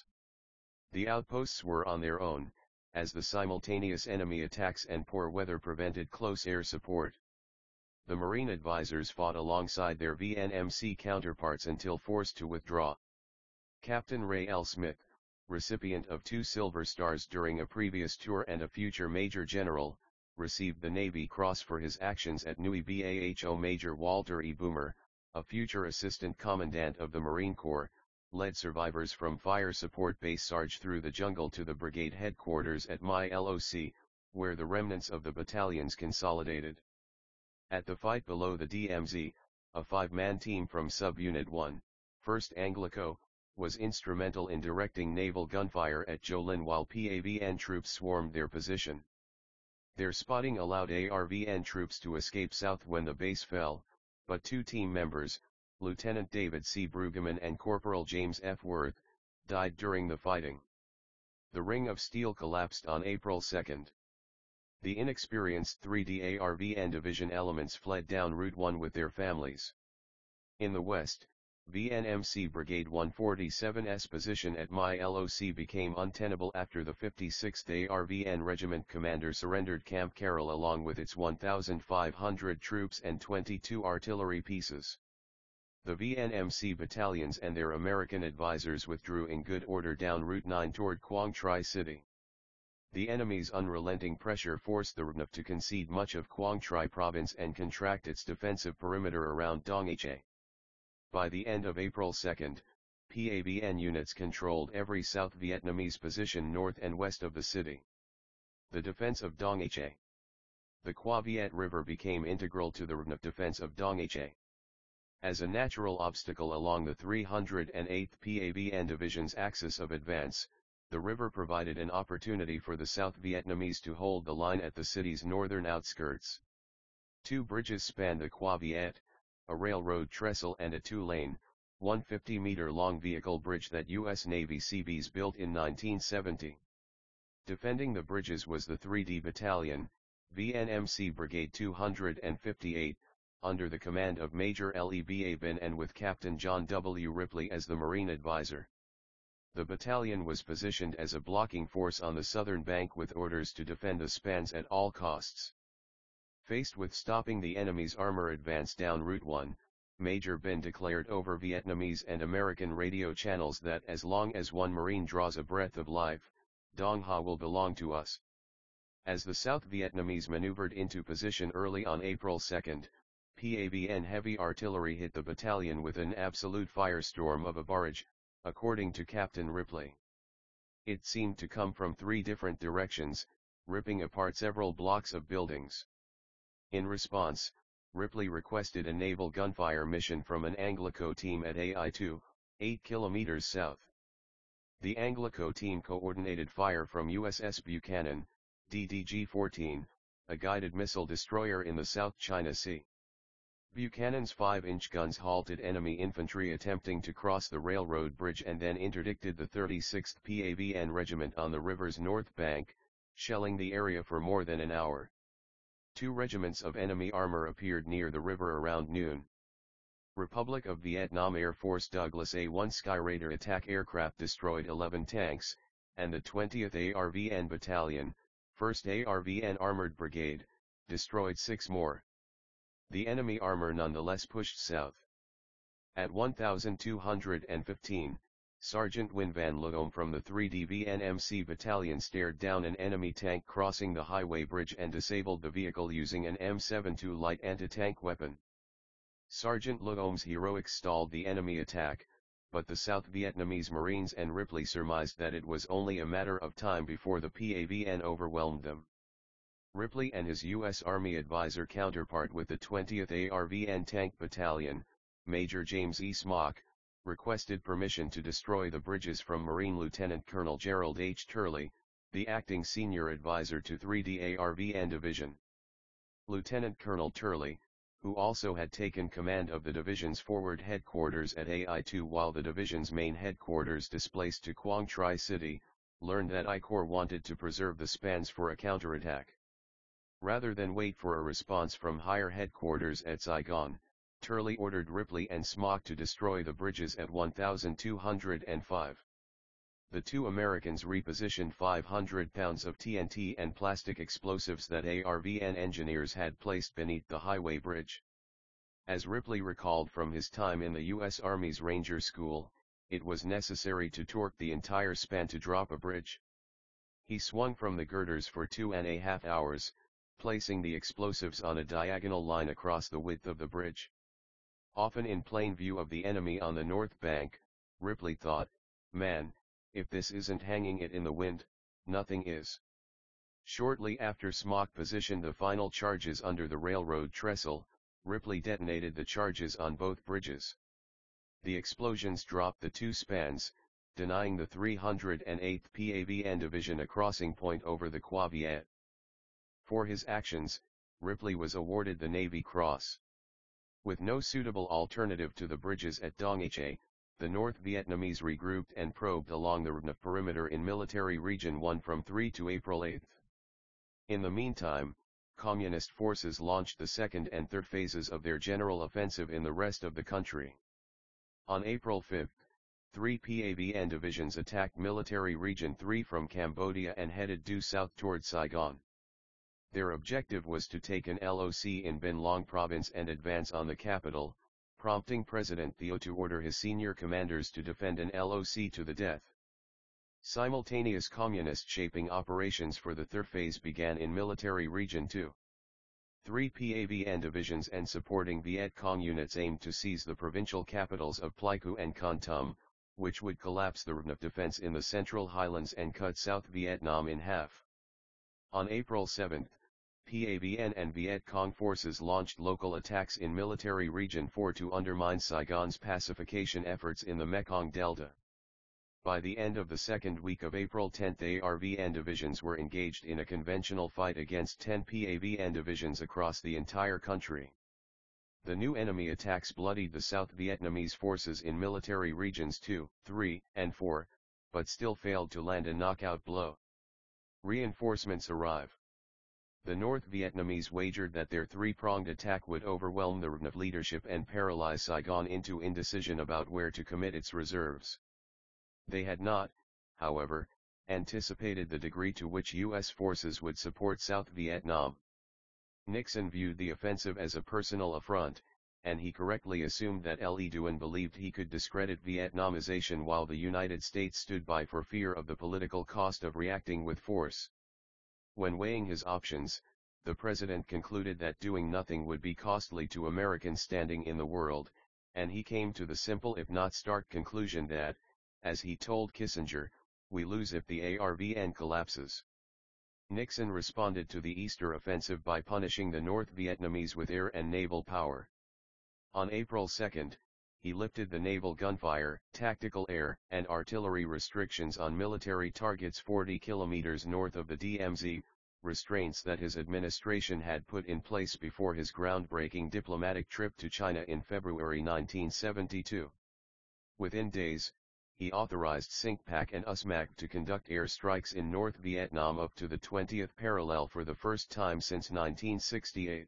The outposts were on their own, as the simultaneous enemy attacks and poor weather prevented close air support. The Marine advisors fought alongside their V N M C counterparts until forced to withdraw. Captain Ray L. Smith, recipient of two Silver Stars during a previous tour and a future Major General, received the Navy Cross for his actions at Nui Baho. Major Walter E. Boomer, a future Assistant Commandant of the Marine Corps, led survivors from Fire Support Base Sarge through the jungle to the brigade headquarters at My Loc, where the remnants of the battalions consolidated. At the fight below the D M Z, a five-man team from Subunit one, first Anglico, was instrumental in directing naval gunfire at Jolin while P A V N troops swarmed their position. Their spotting allowed A R V N troops to escape south when the base fell, but two team members, Lieutenant David C. Brueggemann and Corporal James F. Worth, died during the fighting. The Ring of Steel collapsed on April second. The inexperienced three D A R V N division elements fled down Route one with their families. In the west, V N M C Brigade one forty-seven's position at My Loc became untenable after the fifty-sixth A R V N Regiment commander surrendered Camp Carroll along with its one thousand five hundred troops and twenty-two artillery pieces. The V N M C battalions and their American advisors withdrew in good order down Route nine toward Quang Tri City. The enemy's unrelenting pressure forced the R N F to concede much of Quang Tri province and contract its defensive perimeter around Dong Ha. By the end of April second, P A V N units controlled every South Vietnamese position north and west of the city. The defense of Dong Ha. The Qua Viet River became integral to the R N F defense of Dong Ha. As a natural obstacle along the three hundred eighth P A V N Division's axis of advance, the river provided an opportunity for the South Vietnamese to hold the line at the city's northern outskirts. Two bridges spanned the Qua Viet, a railroad trestle and a two-lane, one hundred fifty meter long vehicle bridge that U S Navy Seabees built in nineteen seventy. Defending the bridges was the three D Battalion, V N M C Brigade two hundred fifty-eight, under the command of Major Leba Bin and with Captain John W. Ripley as the Marine advisor. The battalion was positioned as a blocking force on the southern bank with orders to defend the spans at all costs. Faced with stopping the enemy's armor advance down Route one, Major Bin declared over Vietnamese and American radio channels that as long as one Marine draws a breath of life, Dong Ha will belong to us. As the South Vietnamese maneuvered into position early on April second, P A V N heavy artillery hit the battalion with an absolute firestorm of a barrage, according to Captain Ripley. It seemed to come from three different directions, ripping apart several blocks of buildings. In response, Ripley requested a naval gunfire mission from an Anglico team at A I two, eight kilometers south. The Anglico team coordinated fire from U S S Buchanan, D D G fourteen, a guided missile destroyer in the South China Sea. Buchanan's five-inch guns halted enemy infantry attempting to cross the railroad bridge and then interdicted the thirty-sixth P A V N Regiment on the river's north bank, shelling the area for more than an hour. Two regiments of enemy armor appeared near the river around noon. Republic of Vietnam Air Force Douglas A one Skyraider attack aircraft destroyed eleven tanks, and the twentieth A R V N Battalion, first A R V N Armored Brigade, destroyed six more. The enemy armor nonetheless pushed south. At one thousand two hundred fifteen, Sergeant Win Van Loom from the three D V N M C Battalion stared down an enemy tank crossing the highway bridge and disabled the vehicle using an M seventy-two light anti-tank weapon. Sergeant Loom's heroics stalled the enemy attack, but the South Vietnamese Marines and Ripley surmised that it was only a matter of time before the P A V N overwhelmed them. Ripley and his U S Army advisor counterpart with the twentieth A R V N Tank Battalion, Major James E. Smock, requested permission to destroy the bridges from Marine Lieutenant Colonel Gerald H. Turley, the acting senior advisor to three D A R V N Division. Lieutenant Colonel Turley, who also had taken command of the division's forward headquarters at A I two while the division's main headquarters displaced to Quang Tri City, learned that I Corps wanted to preserve the spans for a counterattack. Rather than wait for a response from higher headquarters at Saigon, Turley ordered Ripley and Smock to destroy the bridges at one thousand two hundred five. The two Americans repositioned five hundred pounds of T N T and plastic explosives that A R V N engineers had placed beneath the highway bridge. As Ripley recalled from his time in the U S Army's Ranger School, it was necessary to torque the entire span to drop a bridge. He swung from the girders for two and a half hours, placing the explosives on a diagonal line across the width of the bridge. Often in plain view of the enemy on the north bank, Ripley thought, "Man, if this isn't hanging it in the wind, nothing is." Shortly after Smock positioned the final charges under the railroad trestle, Ripley detonated the charges on both bridges. The explosions dropped the two spans, denying the three hundred eighth P A V N Division a crossing point over the Qua Viet. For his actions, Ripley was awarded the Navy Cross. With no suitable alternative to the bridges at Dong Ha, the North Vietnamese regrouped and probed along the R N F perimeter in Military Region one from the third to April eighth. In the meantime, Communist forces launched the second and third phases of their general offensive in the rest of the country. On April fifth, three P A V N divisions attacked Military Region three from Cambodia and headed due south toward Saigon. Their objective was to take an L O C in Ben Long province and advance on the capital, prompting President Thieu to order his senior commanders to defend an L O C to the death. Simultaneous communist shaping operations for the third phase began in Military Region two. Three P A V N divisions and supporting Viet Cong units aimed to seize the provincial capitals of Pleiku and Kon Tum, which would collapse the R N F defense in the Central Highlands and cut South Vietnam in half. On April seventh, P A V N and Viet Cong forces launched local attacks in Military Region four to undermine Saigon's pacification efforts in the Mekong Delta. By the end of the second week of April tenth, A R V N divisions were engaged in a conventional fight against ten P A V N divisions across the entire country. The new enemy attacks bloodied the South Vietnamese forces in Military Regions two, three, and four, but still failed to land a knockout blow. Reinforcements arrive. The North Vietnamese wagered that their three-pronged attack would overwhelm the R N F leadership and paralyze Saigon into indecision about where to commit its reserves. They had not, however, anticipated the degree to which U S forces would support South Vietnam. Nixon viewed the offensive as a personal affront, and he correctly assumed that Le Duan believed he could discredit Vietnamization while the United States stood by for fear of the political cost of reacting with force. When weighing his options, the president concluded that doing nothing would be costly to American standing in the world, and he came to the simple if not stark conclusion that, as he told Kissinger, "We lose if the A R V N collapses." Nixon responded to the Easter offensive by punishing the North Vietnamese with air and naval power. On April second, he lifted the naval gunfire, tactical air, and artillery restrictions on military targets forty kilometers north of the D M Z, restraints that his administration had put in place before his groundbreaking diplomatic trip to China in February nineteen seventy-two. Within days, he authorized SINCPAC and U S M A C to conduct air strikes in North Vietnam up to the twentieth parallel for the first time since nineteen sixty-eight.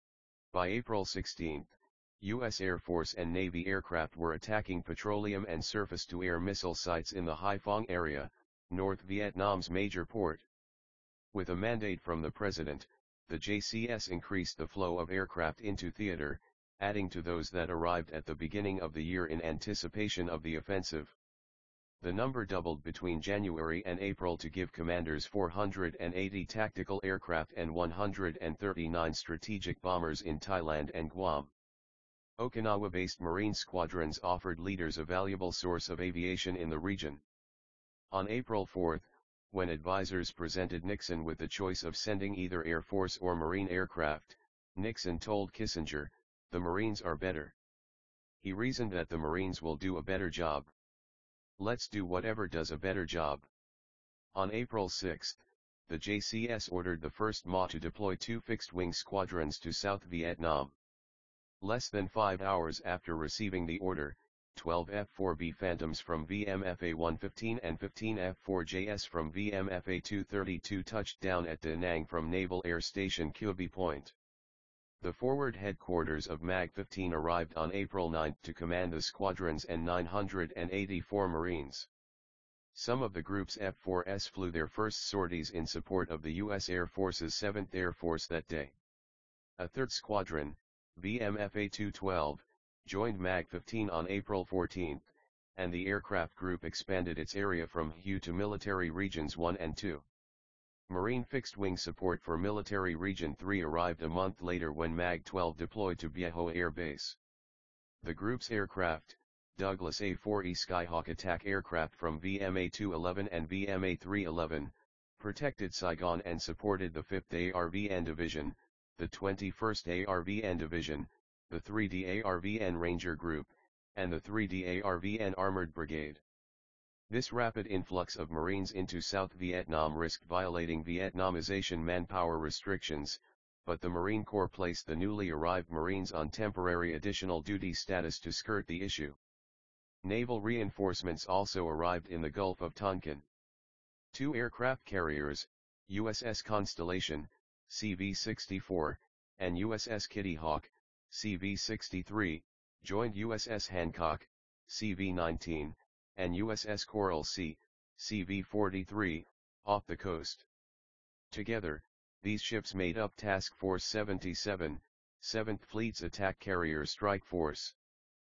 By April sixteenth, U S Air Force and Navy aircraft were attacking petroleum and surface-to-air missile sites in the Haiphong area, North Vietnam's major port. With a mandate from the president, the J C S increased the flow of aircraft into theater, adding to those that arrived at the beginning of the year in anticipation of the offensive. The number doubled between January and April to give commanders four hundred eighty tactical aircraft and one hundred thirty-nine strategic bombers in Thailand and Guam. Okinawa-based Marine squadrons offered leaders a valuable source of aviation in the region. On April fourth, when advisors presented Nixon with the choice of sending either Air Force or Marine aircraft, Nixon told Kissinger, "The Marines are better." He reasoned that the Marines will do a better job. Let's do whatever does a better job. On April sixth, the J C S ordered the first M A to deploy two fixed-wing squadrons to South Vietnam. Less than five hours after receiving the order, twelve F four B Phantoms from V M F A one fifteen and fifteen F four J S from V M F A two thirty-two touched down at Da Nang from Naval Air Station Q B Point. The forward headquarters of MAG fifteen arrived on April ninth to command the squadrons and nine hundred eighty-four Marines. Some of the group's F four S flew their first sorties in support of the U S Air Force's seventh Air Force that day. A third squadron, V M F A two twelve, joined MAG fifteen on April fourteenth, and the aircraft group expanded its area from H U to Military Regions one and two. Marine fixed-wing support for Military Region three arrived a month later when MAG twelve deployed to Viejo Air Base. The group's aircraft, Douglas A four E Skyhawk attack aircraft from V M A two eleven and V M A three eleven, protected Saigon and supported the fifth A R V N Division, the twenty-first A R V N Division, the three D A R V N Ranger Group, and the three D A R V N Armored Brigade. This rapid influx of Marines into South Vietnam risked violating Vietnamization manpower restrictions, but the Marine Corps placed the newly arrived Marines on temporary additional duty status to skirt the issue. Naval reinforcements also arrived in the Gulf of Tonkin. Two aircraft carriers, U S S Constellation, C V sixty-four, and U S S Kitty Hawk, C V sixty-three, joined U S S Hancock, C V nineteen, and U S S Coral Sea, C V forty-three, off the coast. Together, these ships made up Task Force seventy-seven, seventh Fleet's attack carrier strike force.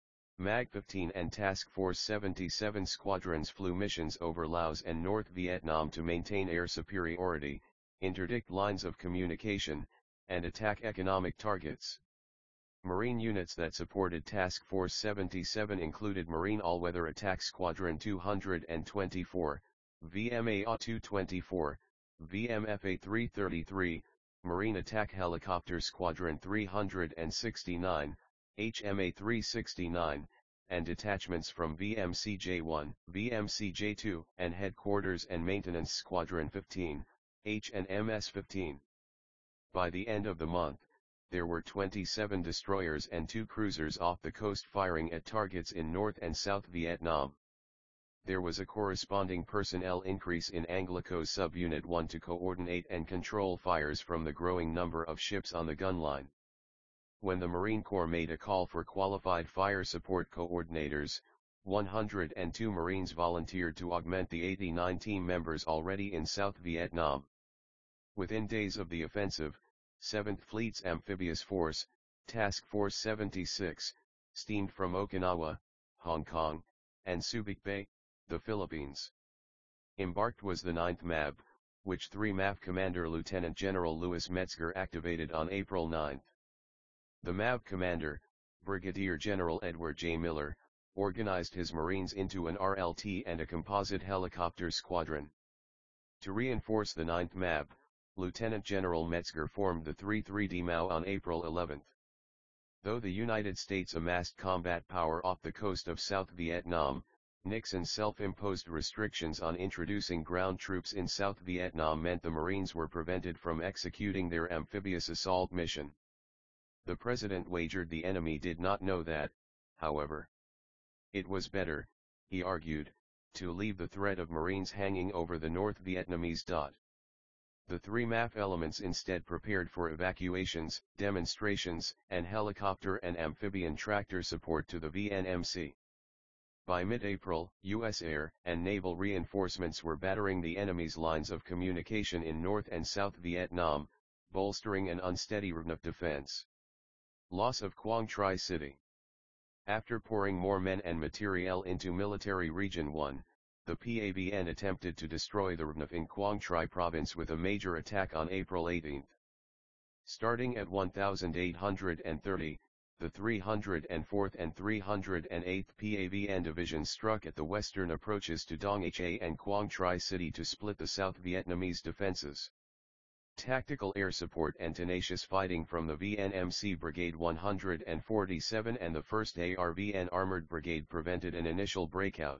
MAG fifteen and Task Force seventy-seven squadrons flew missions over Laos and North Vietnam to maintain air superiority, interdict lines of communication, and attack economic targets. Marine units that supported Task Force seventy-seven included Marine All-Weather Attack Squadron two hundred twenty-four, V M A two twenty-four, V M F A three thirty-three, Marine Attack Helicopter Squadron three hundred sixty-nine, H M A three sixty-nine, and detachments from V M C J one, V M C J two, and Headquarters and Maintenance Squadron fifteen, H and M S fifteen. By the end of the month, there were twenty-seven destroyers and two cruisers off the coast firing at targets in North and South Vietnam. There was a corresponding personnel increase in Anglico's Subunit one to coordinate and control fires from the growing number of ships on the gun line. When the Marine Corps made a call for qualified fire support coordinators, one hundred two Marines volunteered to augment the eighty-nine team members already in South Vietnam. Within days of the offensive, seventh Fleet's Amphibious Force, Task Force seventy-six, steamed from Okinawa, Hong Kong, and Subic Bay, the Philippines. Embarked was the ninth M A B, which three M A F Commander Lieutenant General Louis Metzger activated on April ninth. The M A B commander, Brigadier General Edward J. Miller, organized his Marines into an R L T and a composite helicopter squadron. To reinforce the ninth M A B, Lieutenant General Metzger formed the three three D M A O on April eleventh. Though the United States amassed combat power off the coast of South Vietnam, Nixon's self-imposed restrictions on introducing ground troops in South Vietnam meant the Marines were prevented from executing their amphibious assault mission. The president wagered the enemy did not know that, however. It was better, he argued, to leave the threat of Marines hanging over the North Vietnamese dot. The three M A F elements instead prepared for evacuations, demonstrations, and helicopter and amphibian tractor support to the V N M C. By mid-April, U S air and naval reinforcements were battering the enemy's lines of communication in North and South Vietnam, bolstering an unsteady R N F defense. Loss of Quang Tri City. After pouring more men and materiel into Military Region one, the P A V N attempted to destroy the R N F in Quang Tri Province with a major attack on April eighteenth. Starting at one thousand eight hundred thirty, the three hundred fourth and three hundred eighth P A V N divisions struck at the western approaches to Dong Ha and Quang Tri City to split the South Vietnamese defenses. Tactical air support and tenacious fighting from the V N M C Brigade one hundred forty-seven and the first A R V N Armored Brigade prevented an initial breakout.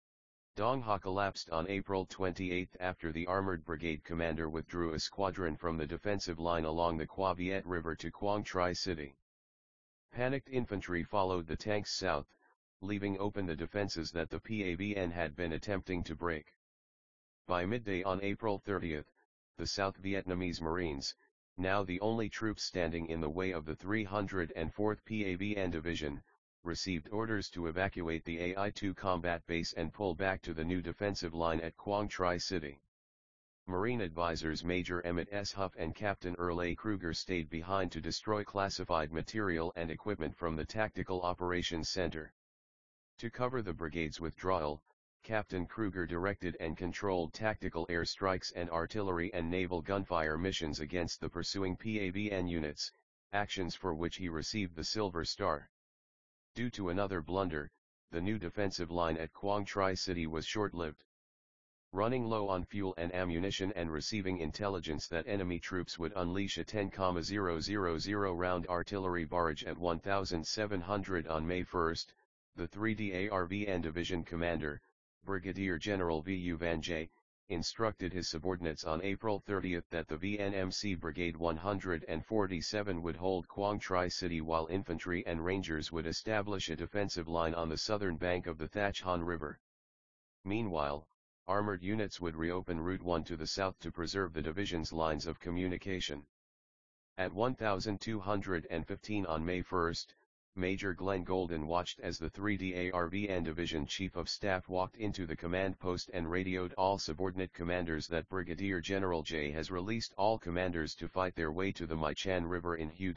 Dong Ha collapsed on April twenty-eighth after the Armored Brigade commander withdrew a squadron from the defensive line along the Qua Viet River to Quang Tri City. Panicked infantry followed the tanks south, leaving open the defenses that the P A V N had been attempting to break. By midday on April thirtieth, the South Vietnamese Marines, now the only troops standing in the way of the three hundred fourth P A V N Division, received orders to evacuate the A I two combat base and pull back to the new defensive line at Quang Tri City. Marine advisors Major Emmett S. Huff and Captain Earl A. Kruger stayed behind to destroy classified material and equipment from the Tactical Operations Center. To cover the brigade's withdrawal, Captain Kruger directed and controlled tactical airstrikes and artillery and naval gunfire missions against the pursuing P A V N units, actions for which he received the Silver Star. Due to another blunder, the new defensive line at Quang Tri City was short-lived. Running low on fuel and ammunition and receiving intelligence that enemy troops would unleash a ten thousand round artillery barrage at one thousand seven hundred on May first, the three D A R V N Division Commander, Brigadier General V U Van Jay, instructed his subordinates on April thirtieth that the V N M C Brigade one hundred forty-seven would hold Quang Tri City while infantry and rangers would establish a defensive line on the southern bank of the Thach Han River. Meanwhile, armored units would reopen Route one to the south to preserve the division's lines of communication. At one thousand two hundred fifteen on May first, Major Glenn Golden watched as the three D A R V N Division Chief of Staff walked into the command post and radioed all subordinate commanders that Brigadier General Jay has released all commanders to fight their way to the Mai Chan River in Hue.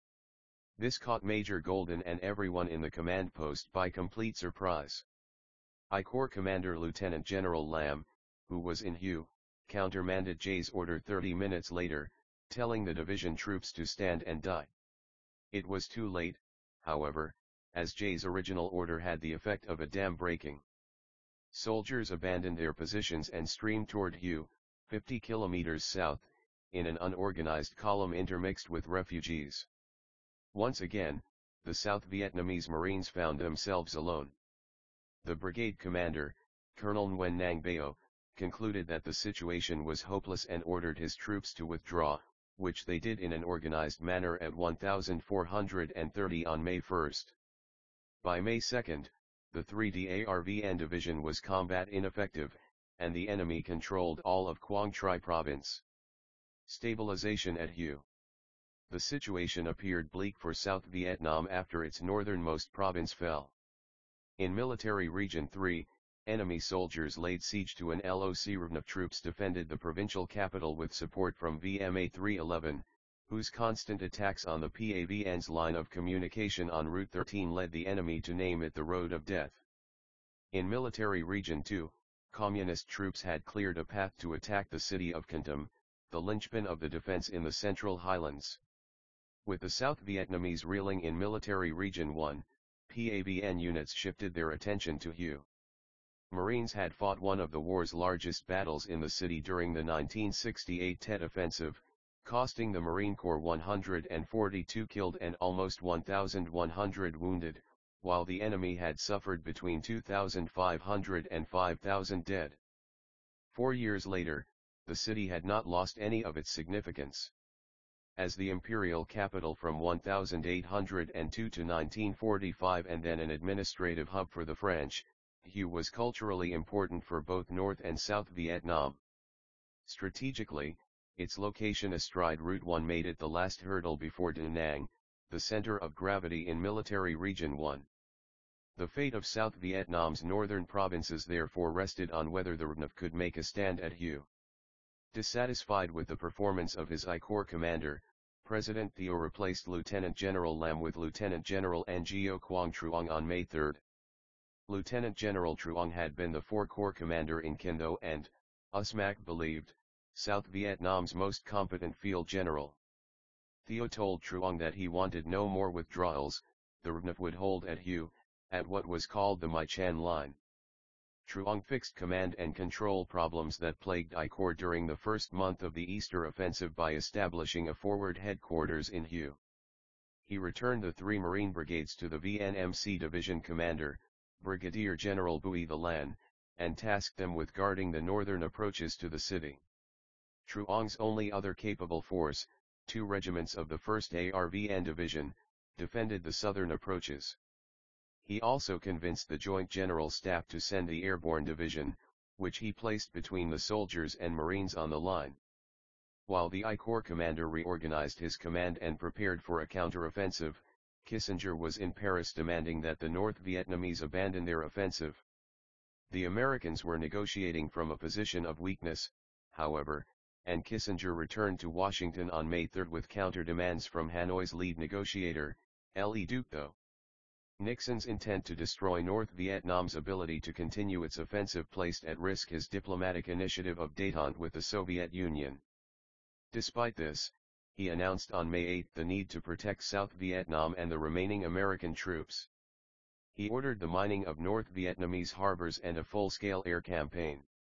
This caught Major Golden and everyone in the command post by complete surprise. I Corps Commander Lieutenant General Lam, who was in Hue, countermanded Jay's order thirty minutes later, telling the division troops to stand and die. It was too late, however, as Jay's original order had the effect of a dam breaking. Soldiers abandoned their positions and streamed toward Hue, fifty kilometers south, in an unorganized column intermixed with refugees. Once again, the South Vietnamese Marines found themselves alone. The brigade commander, Colonel Nguyen Nang Bao, concluded that the situation was hopeless and ordered his troops to withdraw, which they did in an organized manner at one thousand four hundred thirty on May first. By May second, the three D A R V N Division was combat ineffective, and the enemy controlled all of Quang Tri Province. Stabilization at Hue. The situation appeared bleak for South Vietnam after its northernmost province fell. In Military Region three, enemy soldiers laid siege to an L O C. R V N F troops defended the provincial capital with support from V M A three eleven, whose constant attacks on the P A V N's line of communication on Route thirteen led the enemy to name it the Road of Death. In Military Region two, Communist troops had cleared a path to attack the city of Can Thom, the linchpin of the defense in the Central Highlands. With the South Vietnamese reeling in Military Region one, P A V N units shifted their attention to Hue. Marines had fought one of the war's largest battles in the city during the nineteen sixty-eight Tet Offensive, costing the Marine Corps one hundred forty-two killed and almost one thousand one hundred wounded, while the enemy had suffered between two thousand five hundred and five thousand dead. Four years later, the city had not lost any of its significance. As the imperial capital from one thousand eight hundred two to nineteen forty-five and then an administrative hub for the French, Hue was culturally important for both North and South Vietnam. Strategically, its location astride Route one made it the last hurdle before Da Nang, the center of gravity in Military Region one. The fate of South Vietnam's northern provinces therefore rested on whether the R V N F could make a stand at Hue. Dissatisfied with the performance of his I Corps commander, President Thieu replaced Lieutenant General Lam with Lieutenant General Ngo Quang Truong on May third. Lieutenant General Truong had been the four Corps commander in Can Tho and, U S M A C believed, South Vietnam's most competent field general. Thieu told Truong that he wanted no more withdrawals, the R V N F would hold at Hue, at what was called the Mai Chan Line. Truong fixed command and control problems that plagued I Corps during the first month of the Easter Offensive by establishing a forward headquarters in Hue. He returned the three Marine brigades to the V N M C Division Commander, Brigadier General Bui The Lan, and tasked them with guarding the northern approaches to the city. Truong's only other capable force, two regiments of the first A R V N Division, defended the southern approaches. He also convinced the Joint General Staff to send the Airborne Division, which he placed between the soldiers and Marines on the line. While the I Corps commander reorganized his command and prepared for a counteroffensive, Kissinger was in Paris demanding that the North Vietnamese abandon their offensive. The Americans were negotiating from a position of weakness, however, and Kissinger returned to Washington on May third with counter-demands from Hanoi's lead negotiator, Le Duc Tho. Nixon's intent to destroy North Vietnam's ability to continue its offensive placed at risk his diplomatic initiative of détente with the Soviet Union. Despite this, he announced on May eighth the need to protect South Vietnam and the remaining American troops. He ordered the mining of North Vietnamese harbors and a full-scale air campaign.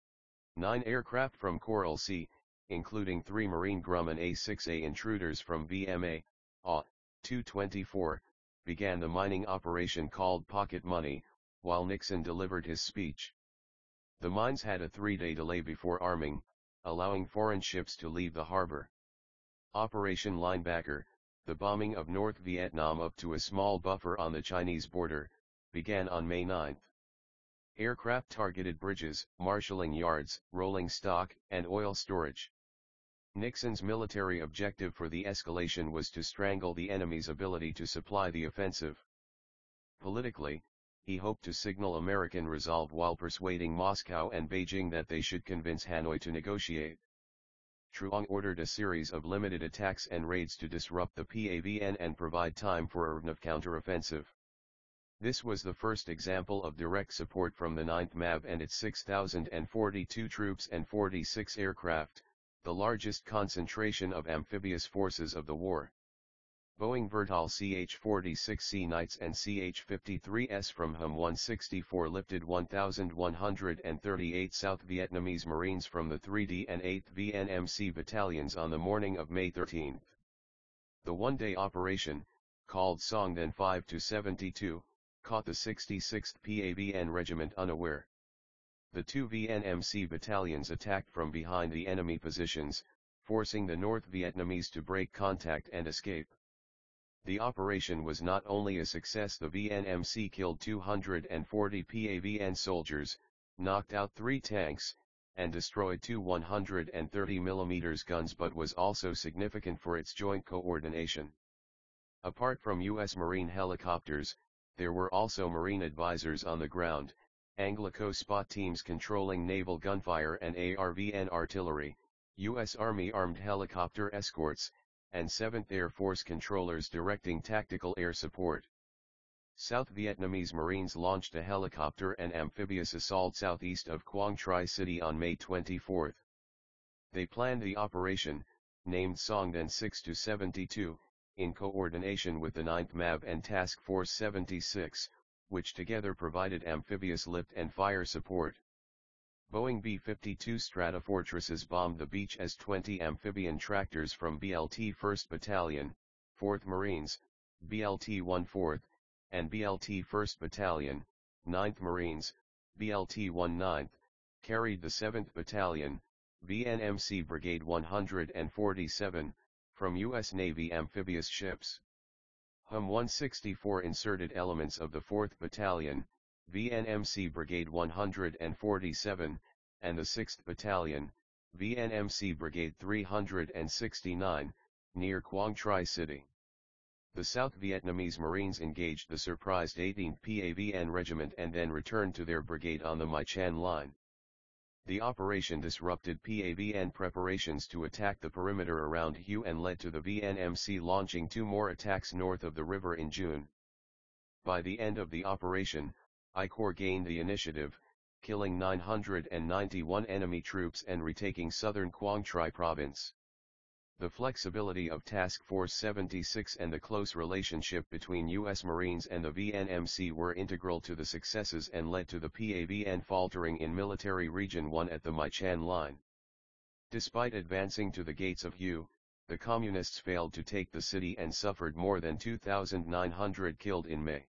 Nine aircraft from Coral Sea, including three Marine Grumman A six A intruders from V M A, A two twenty-four, began the mining operation called Pocket Money, while Nixon delivered his speech. The mines had a three-day delay before arming, allowing foreign ships to leave the harbor. Operation Linebacker, the bombing of North Vietnam up to a small buffer on the Chinese border, began on May ninth. Aircraft targeted bridges, marshalling yards, rolling stock, and oil storage. Nixon's military objective for the escalation was to strangle the enemy's ability to supply the offensive. Politically, he hoped to signal American resolve while persuading Moscow and Beijing that they should convince Hanoi to negotiate. Truong ordered a series of limited attacks and raids to disrupt the P A V N and provide time for a R N F counteroffensive. This was the first example of direct support from the ninth M A V and its six thousand forty-two troops and forty-six aircraft, the largest concentration of amphibious forces of the war. Boeing Vertol C H forty-six C Knights and C H fifty-three S from H U M one sixty-four lifted one thousand one hundred thirty-eight South Vietnamese Marines from the three D and eighth V N M C battalions on the morning of May thirteenth. The one-day operation, called Song Then five to seventy-two, caught the sixty-sixth P A V N Regiment unaware. The two V N M C battalions attacked from behind the enemy positions, forcing the North Vietnamese to break contact and escape. The operation was not only a success. The V N M C killed two hundred forty P A V N soldiers, knocked out three tanks, and destroyed two one hundred thirty millimeter guns, but was also significant for its joint coordination. Apart from U S Marine helicopters, there were also Marine advisors on the ground, Anglico spot teams controlling naval gunfire and A R V N artillery, U S Army armed helicopter escorts, and seventh Air Force controllers directing tactical air support. South Vietnamese Marines launched a helicopter and amphibious assault southeast of Quang Tri City on May twenty-fourth. They planned the operation, named Song Then six to seventy-two, in coordination with the ninth M A V and Task Force seventy-six, which together provided amphibious lift and fire support. Boeing B fifty-two Stratofortresses bombed the beach as twenty amphibian tractors from B L T first Battalion, fourth Marines, B L T fourteenth, and B L T first Battalion, ninth Marines, B L T nineteenth, carried the seventh Battalion, V N M C Brigade one hundred forty-seven, from U S Navy amphibious ships. H U M one sixty-four inserted elements of the fourth Battalion, V N M C Brigade one hundred forty-seven, and the sixth Battalion, V N M C Brigade three hundred sixty-nine, near Quang Tri City. The South Vietnamese Marines engaged the surprised eighteenth P A V N Regiment and then returned to their brigade on the Mai Chan line. The operation disrupted P A V N preparations to attack the perimeter around Hue and led to the V N M C launching two more attacks north of the river in June. By the end of the operation, I Corps gained the initiative, killing nine hundred ninety-one enemy troops and retaking southern Quang Tri province. The flexibility of Task Force seventy-six and the close relationship between U S Marines and the V N M C were integral to the successes and led to the P A V N faltering in Military Region one at the Mai Chan line. Despite advancing to the gates of Hue, the Communists failed to take the city and suffered more than two thousand nine hundred killed in May.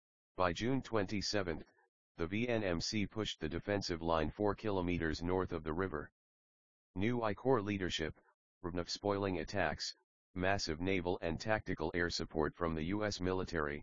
By June twenty-seventh, the V N M C pushed the defensive line four kilometers north of the river. New I Corps leadership, R N F spoiling attacks, massive naval and tactical air support from the U S military,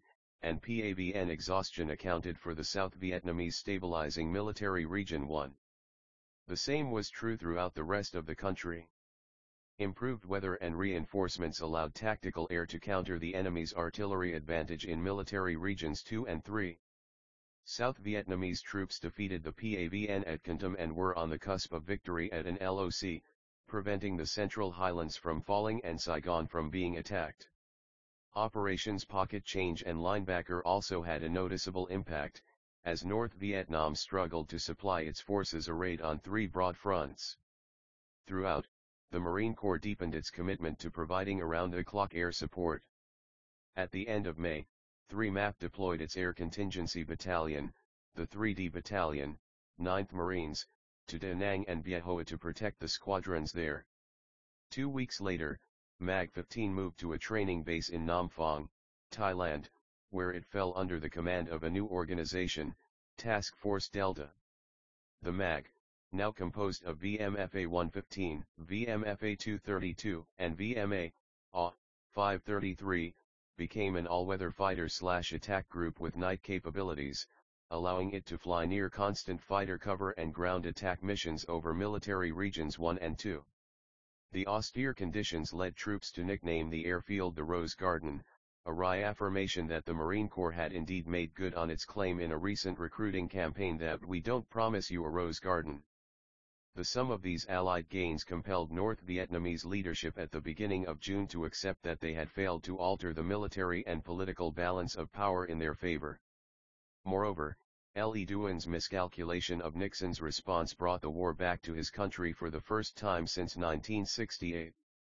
and P A V N exhaustion accounted for the South Vietnamese stabilizing Military Region one. The same was true throughout the rest of the country. Improved weather and reinforcements allowed tactical air to counter the enemy's artillery advantage in Military Regions two and three. South Vietnamese troops defeated the P A V N at Can Thom and were on the cusp of victory at An Loc, preventing the Central Highlands from falling and Saigon from being attacked. Operations Pocket Change and Linebacker also had a noticeable impact, as North Vietnam struggled to supply its forces arrayed on three broad fronts. Throughout, the Marine Corps deepened its commitment to providing around-the-clock air support. At the end of May, three M A P deployed its Air Contingency Battalion, the three D Battalion, ninth Marines, to Da Nang and Bien Hoa to protect the squadrons there. Two weeks later, M A G fifteen moved to a training base in Nam Phaong, Thailand, where it fell under the command of a new organization, Task Force Delta. The M A G, now composed of V M F A one fifteen, V M F A two thirty-two, and V M A A five thirty-three, became an all-weather fighter-slash-attack group with night capabilities, allowing it to fly near constant fighter cover and ground attack missions over Military Regions one and two. The austere conditions led troops to nickname the airfield the Rose Garden, a wry affirmation that the Marine Corps had indeed made good on its claim in a recent recruiting campaign that "we don't promise you a Rose Garden." The sum of these Allied gains compelled North Vietnamese leadership at the beginning of June to accept that they had failed to alter the military and political balance of power in their favor. Moreover, Le Duan's miscalculation of Nixon's response brought the war back to his country for the first time since nineteen sixty-eight.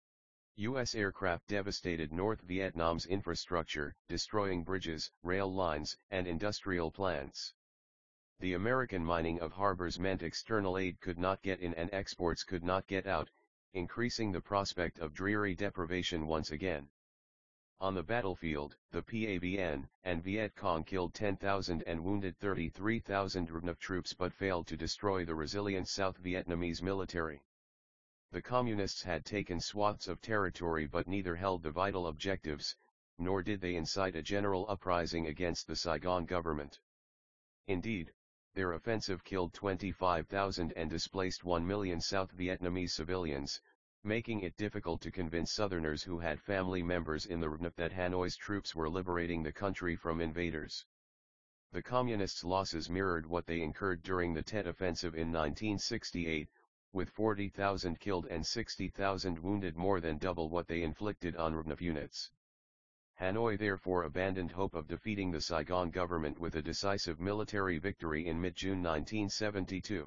U S aircraft devastated North Vietnam's infrastructure, destroying bridges, rail lines, and industrial plants. The American mining of harbors meant external aid could not get in and exports could not get out, increasing the prospect of dreary deprivation once again. On the battlefield, the P A V N and Viet Cong killed ten thousand and wounded thirty-three thousand R N F troops but failed to destroy the resilient South Vietnamese military. The Communists had taken swaths of territory but neither held the vital objectives, nor did they incite a general uprising against the Saigon government. Indeed, their offensive killed twenty-five thousand and displaced one million South Vietnamese civilians, making it difficult to convince Southerners who had family members in the R N F that Hanoi's troops were liberating the country from invaders. The Communists' losses mirrored what they incurred during the Tet Offensive in nineteen sixty-eight, with forty thousand killed and sixty thousand wounded, more than double what they inflicted on R N F units. Hanoi therefore abandoned hope of defeating the Saigon government with a decisive military victory in mid-June nineteen seventy-two.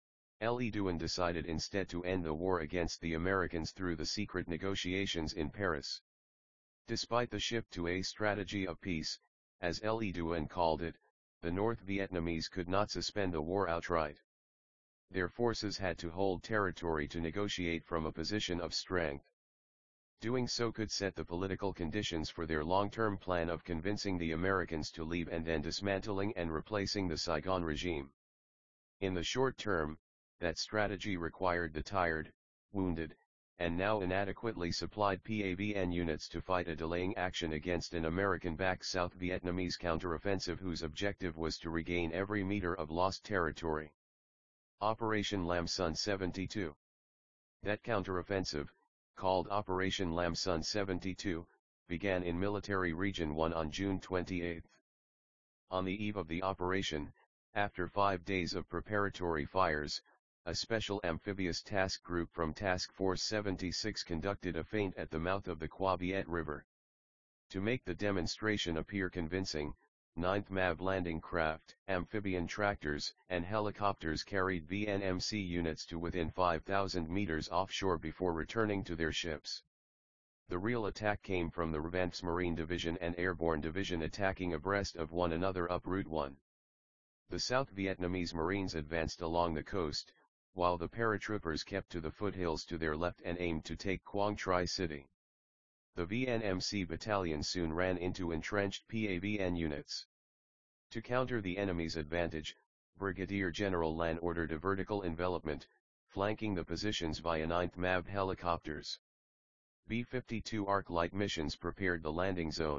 Le Duan decided instead to end the war against the Americans through the secret negotiations in Paris. Despite the shift to a strategy of peace, as Le Duan called it, the North Vietnamese could not suspend the war outright. Their forces had to hold territory to negotiate from a position of strength. Doing so could set the political conditions for their long-term plan of convincing the Americans to leave and then dismantling and replacing the Saigon regime. In the short term, that strategy required the tired, wounded, and now inadequately supplied P A V N units to fight a delaying action against an American-backed South Vietnamese counteroffensive whose objective was to regain every meter of lost territory. Operation Lam Son seventy-two. That counteroffensive, called Operation Lam Son seventy-two, began in Military Region one on June twenty-eighth. On the eve of the operation, after five days of preparatory fires, a special amphibious task group from Task Force seventy-six conducted a feint at the mouth of the Qua Viet River. To make the demonstration appear convincing, ninth M A V landing craft, amphibian tractors, and helicopters carried V N M C units to within five thousand meters offshore before returning to their ships. The real attack came from the Revanche Marine Division and Airborne Division attacking abreast of one another up Route one. The South Vietnamese Marines advanced along the coast, while the paratroopers kept to the foothills to their left and aimed to take Quang Tri City. The V N M C battalion soon ran into entrenched P A V N units. To counter the enemy's advantage, Brigadier General Lan ordered a vertical envelopment, flanking the positions via ninth M A V helicopters. B fifty-two Arc Light missions prepared the landing zone,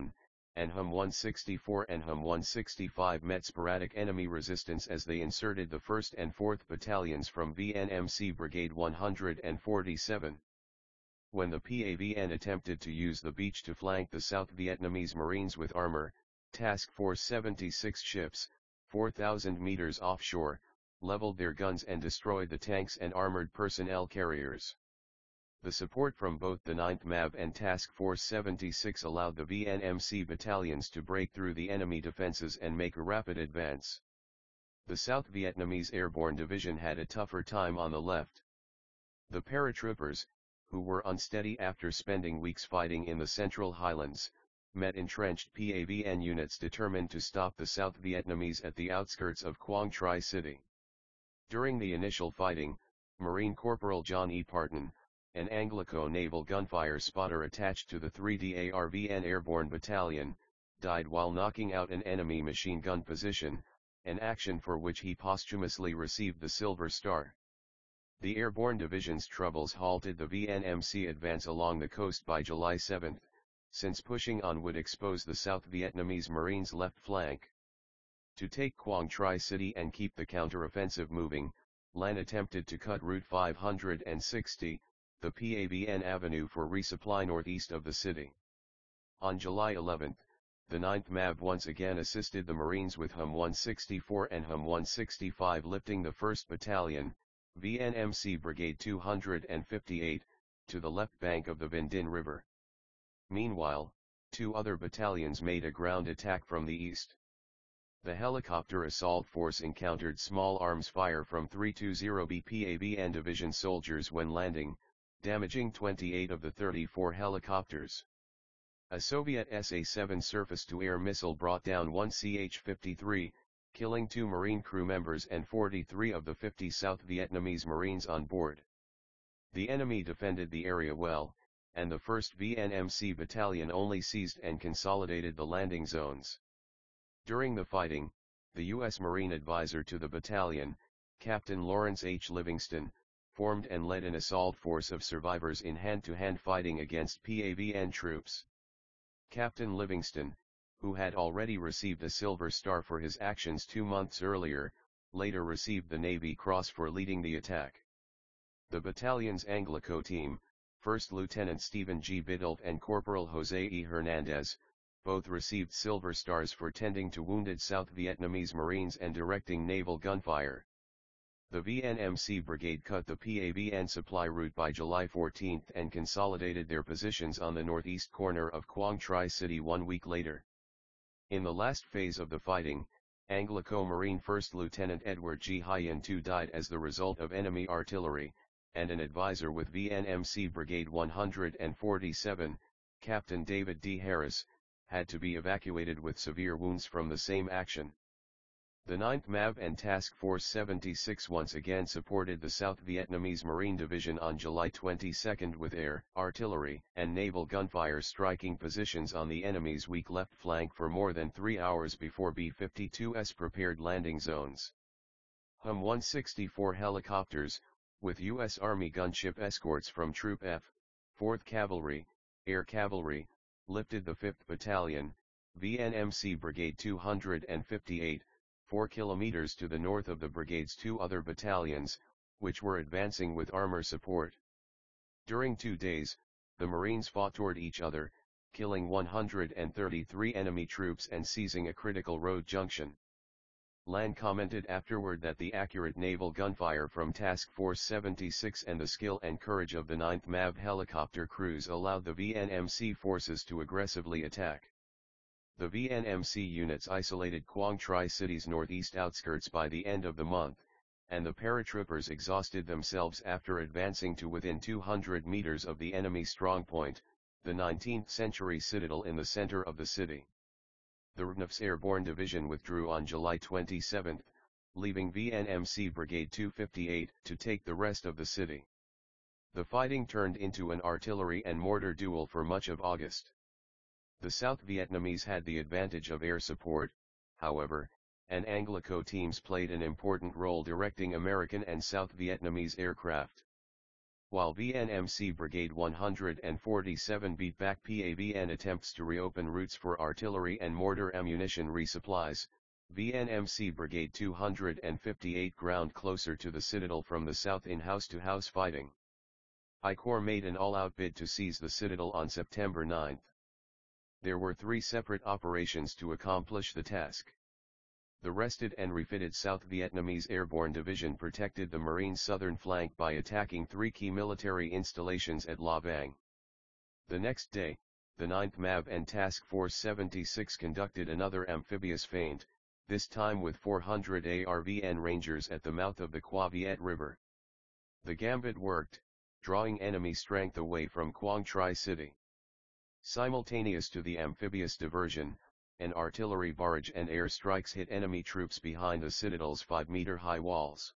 and H U M one sixty-four and H U M one sixty-five met sporadic enemy resistance as they inserted the first and fourth Battalions from V N M C Brigade one hundred forty-seven. When the P A V N attempted to use the beach to flank the South Vietnamese Marines with armor, Task Force seventy-six ships, four thousand meters offshore, leveled their guns and destroyed the tanks and armored personnel carriers. The support from both the ninth M A V and Task Force seventy-six allowed the V N M C battalions to break through the enemy defenses and make a rapid advance. The South Vietnamese Airborne Division had a tougher time on the left. The paratroopers, who were unsteady after spending weeks fighting in the Central Highlands, met entrenched P A V N units determined to stop the South Vietnamese at the outskirts of Quang Tri City. During the initial fighting, Marine Corporal John E. Parton, an Anglico naval gunfire spotter attached to the three D A R V N Airborne Battalion, died while knocking out an enemy machine gun position, an action for which he posthumously received the Silver Star. The Airborne Division's troubles halted the V N M C advance along the coast by July seventh, since pushing on would expose the South Vietnamese Marines' left flank. To take Quang Tri City and keep the counteroffensive moving, Lan attempted to cut Route five hundred sixty, the P A V N avenue for resupply northeast of the city. On July eleventh, the ninth M A V once again assisted the Marines with H U M one sixty-four and H U M one sixty-five, lifting the first Battalion, V N M C Brigade two hundred fifty-eight, to the left bank of the Vinh Dinh River. Meanwhile, two other battalions made a ground attack from the east. The helicopter assault force encountered small arms fire from three twenty B P A V N Division soldiers when landing, damaging twenty-eight of the thirty-four helicopters. A Soviet S A seven surface-to-air missile brought down one C H fifty-three, killing two Marine crew members and forty-three of the fifty South Vietnamese Marines on board. The enemy defended the area well, and the first V N M C Battalion only seized and consolidated the landing zones. During the fighting, the U S Marine advisor to the battalion, Captain Lawrence H. Livingston, formed and led an assault force of survivors in hand-to-hand fighting against P A V N troops. Captain Livingston, who had already received a Silver Star for his actions two months earlier, later received the Navy Cross for leading the attack. The battalion's Anglico team, First Lieutenant Stephen G. Biddulph and Corporal Jose E. Hernandez, both received Silver Stars for tending to wounded South Vietnamese Marines and directing naval gunfire. The V N M C Brigade cut the P A V N supply route by July fourteenth and consolidated their positions on the northeast corner of Quang Tri City one week later. In the last phase of the fighting, Anglico Marine First Lieutenant Edward G. Hyen the second died as the result of enemy artillery, and an advisor with V N M C Brigade one hundred forty-seven, Captain David D. Harris, had to be evacuated with severe wounds from the same action. The ninth M A V and Task Force seventy-six once again supported the South Vietnamese Marine Division on July twenty-second with air, artillery, and naval gunfire striking positions on the enemy's weak left flank for more than three hours before B fifty-two's prepared landing zones. H U M one sixty-four helicopters, with U S Army gunship escorts from Troop F, fourth Cavalry, Air Cavalry, lifted the fifth Battalion, V N M C Brigade two hundred fifty-eight, four kilometers to the north of the brigade's two other battalions, which were advancing with armor support. During two days, the Marines fought toward each other, killing one hundred thirty-three enemy troops and seizing a critical road junction. Lan commented afterward that the accurate naval gunfire from Task Force seventy-six and the skill and courage of the ninth M A V helicopter crews allowed the V N M C forces to aggressively attack. The V N M C units isolated Quang Tri City's northeast outskirts by the end of the month, and the paratroopers exhausted themselves after advancing to within two hundred meters of the enemy strongpoint, the nineteenth century citadel in the center of the city. The R N F's Airborne Division withdrew on July twenty-seventh, leaving V N M C Brigade two fifty-eight to take the rest of the city. The fighting turned into an artillery and mortar duel for much of August. The South Vietnamese had the advantage of air support, however, and Anglico teams played an important role directing American and South Vietnamese aircraft. while V N M C Brigade one hundred forty-seven beat back P A V N attempts to reopen routes for artillery and mortar ammunition resupplies. V N M C Brigade two hundred fifty-eight ground closer to the citadel from the south in house-to-house fighting. I Corps made an all-out bid to seize the citadel on September ninth. There were three separate operations to accomplish the task. The rested and refitted South Vietnamese Airborne Division protected the Marines' southern flank by attacking three key military installations at La Vang. The next day, the ninth M A V and Task Force seventy-six conducted another amphibious feint, this time with four hundred A R V N Rangers at the mouth of the Qua Viet River. The gambit worked, drawing enemy strength away from Quang Tri City. Simultaneous to the amphibious diversion, an artillery barrage and air strikes hit enemy troops behind the citadel's five-meter-high walls.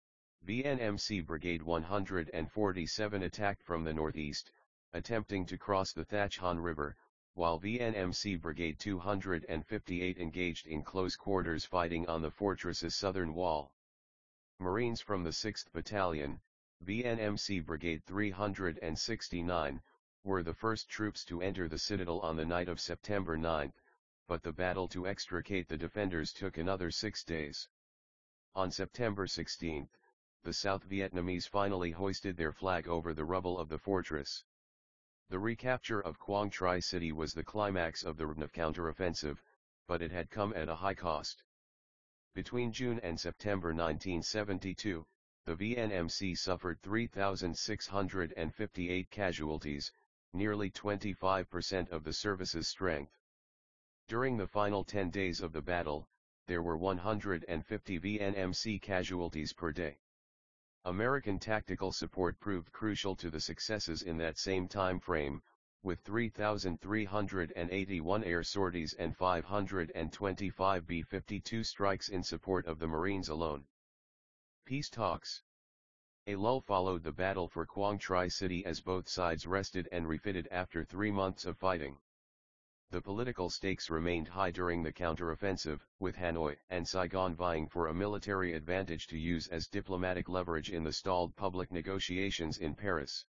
V N M C Brigade one hundred forty-seven attacked from the northeast, attempting to cross the Thach Han River, while V N M C Brigade two hundred fifty-eight engaged in close quarters fighting on the fortress's southern wall. Marines from the sixth Battalion, V N M C Brigade three hundred sixty-nine, were the first troops to enter the citadel on the night of September ninth, but the battle to extricate the defenders took another six days. On September sixteenth, the South Vietnamese finally hoisted their flag over the rubble of the fortress. The recapture of Quang Tri City was the climax of the R N F counteroffensive, but it had come at a high cost. Between June and September nineteen seventy-two, the V N M C suffered three thousand six hundred fifty-eight casualties, nearly twenty-five percent of the service's strength. During the final ten days of the battle, there were one hundred fifty V N M C casualties per day. American tactical support proved crucial to the successes in that same time frame, with three thousand three hundred eighty-one air sorties and five hundred twenty-five B fifty-two strikes in support of the Marines alone. Peace talks. A lull followed the battle for Quang Tri City as both sides rested and refitted after three months of fighting. The political stakes remained high during the counteroffensive, with Hanoi and Saigon vying for a military advantage to use as diplomatic leverage in the stalled public negotiations in Paris.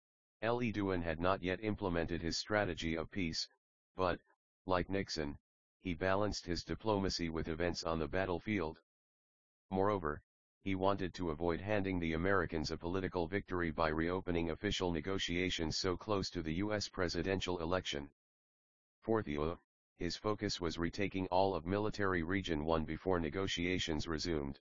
Le Duan had not yet implemented his strategy of peace, but, like Nixon, he balanced his diplomacy with events on the battlefield. Moreover, he wanted to avoid handing the Americans a political victory by reopening official negotiations so close to the U S presidential election. Fourthly, his focus was retaking all of Military Region one before negotiations resumed.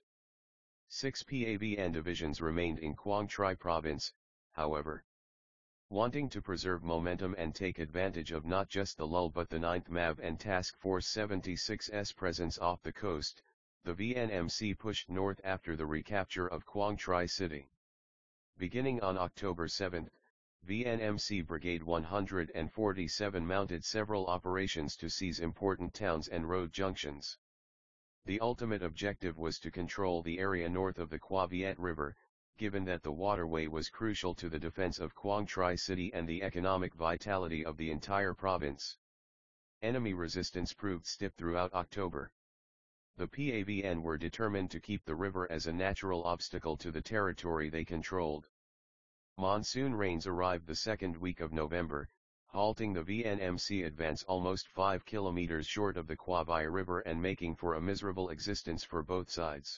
Six P A V N divisions remained in Quang Tri Province, however. Wanting to preserve momentum and take advantage of not just the lull but the ninth M A V and Task Force seventy-six's presence off the coast, the V N M C pushed north after the recapture of Quang Tri City. Beginning on October seventh, V N M C Brigade one hundred forty-seven mounted several operations to seize important towns and road junctions. The ultimate objective was to control the area north of the Qua Viet River, given that the waterway was crucial to the defense of Quang Tri City and the economic vitality of the entire province. Enemy resistance proved stiff throughout October. The P A V N were determined to keep the river as a natural obstacle to the territory they controlled. Monsoon rains arrived the second week of November, halting the V N M C advance almost five kilometers short of the Qua Viet River and making for a miserable existence for both sides.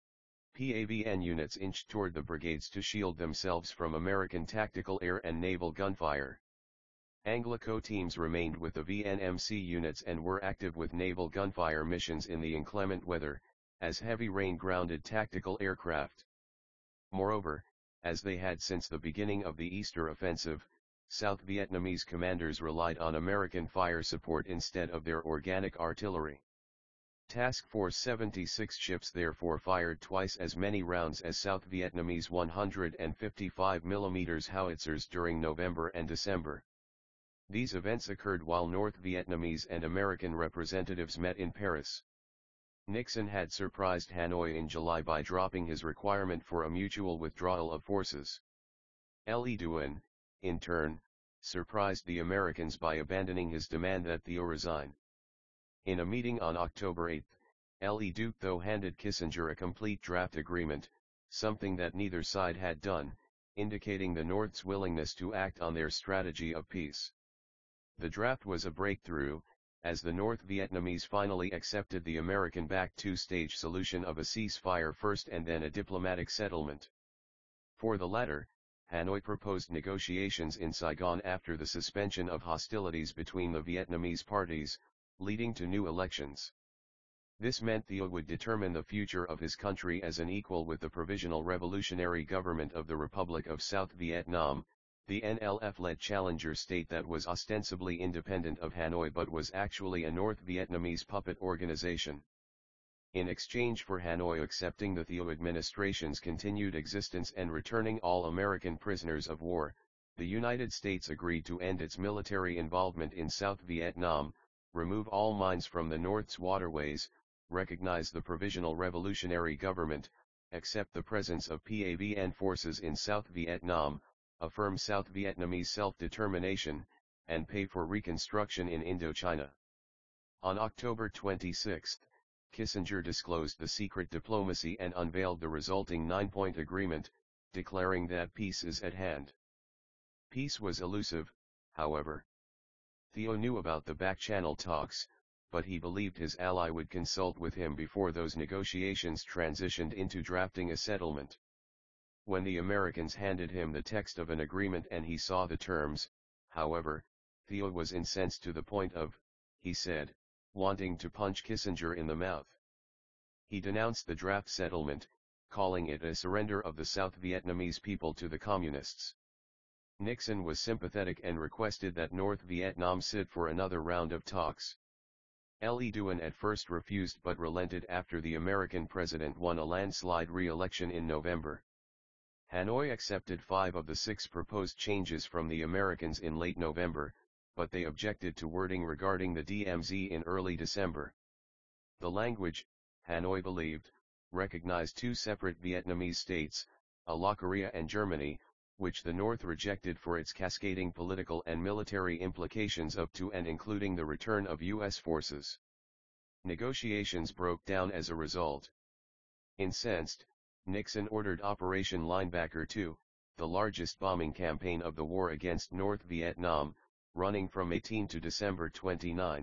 P A V N units inched toward the brigades to shield themselves from American tactical air and naval gunfire. Anglico teams remained with the V N M C units and were active with naval gunfire missions in the inclement weather, as heavy rain grounded tactical aircraft. Moreover, as they had since the beginning of the Easter Offensive, South Vietnamese commanders relied on American fire support instead of their organic artillery. Task Force seventy-six ships therefore fired twice as many rounds as South Vietnamese one hundred fifty-five millimeter howitzers during November and December. These events occurred while North Vietnamese and American representatives met in Paris. Nixon had surprised Hanoi in July by dropping his requirement for a mutual withdrawal of forces. Le Duan, in turn, surprised the Americans by abandoning his demand that Thieu resign. In a meeting on October eighth, Le Duc though handed Kissinger a complete draft agreement, something that neither side had done, indicating the North's willingness to act on their strategy of peace. The draft was a breakthrough, as the North Vietnamese finally accepted the American-backed two-stage solution of a ceasefire first and then a diplomatic settlement. For the latter, Hanoi proposed negotiations in Saigon after the suspension of hostilities between the Vietnamese parties, leading to new elections. This meant Thieu would determine the future of his country as an equal with the Provisional Revolutionary Government of the Republic of South Vietnam, the N L F-led challenger state that was ostensibly independent of Hanoi but was actually a North Vietnamese puppet organization. In exchange for Hanoi accepting the Thieu administration's continued existence and returning all American prisoners of war, the United States agreed to end its military involvement in South Vietnam, remove all mines from the North's waterways, recognize the Provisional Revolutionary Government, accept the presence of P A V N forces in South Vietnam, affirm South Vietnamese self-determination, and pay for reconstruction in Indochina. On October twenty-sixth, Kissinger disclosed the secret diplomacy and unveiled the resulting nine-point agreement, declaring that peace is at hand. Peace was elusive, however. Thieu knew about the back-channel talks, but he believed his ally would consult with him before those negotiations transitioned into drafting a settlement. When the Americans handed him the text of an agreement and he saw the terms, however, Thieu was incensed to the point of, he said, wanting to punch Kissinger in the mouth. He denounced the draft settlement, calling it a surrender of the South Vietnamese people to the Communists. Nixon was sympathetic and requested that North Vietnam sit for another round of talks. Le Duan at first refused but relented after the American president won a landslide re-election in November. Hanoi accepted five of the six proposed changes from the Americans in late November, but they objected to wording regarding the D M Z in early December. The language, Hanoi believed, recognized two separate Vietnamese states, a Korea and Germany, which the North rejected for its cascading political and military implications up to and including the return of U S forces. Negotiations broke down as a result. Incensed, Nixon ordered Operation Linebacker two, the largest bombing campaign of the war against North Vietnam, running from eighteenth to December twenty-ninth.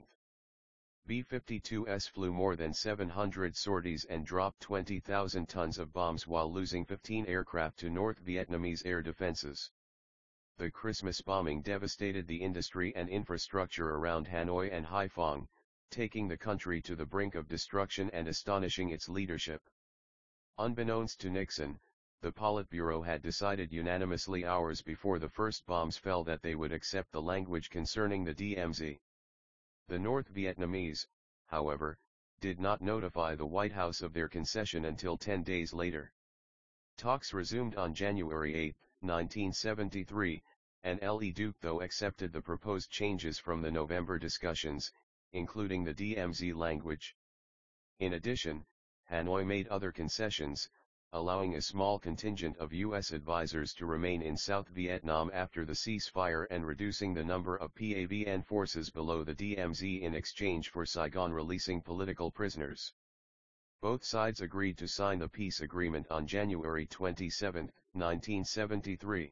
B fifty-twos flew more than seven hundred sorties and dropped twenty thousand tons of bombs while losing fifteen aircraft to North Vietnamese air defenses. The Christmas bombing devastated the industry and infrastructure around Hanoi and Haiphong, taking the country to the brink of destruction and astonishing its leadership. Unbeknownst to Nixon, the Politburo had decided unanimously hours before the first bombs fell that they would accept the language concerning the D M Z. The North Vietnamese, however, did not notify the White House of their concession until ten days later. Talks resumed on January eighth, nineteen seventy-three, and Le Duc though accepted the proposed changes from the November discussions, including the D M Z language. In addition, Hanoi made other concessions, allowing a small contingent of U S advisors to remain in South Vietnam after the ceasefire and reducing the number of P A V N forces below the D M Z in exchange for Saigon releasing political prisoners. Both sides agreed to sign the peace agreement on January twenty-seventh, nineteen seventy-three.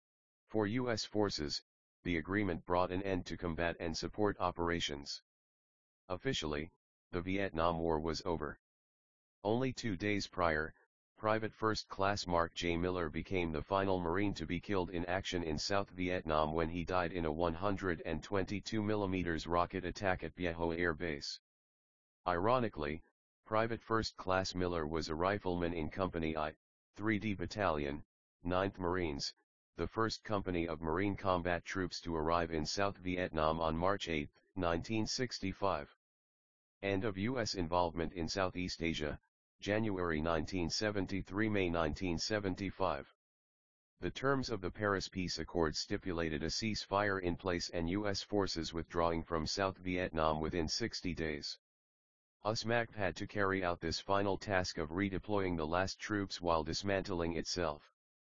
For U S forces, the agreement brought an end to combat and support operations. Officially, the Vietnam War was over. Only two days prior, Private First Class Mark J. Miller became the final Marine to be killed in action in South Vietnam when he died in a one hundred twenty-two millimeter rocket attack at Bia Ho Air Base. Ironically, Private First Class Miller was a rifleman in Company I, three D Battalion, ninth Marines, the first company of Marine combat troops to arrive in South Vietnam on March eighth, nineteen sixty-five. End of U S involvement in Southeast Asia, January nineteen seventy-three to May nineteen seventy-five. The terms of the Paris Peace Accord stipulated a ceasefire in place and U S forces withdrawing from South Vietnam within sixty days. U S M A C had to carry out this final task of redeploying the last troops while dismantling itself.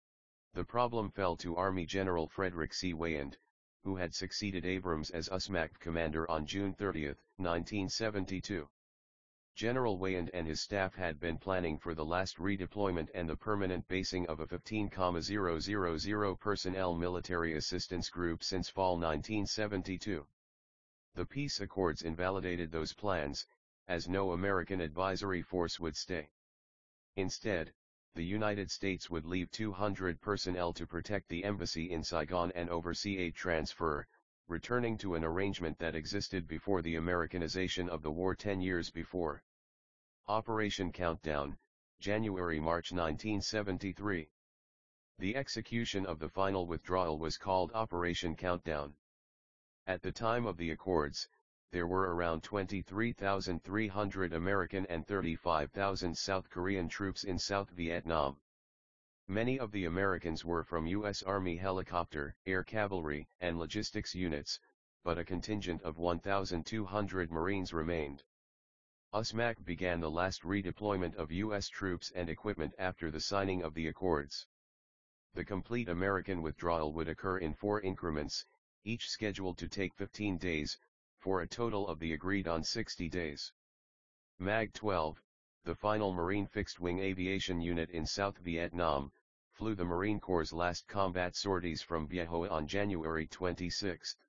The problem fell to Army General Frederick C. Weyand, who had succeeded Abrams as U S M A C commander on June thirtieth, nineteen seventy-two. General Weyand and his staff had been planning for the last redeployment and the permanent basing of a fifteen thousand personnel military assistance group since fall nineteen seventy-two. The peace accords invalidated those plans, as no American advisory force would stay. Instead, the United States would leave two hundred personnel to protect the embassy in Saigon and oversee a transfer, returning to an arrangement that existed before the Americanization of the war ten years before. Operation Countdown, January-March nineteen seventy-three. The execution of the final withdrawal was called Operation Countdown. At the time of the accords, there were around twenty-three thousand three hundred American and thirty-five thousand South Korean troops in South Vietnam. Many of the Americans were from U S Army helicopter, air cavalry, and logistics units, but a contingent of one thousand two hundred Marines remained. U S M A C began the last redeployment of U S troops and equipment after the signing of the accords. The complete American withdrawal would occur in four increments, each scheduled to take fifteen days, for a total of the agreed-on sixty days. MAG twelve, the final Marine fixed-wing aviation unit in South Vietnam, flew the Marine Corps' last combat sorties from Bien Hoa on January twenty-sixth.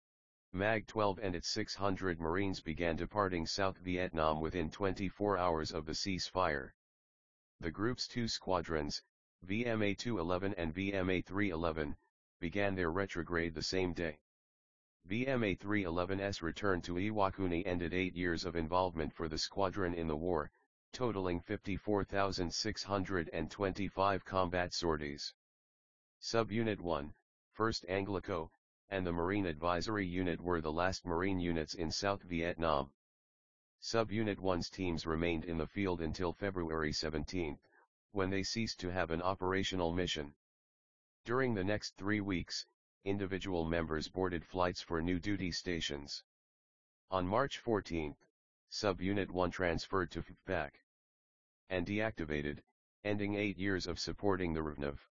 MAG twelve and its six hundred Marines began departing South Vietnam within twenty-four hours of the ceasefire. The group's two squadrons, V M A two eleven and V M A three eleven, began their retrograde the same day. V M A three eleven's return to Iwakuni ended eight years of involvement for the squadron in the war, totaling fifty-four thousand six hundred twenty-five combat sorties. Subunit one, first Anglico, and the Marine Advisory Unit were the last Marine units in South Vietnam. Subunit one's teams remained in the field until February seventeenth, when they ceased to have an operational mission. During the next three weeks, individual members boarded flights for new duty stations. On March fourteenth, Subunit one transferred to F P A C and deactivated, ending eight years of supporting the R V N V.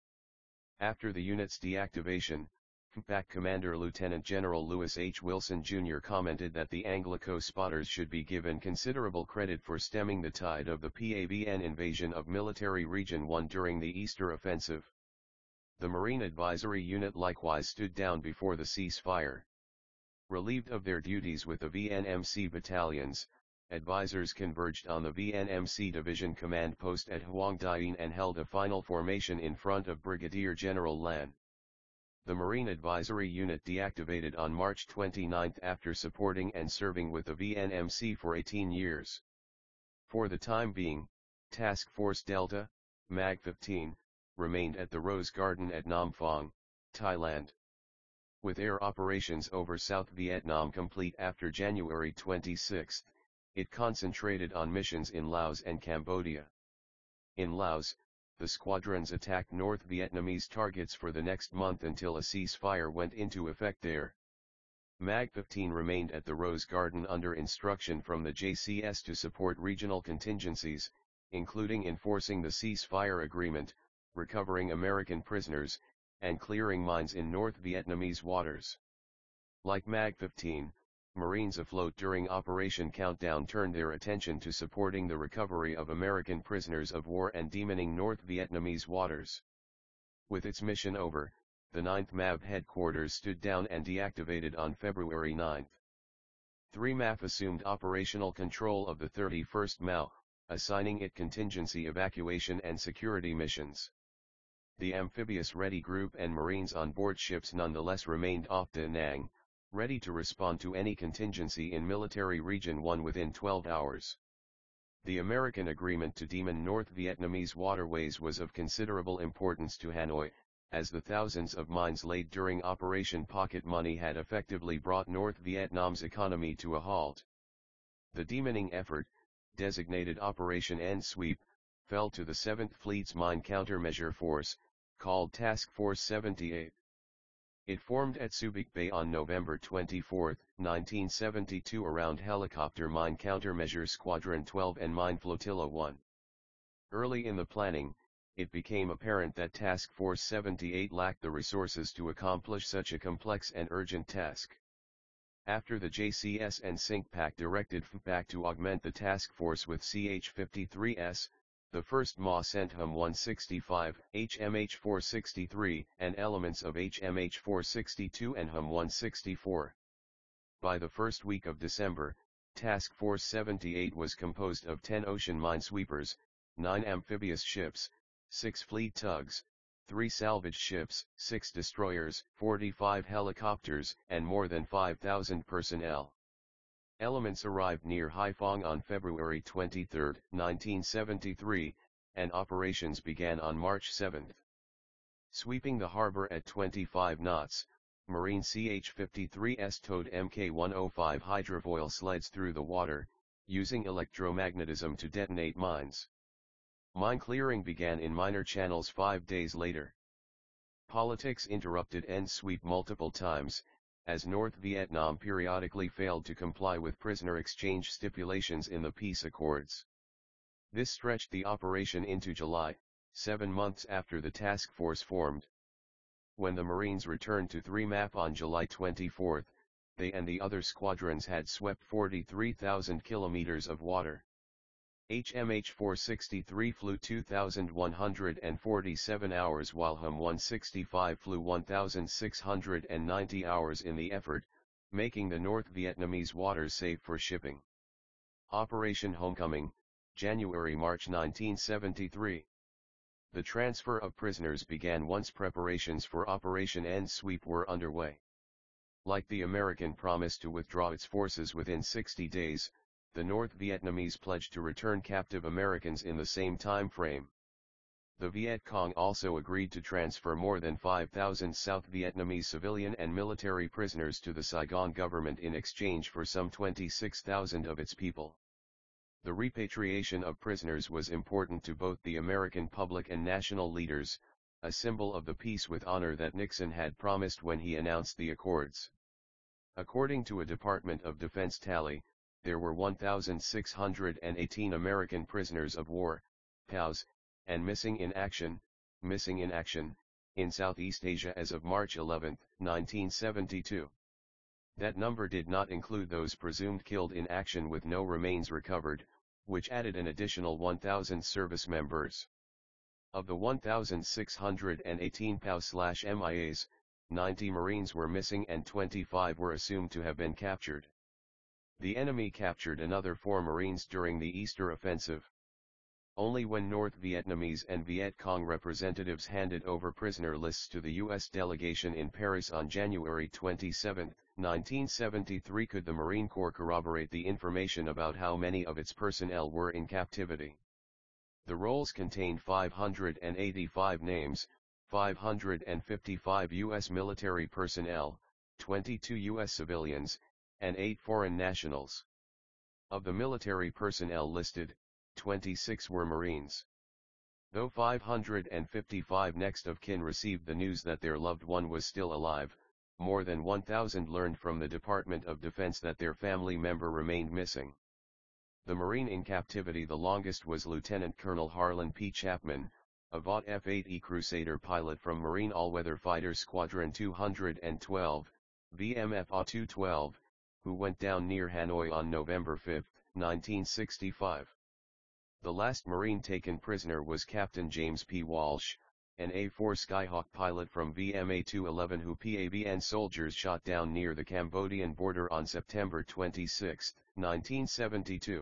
After the unit's deactivation, F P A C Commander Lieutenant General Lewis H. Wilson Junior commented that the Anglico spotters should be given considerable credit for stemming the tide of the P A V N invasion of Military Region one during the Easter Offensive. The Marine Advisory Unit likewise stood down before the ceasefire. Relieved of their duties with the V N M C battalions, advisors converged on the V N M C Division Command Post at Hoang Dien and held a final formation in front of Brigadier General Lan. The Marine Advisory Unit deactivated on March twenty-ninth after supporting and serving with the V N M C for eighteen years. For the time being, Task Force Delta, MAG fifteen, remained at the Rose Garden at Nam Phaong, Thailand. With air operations over South Vietnam complete after January twenty-sixth, it concentrated on missions in Laos and Cambodia. In Laos, the squadrons attacked North Vietnamese targets for the next month until a ceasefire went into effect there. MAG fifteen remained at the Rose Garden under instruction from the J C S to support regional contingencies, including enforcing the ceasefire agreement, recovering American prisoners, and clearing mines in North Vietnamese waters. Like MAG fifteen, Marines afloat during Operation Countdown turned their attention to supporting the recovery of American prisoners of war and demoning North Vietnamese waters. With its mission over, the ninth M A V headquarters stood down and deactivated on February ninth. three M A F assumed operational control of the thirty-first M A O, assigning it contingency evacuation and security missions. The amphibious Ready Group and Marines on board ships nonetheless remained off Da Nang, ready to respond to any contingency in Military Region one within twelve hours. The American agreement to demon North Vietnamese waterways was of considerable importance to Hanoi, as the thousands of mines laid during Operation Pocket Money had effectively brought North Vietnam's economy to a halt. The demoning effort, designated Operation End Sweep, fell to the seventh Fleet's Mine Countermeasure Force, called Task Force seventy-eight. It formed at Subic Bay on November twenty-fourth, nineteen seventy-two around Helicopter Mine Countermeasure Squadron twelve and Mine Flotilla one. Early in the planning, it became apparent that Task Force seventy-eight lacked the resources to accomplish such a complex and urgent task. After the J C S and CINCPAC directed F PAC to augment the task force with C H fifty-three S, the first M A sent H U M one sixty-five, H M H four sixty-three, and elements of H M H four sixty-two and H U M one sixty-four. By the first week of December, Task Force seventy-eight was composed of ten ocean minesweepers, nine amphibious ships, six fleet tugs, three salvage ships, six destroyers, forty-five helicopters, and more than five thousand personnel. Elements arrived near Haiphong on February twenty-third, nineteen seventy-three, and operations began on March seventh. Sweeping the harbor at twenty-five knots, Marine C H fifty-three S towed M K one oh five hydrofoil sleds through the water, using electromagnetism to detonate mines. Mine clearing began in minor channels five days later. Politics interrupted N sweep multiple times, as North Vietnam periodically failed to comply with prisoner exchange stipulations in the peace accords. This stretched the operation into July, seven months after the task force formed. When the Marines returned to three M A P on July twenty-fourth, they and the other squadrons had swept forty-three thousand kilometers of water. H M H four sixty-three flew two thousand one hundred forty-seven hours while H U M one sixty-five flew one thousand six hundred ninety hours in the effort, making the North Vietnamese waters safe for shipping. Operation Homecoming, January-March nineteen seventy-three. The transfer of prisoners began once preparations for Operation N Sweep were underway. Like the American promise to withdraw its forces within sixty days, the North Vietnamese pledged to return captive Americans in the same time frame. The Viet Cong also agreed to transfer more than five thousand South Vietnamese civilian and military prisoners to the Saigon government in exchange for some twenty-six thousand of its people. The repatriation of prisoners was important to both the American public and national leaders, a symbol of the peace with honor that Nixon had promised when he announced the accords. According to a Department of Defense tally, there were one thousand six hundred eighteen American prisoners of war, P O Ws, and missing in action, missing in action, in Southeast Asia as of March eleventh, nineteen seventy-two. That number did not include those presumed killed in action with no remains recovered, which added an additional one thousand service members. Of the one thousand six hundred eighteen P O W/M I As, ninety Marines were missing and twenty-five were assumed to have been captured. The enemy captured another four Marines during the Easter Offensive. Only when North Vietnamese and Viet Cong representatives handed over prisoner lists to the U S delegation in Paris on January twenty-seventh, nineteen seventy-three could the Marine Corps corroborate the information about how many of its personnel were in captivity. The rolls contained five hundred eighty-five names, five hundred fifty-five U S military personnel, twenty-two U S civilians, and eight foreign nationals. Of the military personnel listed, twenty-six were Marines. Though five hundred fifty-five next of kin received the news that their loved one was still alive, more than one thousand learned from the Department of Defense that their family member remained missing. The Marine in captivity the longest was Lieutenant Colonel Harlan P. Chapman, a Vought F eight E Crusader pilot from Marine All-Weather Fighter Squadron two hundred twelve, V M F A two twelve, who went down near Hanoi on November fifth, nineteen sixty-five. The last Marine taken prisoner was Captain James P. Walsh, an A four Skyhawk pilot from V M A two eleven who P A V N soldiers shot down near the Cambodian border on September twenty-sixth, nineteen seventy-two.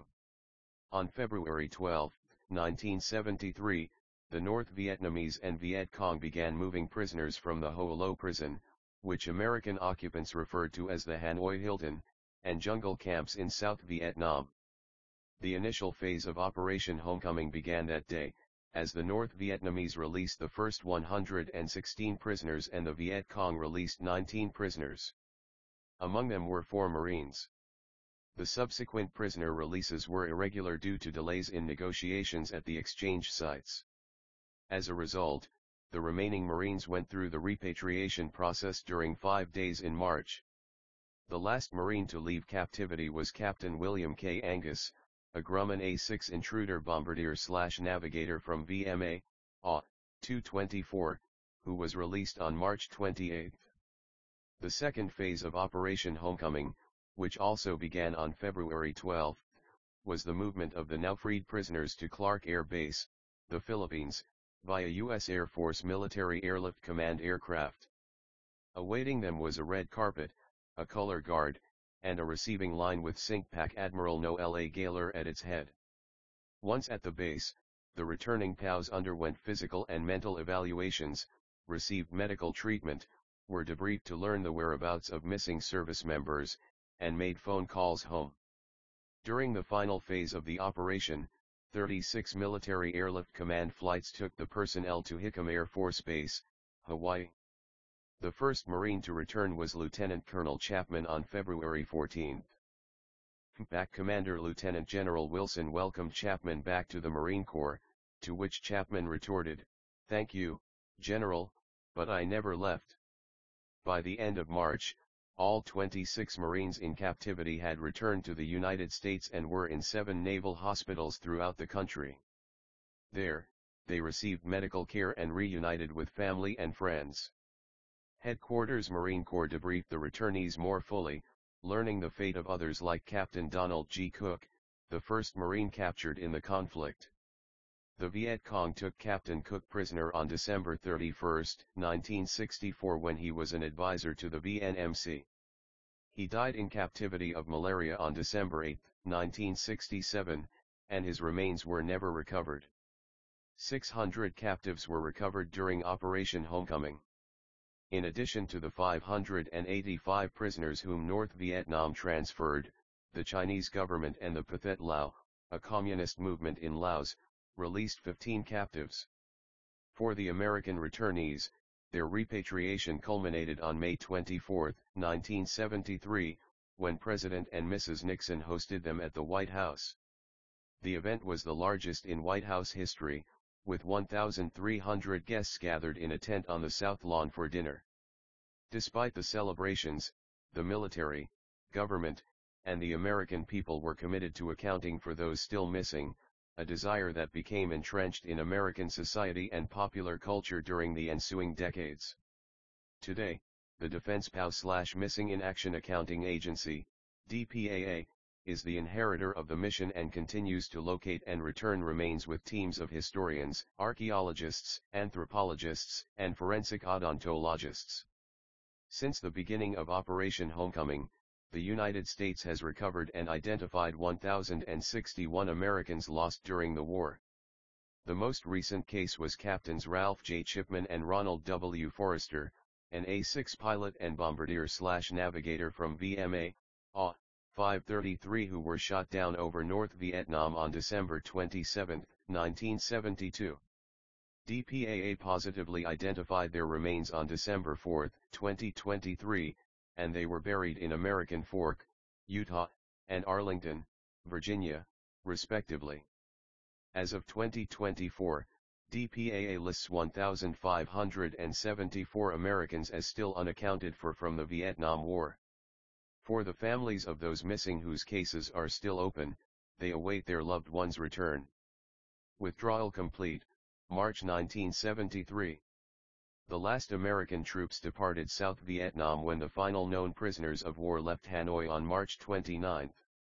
On February twelfth, nineteen seventy-three, the North Vietnamese and Viet Cong began moving prisoners from the Ho Lo prison, which American occupants referred to as the Hanoi Hilton, and jungle camps in South Vietnam. The initial phase of Operation Homecoming began that day, as the North Vietnamese released the first one hundred sixteen prisoners and the Viet Cong released nineteen prisoners. Among them were four Marines. The subsequent prisoner releases were irregular due to delays in negotiations at the exchange sites. As a result, the remaining Marines went through the repatriation process during five days in March. The last Marine to leave captivity was Captain William K. Angus, a Grumman A six intruder bombardier-slash-navigator from V M A, A two twenty-four, who was released on March twenty-eighth. The second phase of Operation Homecoming, which also began on February twelfth, was the movement of the now freed prisoners to Clark Air Base, the Philippines, via U S Air Force Military Airlift Command aircraft. Awaiting them was a red carpet, a color guard, and a receiving line with CINCPAC Admiral Noel Gaylor at its head. Once at the base, the returning P O Ws underwent physical and mental evaluations, received medical treatment, were debriefed to learn the whereabouts of missing service members, and made phone calls home. During the final phase of the operation, thirty-six Military Airlift Command flights took the personnel to Hickam Air Force Base, Hawaii. The first Marine to return was Lieutenant Colonel Chapman on February fourteenth. CINCPAC Commander Lieutenant General Wilson welcomed Chapman back to the Marine Corps, to which Chapman retorted, "Thank you, General, but I never left." By the end of March, all twenty-six Marines in captivity had returned to the United States and were in seven naval hospitals throughout the country. There, they received medical care and reunited with family and friends. Headquarters Marine Corps debriefed the returnees more fully, learning the fate of others like Captain Donald G. Cook, the first Marine captured in the conflict. The Viet Cong took Captain Cook prisoner on December thirty-first, nineteen sixty-four when he was an advisor to the V N M C. He died in captivity of malaria on December eighth, nineteen sixty-seven, and his remains were never recovered. six hundred captives were recovered during Operation Homecoming. In addition to the five hundred eighty-five prisoners whom North Vietnam transferred, the Chinese government and the Pathet Lao, a communist movement in Laos, released fifteen captives. For the American returnees, their repatriation culminated on May twenty-fourth, nineteen seventy-three, when President and Missus Nixon hosted them at the White House. The event was the largest in White House history, with one thousand three hundred guests gathered in a tent on the South Lawn for dinner. Despite the celebrations, the military, government, and the American people were committed to accounting for those still missing, a desire that became entrenched in American society and popular culture during the ensuing decades. Today, the Defense P O W/Missing in Action Accounting Agency, D P A A, is the inheritor of the mission and continues to locate and return remains with teams of historians, archaeologists, anthropologists, and forensic odontologists. Since the beginning of Operation Homecoming, the United States has recovered and identified one thousand sixty-one Americans lost during the war. The most recent case was Captains Ralph J. Chipman and Ronald W. Forrester, an A six pilot and bombardier-slash-navigator from V M A, A five thirty-three who were shot down over North Vietnam on December twenty-seventh, nineteen seventy-two. D P A A positively identified their remains on December fourth, twenty twenty-three, and they were buried in American Fork, Utah, and Arlington, Virginia, respectively. As of twenty twenty-four, D P A A lists one thousand five hundred seventy-four Americans as still unaccounted for from the Vietnam War. For the families of those missing whose cases are still open, they await their loved ones' return. Withdrawal complete, March nineteen seventy-three. The last American troops departed South Vietnam when the final known prisoners of war left Hanoi on March twenty-ninth.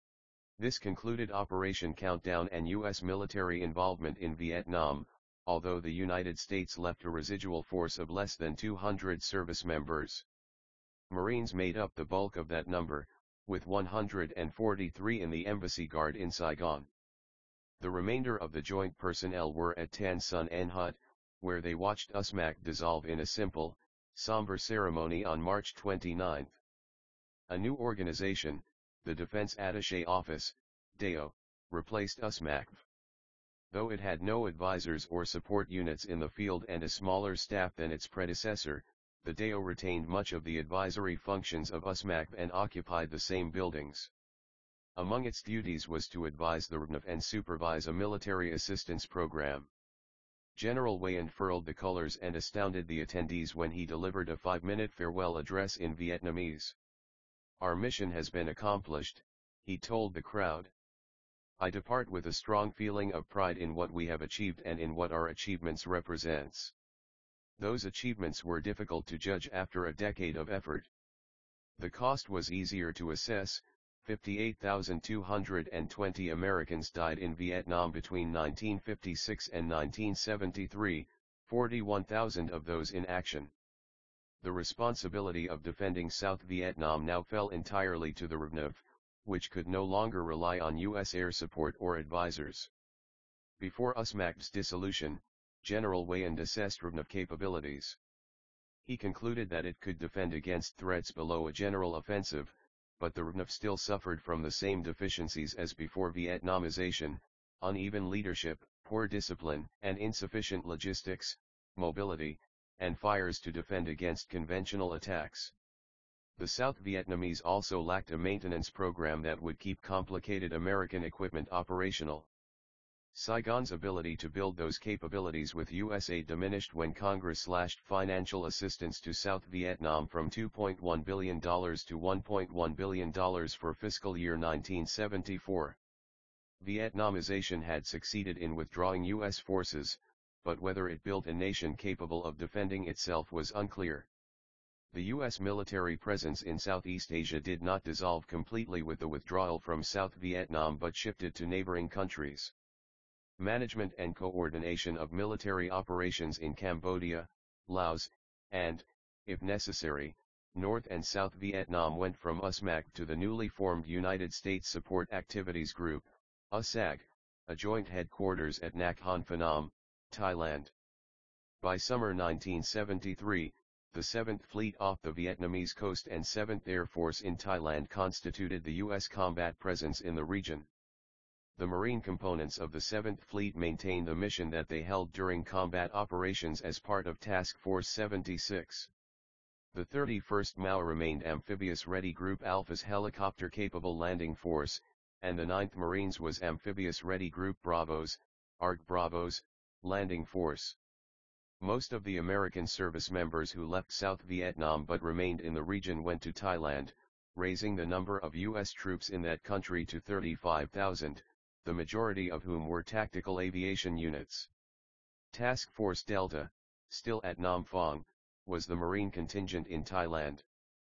This concluded Operation Countdown and U S military involvement in Vietnam, although the United States left a residual force of less than two hundred service members. Marines made up the bulk of that number, with one hundred forty-three in the Embassy Guard in Saigon. The remainder of the joint personnel were at Tan Son Nha Hut, where they watched U S M A C dissolve in a simple, somber ceremony on March twenty-ninth. A new organization, the Defense Attaché Office, D A O, replaced U S M A C. Though it had no advisors or support units in the field and a smaller staff than its predecessor, the D A O retained much of the advisory functions of U S M A C and occupied the same buildings. Among its duties was to advise the R N F and supervise a military assistance program. General Way unfurled the colors and astounded the attendees when he delivered a five-minute farewell address in Vietnamese. "Our mission has been accomplished," he told the crowd. "I depart with a strong feeling of pride in what we have achieved and in what our achievements represents. Those achievements were difficult to judge after a decade of effort. The cost was easier to assess, fifty-eight thousand two hundred twenty Americans died in Vietnam between nineteen fifty-six and nineteen seventy-three, forty-one thousand of those in action. The responsibility of defending South Vietnam now fell entirely to the R V N V, which could no longer rely on U S air support or advisors. Before U S M A C's dissolution, General Weyand assessed R V N V capabilities. He concluded that it could defend against threats below a general offensive, but the R V N V still suffered from the same deficiencies as before Vietnamization: uneven leadership, poor discipline, and insufficient logistics, mobility, and fires to defend against conventional attacks. The South Vietnamese also lacked a maintenance program that would keep complicated American equipment operational. Saigon's ability to build those capabilities with U S aid diminished when Congress slashed financial assistance to South Vietnam from two point one billion dollars to one point one billion dollars for fiscal year nineteen seventy-four. Vietnamization had succeeded in withdrawing U S forces, but whether it built a nation capable of defending itself was unclear. The U S military presence in Southeast Asia did not dissolve completely with the withdrawal from South Vietnam but shifted to neighboring countries. Management and coordination of military operations in Cambodia, Laos, and, if necessary, North and South Vietnam went from U S M A C to the newly formed United States Support Activities Group, U S A G, a joint headquarters at Nakhon Phanom, Thailand. By summer nineteen seventy-three, the seventh Fleet off the Vietnamese coast and seventh Air Force in Thailand constituted the U S combat presence in the region. The Marine components of the seventh Fleet maintained the mission that they held during combat operations as part of Task Force seventy-six. The thirty-first M A U remained Amphibious Ready Group Alpha's helicopter-capable landing force, and the ninth Marines was Amphibious Ready Group Bravo's, A R G Bravos, landing force. Most of the American service members who left South Vietnam but remained in the region went to Thailand, raising the number of U S troops in that country to thirty-five thousand, the majority of whom were tactical aviation units. Task Force Delta, still at Nam Phaong, was the Marine contingent in Thailand.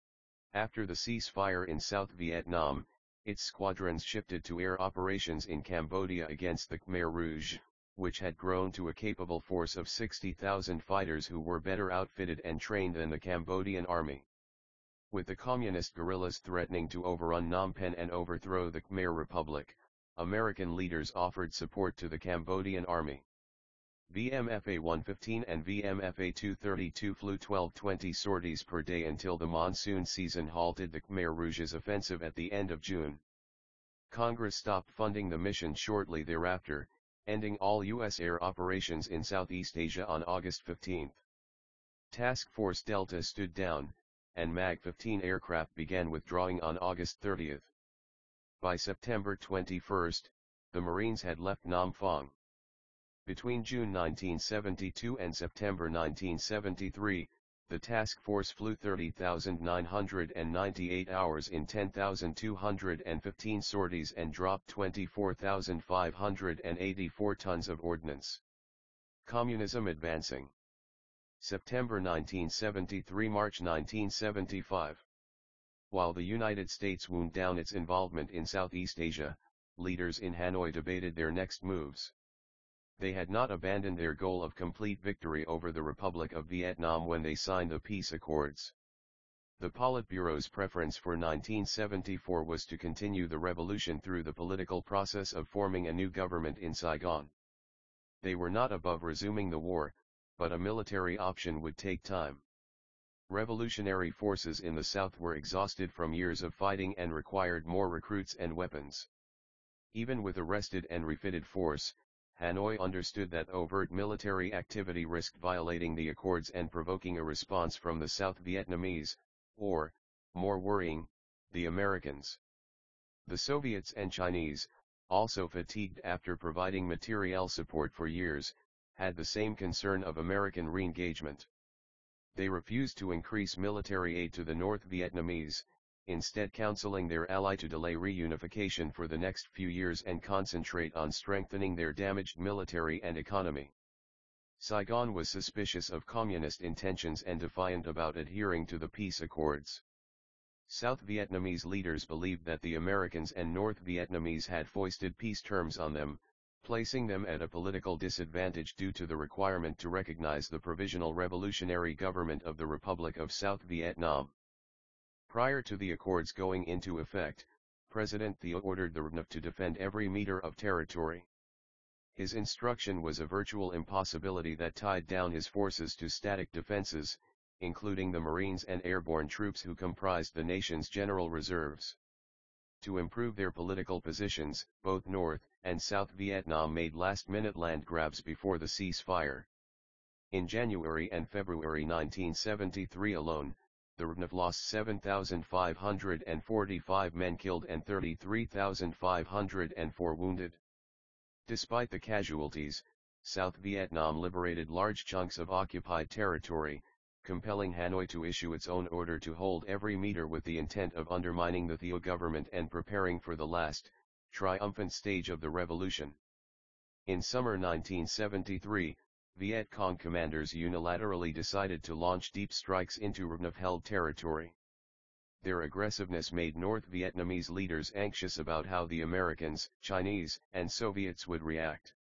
After the ceasefire in South Vietnam, its squadrons shifted to air operations in Cambodia against the Khmer Rouge, which had grown to a capable force of sixty thousand fighters who were better outfitted and trained than the Cambodian army. With the communist guerrillas threatening to overrun Phnom Penh and overthrow the Khmer Republic, American leaders offered support to the Cambodian army. V M F A one fifteen and V M F A two thirty-two flew twelve twenty sorties per day until the monsoon season halted the Khmer Rouge's offensive at the end of June. Congress stopped funding the mission shortly thereafter, ending all U S air operations in Southeast Asia on August fifteenth. Task Force Delta stood down, and MAG fifteen aircraft began withdrawing on August thirtieth. By September twenty-first, the Marines had left Nam Phaong. Between June nineteen seventy-two and September nineteen seventy-three, the task force flew thirty thousand nine hundred ninety-eight hours in ten thousand two hundred fifteen sorties and dropped twenty-four thousand five hundred eighty-four tons of ordnance. Communism advancing. September nineteen seventy-three – March nineteen seventy-five. While the United States wound down its involvement in Southeast Asia, leaders in Hanoi debated their next moves. They had not abandoned their goal of complete victory over the Republic of Vietnam when they signed the peace accords. The Politburo's preference for nineteen seventy-four was to continue the revolution through the political process of forming a new government in Saigon. They were not above resuming the war, but a military option would take time. Revolutionary forces in the South were exhausted from years of fighting and required more recruits and weapons. Even with a rested and refitted force, Hanoi understood that overt military activity risked violating the accords and provoking a response from the South Vietnamese, or, more worrying, the Americans. The Soviets and Chinese, also fatigued after providing materiel support for years, had the same concern of American re-engagement. They refused to increase military aid to the North Vietnamese, instead counseling their ally to delay reunification for the next few years and concentrate on strengthening their damaged military and economy. Saigon was suspicious of communist intentions and defiant about adhering to the peace accords. South Vietnamese leaders believed that the Americans and North Vietnamese had foisted peace terms on them, placing them at a political disadvantage due to the requirement to recognize the Provisional Revolutionary Government of the Republic of South Vietnam. Prior to the accords going into effect, President Thieu ordered the R N F to defend every meter of territory. His instruction was a virtual impossibility that tied down his forces to static defenses, including the Marines and airborne troops who comprised the nation's general reserves. To improve their political positions, both North and South Vietnam made last-minute land grabs before the ceasefire. In January and February nineteen seventy-three alone, the R N F lost seven thousand five hundred forty-five men killed and thirty-three thousand five hundred four wounded. Despite the casualties, South Vietnam liberated large chunks of occupied territory, compelling Hanoi to issue its own order to hold every meter with the intent of undermining the Thieu government and preparing for the last, triumphant stage of the revolution. In summer nineteen seventy-three, Viet Cong commanders unilaterally decided to launch deep strikes into R N F-held territory. Their aggressiveness made North Vietnamese leaders anxious about how the Americans, Chinese, and Soviets would react.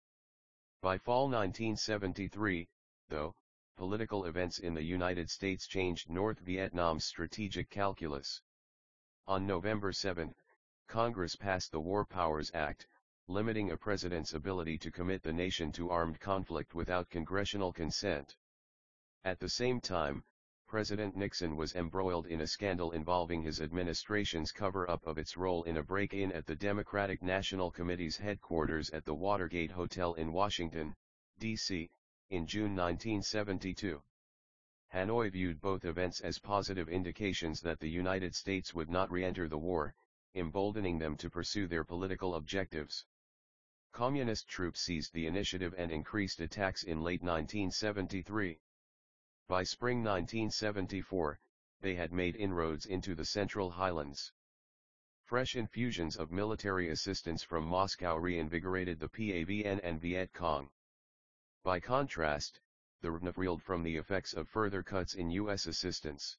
By fall nineteen seventy-three, though, political events in the United States changed North Vietnam's strategic calculus. On November seventh, Congress passed the War Powers Act, limiting a president's ability to commit the nation to armed conflict without congressional consent. At the same time, President Nixon was embroiled in a scandal involving his administration's cover-up of its role in a break-in at the Democratic National Committee's headquarters at the Watergate Hotel in Washington, D C, in June nineteen seventy-two. Hanoi viewed both events as positive indications that the United States would not re-enter the war, emboldening them to pursue their political objectives. Communist troops seized the initiative and increased attacks in late nineteen seventy-three. By spring nineteen seventy-four, they had made inroads into the Central Highlands. Fresh infusions of military assistance from Moscow reinvigorated the P A V N and Viet Cong. By contrast, the R N F reeled from the effects of further cuts in U S assistance.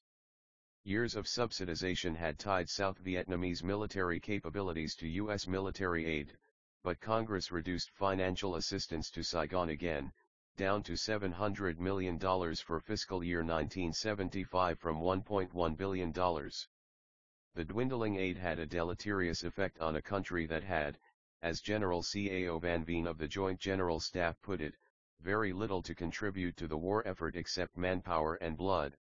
Years of subsidization had tied South Vietnamese military capabilities to U S military aid, but Congress reduced financial assistance to Saigon again, down to seven hundred million dollars for fiscal year nineteen seventy-five from one point one billion dollars. The dwindling aid had a deleterious effect on a country that had, as General Cao Van Veen of the Joint General Staff put it, very little to contribute to the war effort except manpower and blood.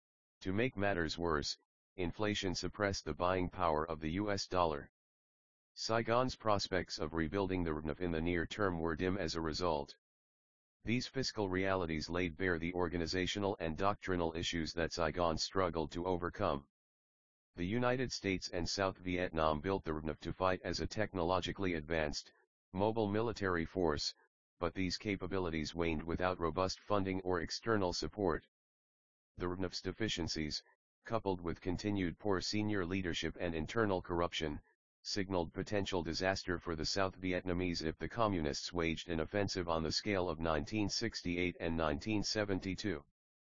To make matters worse, inflation suppressed the buying power of the U S dollar. Saigon's prospects of rebuilding the R N F in the near term were dim as a result. These fiscal realities laid bare the organizational and doctrinal issues that Saigon struggled to overcome. The United States and South Vietnam built the R N F to fight as a technologically advanced, mobile military force, but these capabilities waned without robust funding or external support. The R N F's deficiencies, coupled with continued poor senior leadership and internal corruption, signaled potential disaster for the South Vietnamese if the Communists waged an offensive on the scale of nineteen sixty-eight and nineteen seventy-two.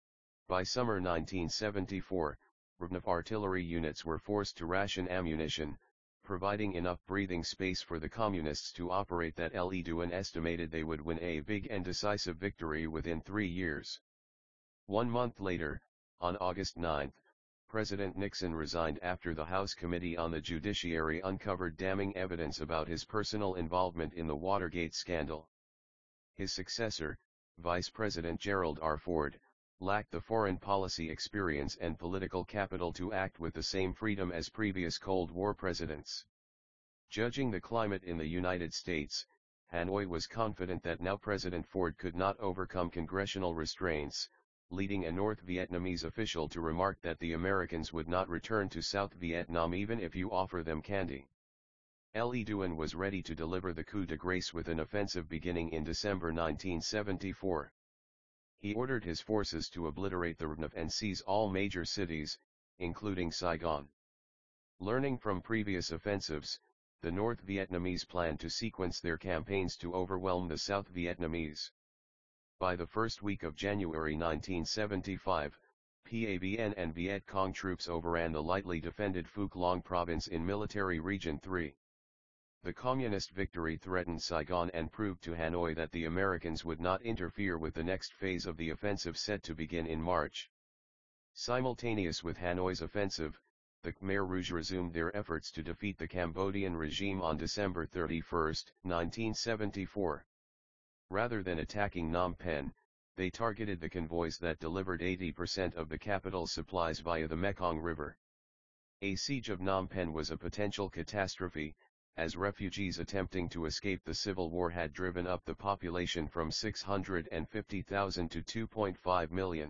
By summer nineteen seventy-four, R N F artillery units were forced to ration ammunition, providing enough breathing space for the Communists to operate that Le Duan estimated they would win a big and decisive victory within three years. One month later, on August ninth, President Nixon resigned after the House Committee on the Judiciary uncovered damning evidence about his personal involvement in the Watergate scandal. His successor, Vice President Gerald R. Ford, lacked the foreign policy experience and political capital to act with the same freedom as previous Cold War presidents. Judging the climate in the United States, Hanoi was confident that now President Ford could not overcome congressional restraints, leading a North Vietnamese official to remark that the Americans would not return to South Vietnam even if you offer them candy. Le Duan was ready to deliver the coup de grace with an offensive beginning in December nineteen seventy-four. He ordered his forces to obliterate the R N F and seize all major cities, including Saigon. Learning from previous offensives, the North Vietnamese planned to sequence their campaigns to overwhelm the South Vietnamese. By the first week of January nineteen seventy-five, P A V N and Viet Cong troops overran the lightly defended Phuc Long province in Military Region three. The Communist victory threatened Saigon and proved to Hanoi that the Americans would not interfere with the next phase of the offensive set to begin in March. Simultaneous with Hanoi's offensive, the Khmer Rouge resumed their efforts to defeat the Cambodian regime on December thirty-first, nineteen seventy-four. Rather than attacking Phnom Penh, they targeted the convoys that delivered eighty percent of the capital's supplies via the Mekong River. A siege of Phnom Penh was a potential catastrophe, as refugees attempting to escape the civil war had driven up the population from six hundred fifty thousand to two point five million.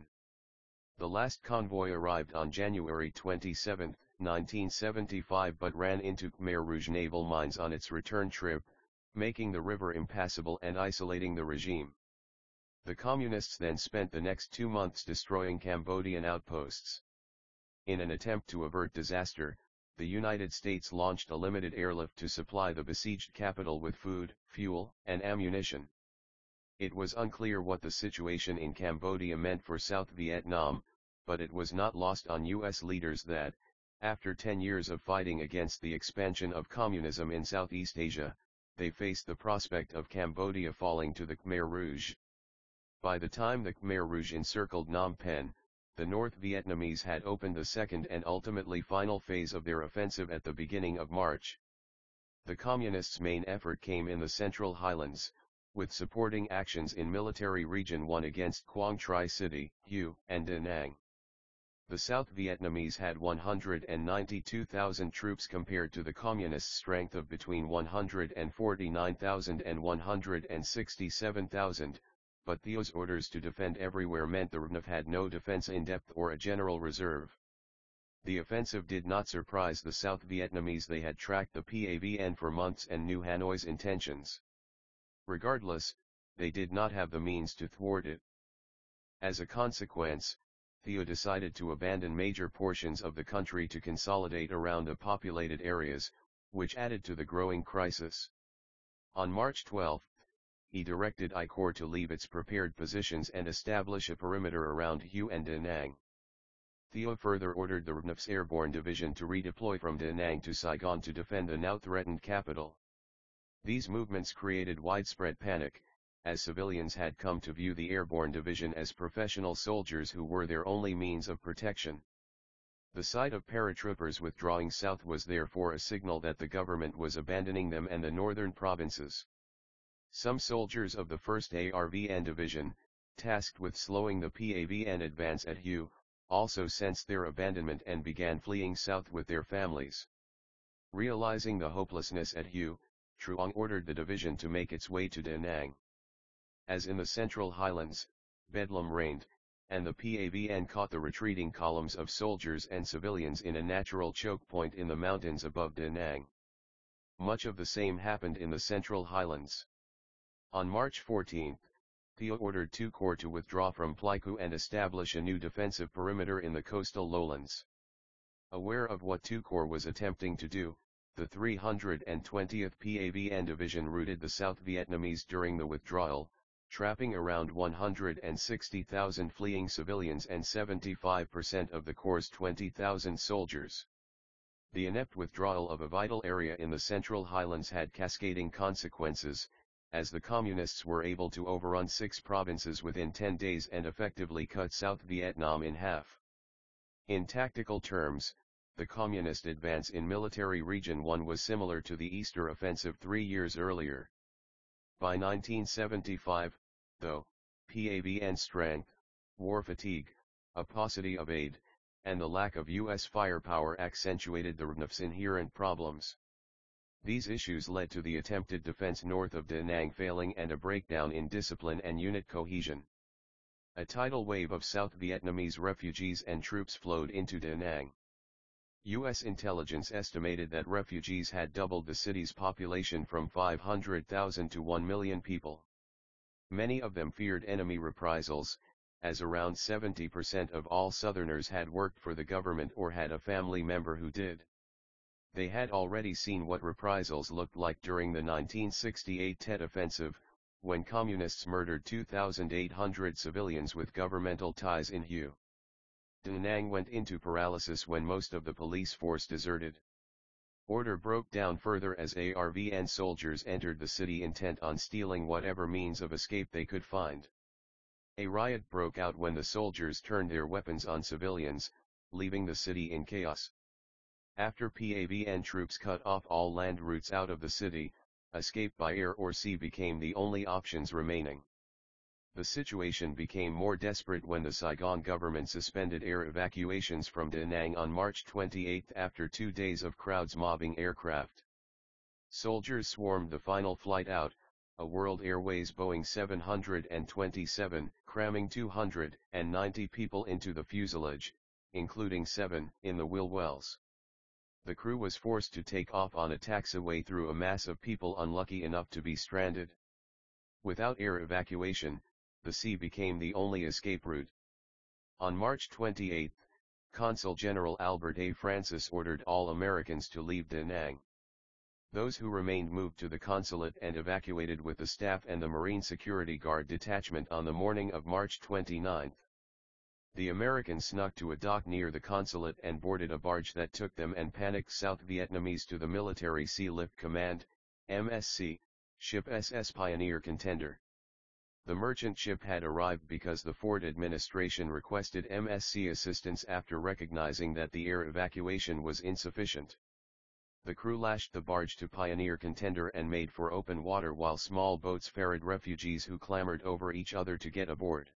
The last convoy arrived on January twenty-seventh, nineteen seventy-five but ran into Khmer Rouge naval mines on its return trip, making the river impassable and isolating the regime. The Communists then spent the next two months destroying Cambodian outposts. In an attempt to avert disaster, the United States launched a limited airlift to supply the besieged capital with food, fuel, and ammunition. It was unclear what the situation in Cambodia meant for South Vietnam, but it was not lost on U S leaders that, after ten years of fighting against the expansion of communism in Southeast Asia, they faced the prospect of Cambodia falling to the Khmer Rouge. By the time the Khmer Rouge encircled Phnom Penh, the North Vietnamese had opened the second and ultimately final phase of their offensive at the beginning of March. The Communists' main effort came in the Central Highlands, with supporting actions in Military Region one against Quang Tri City, Hue, and Da Nang. The South Vietnamese had one hundred ninety-two thousand troops compared to the Communists' strength of between one hundred forty-nine thousand and one hundred sixty-seven thousand. But Thio's orders to defend everywhere meant the R N F had no defense in depth or a general reserve. The offensive did not surprise the South Vietnamese. They had tracked the P A V N for months and knew Hanoi's intentions. Regardless, they did not have the means to thwart it. As a consequence, Thio decided to abandon major portions of the country to consolidate around the populated areas, which added to the growing crisis. On March twelfth, he directed I Corps to leave its prepared positions and establish a perimeter around Hue and Da Nang. Thio further ordered the R N F's Airborne Division to redeploy from Da Nang to Saigon to defend the now threatened capital. These movements created widespread panic, as civilians had come to view the Airborne Division as professional soldiers who were their only means of protection. The sight of paratroopers withdrawing south was therefore a signal that the government was abandoning them and the northern provinces. Some soldiers of the first A R V N Division, tasked with slowing the P A V N advance at Hue, also sensed their abandonment and began fleeing south with their families. Realizing the hopelessness at Hue, Truong ordered the division to make its way to Da Nang. As in the Central Highlands, bedlam reigned, and the P A V N caught the retreating columns of soldiers and civilians in a natural choke point in the mountains above Da Nang. Much of the same happened in the Central Highlands. On March fourteenth, Thio ordered two corps to withdraw from Pleiku and establish a new defensive perimeter in the coastal lowlands. Aware of what two corps was attempting to do, the three hundred twentieth P A V N Division routed the South Vietnamese during the withdrawal, trapping around one hundred sixty thousand fleeing civilians and seventy-five percent of the corps' twenty thousand soldiers. The inept withdrawal of a vital area in the Central Highlands had cascading consequences, as the Communists were able to overrun six provinces within ten days and effectively cut South Vietnam in half. In tactical terms, the Communist advance in Military Region one was similar to the Easter Offensive three years earlier. By nineteen seventy-five, though, P A V N strength, war fatigue, a paucity of aid, and the lack of U S firepower accentuated the R N F's inherent problems. These issues led to the attempted defense north of Da Nang failing and a breakdown in discipline and unit cohesion. A tidal wave of South Vietnamese refugees and troops flowed into Da Nang. U S intelligence estimated that refugees had doubled the city's population from five hundred thousand to one million people. Many of them feared enemy reprisals, as around seventy percent of all Southerners had worked for the government or had a family member who did. They had already seen what reprisals looked like during the nineteen sixty-eight Tet Offensive, when Communists murdered two thousand eight hundred civilians with governmental ties in Hue. Da Nang went into paralysis when most of the police force deserted. Order broke down further as A R V N soldiers entered the city intent on stealing whatever means of escape they could find. A riot broke out when the soldiers turned their weapons on civilians, leaving the city in chaos. After P A V N troops cut off all land routes out of the city, escape by air or sea became the only options remaining. The situation became more desperate when the Saigon government suspended air evacuations from Da Nang on March twenty-eighth after two days of crowds mobbing aircraft. Soldiers swarmed the final flight out, a World Airways Boeing seven twenty-seven, cramming two hundred ninety people into the fuselage, including seven in the wheel wells. The crew was forced to take off on a taxiway through a mass of people unlucky enough to be stranded. Without air evacuation, the sea became the only escape route. On March twenty-eighth, Consul General Albert A. Francis ordered all Americans to leave Da Nang. Those who remained moved to the consulate and evacuated with the staff and the Marine Security Guard detachment on the morning of March twenty-ninth. The Americans snuck to a dock near the consulate and boarded a barge that took them and panicked South Vietnamese to the Military Sea Lift Command, M S C, ship S S Pioneer Contender. The merchant ship had arrived because the Ford administration requested M S C assistance after recognizing that the air evacuation was insufficient. The crew lashed the barge to Pioneer Contender and made for open water while small boats ferried refugees who clambered over each other to get aboard.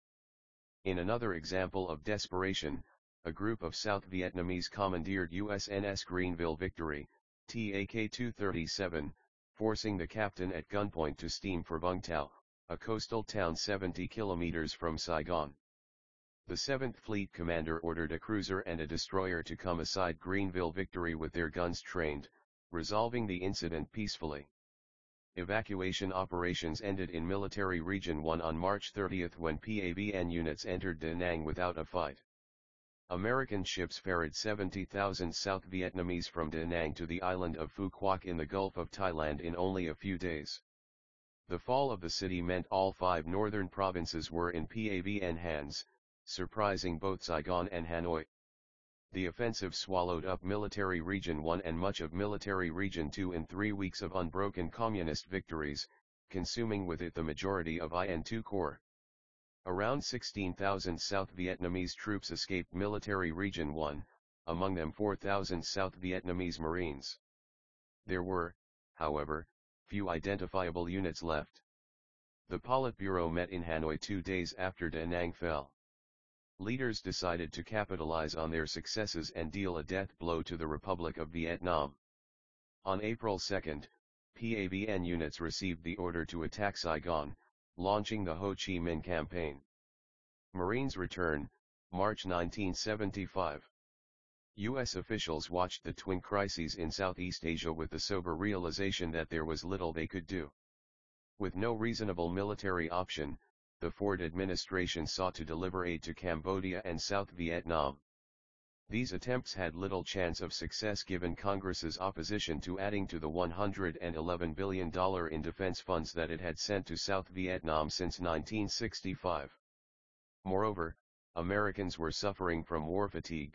In another example of desperation, a group of South Vietnamese commandeered U S N S Greenville Victory, T A K two thirty-seven, forcing the captain at gunpoint to steam for Vung Tau, a coastal town seventy kilometers from Saigon. The seventh Fleet commander ordered a cruiser and a destroyer to come aside Greenville Victory with their guns trained, resolving the incident peacefully. Evacuation operations ended in Military Region one on March thirtieth when P A V N units entered Da Nang without a fight. American ships ferried seventy thousand South Vietnamese from Da Nang to the island of Phu Quoc in the Gulf of Thailand in only a few days. The fall of the city meant all five northern provinces were in P A V N hands, surprising both Saigon and Hanoi. The offensive swallowed up Military Region one and much of Military Region two in three weeks of unbroken communist victories, consuming with it the majority of I N two Corps. Around sixteen thousand South Vietnamese troops escaped Military Region one, among them four thousand South Vietnamese Marines. There were, however, few identifiable units left. The Politburo met in Hanoi two days after Da Nang fell. Leaders decided to capitalize on their successes and deal a death blow to the Republic of Vietnam. On April second, P A V N units received the order to attack Saigon, launching the Ho Chi Minh Campaign. Marines return, March nineteen seventy-five. U S officials watched the twin crises in Southeast Asia with the sober realization that there was little they could do. With no reasonable military option, the Ford administration sought to deliver aid to Cambodia and South Vietnam. These attempts had little chance of success given Congress's opposition to adding to the one hundred eleven billion dollars in defense funds that it had sent to South Vietnam since nineteen sixty-five. Moreover, Americans were suffering from war fatigue.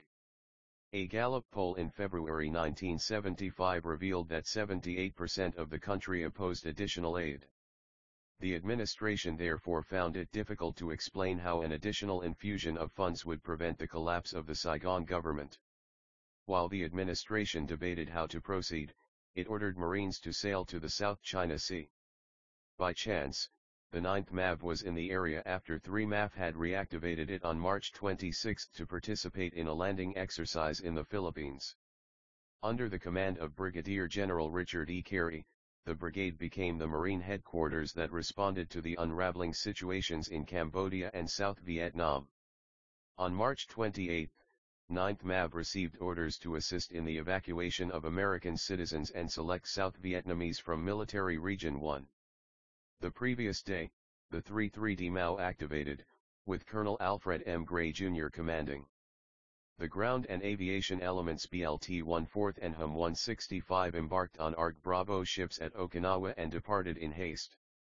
A Gallup poll in February nineteen seventy-five revealed that seventy-eight percent of the country opposed additional aid. The administration therefore found it difficult to explain how an additional infusion of funds would prevent the collapse of the Saigon government. While the administration debated how to proceed, it ordered Marines to sail to the South China Sea. By chance, the ninth M A V was in the area after three M A F had reactivated it on March twenty-sixth to participate in a landing exercise in the Philippines. Under the command of Brigadier General Richard E. Carey, the brigade became the Marine headquarters that responded to the unraveling situations in Cambodia and South Vietnam. On March twenty-eighth, ninth M A V received orders to assist in the evacuation of American citizens and select South Vietnamese from Military Region one. The previous day, the three three D Mao activated, with Colonel Alfred M. Gray Junior commanding. The ground and aviation elements B L T one fourth and H M one sixty-five embarked on Ark Bravo ships at Okinawa and departed in haste.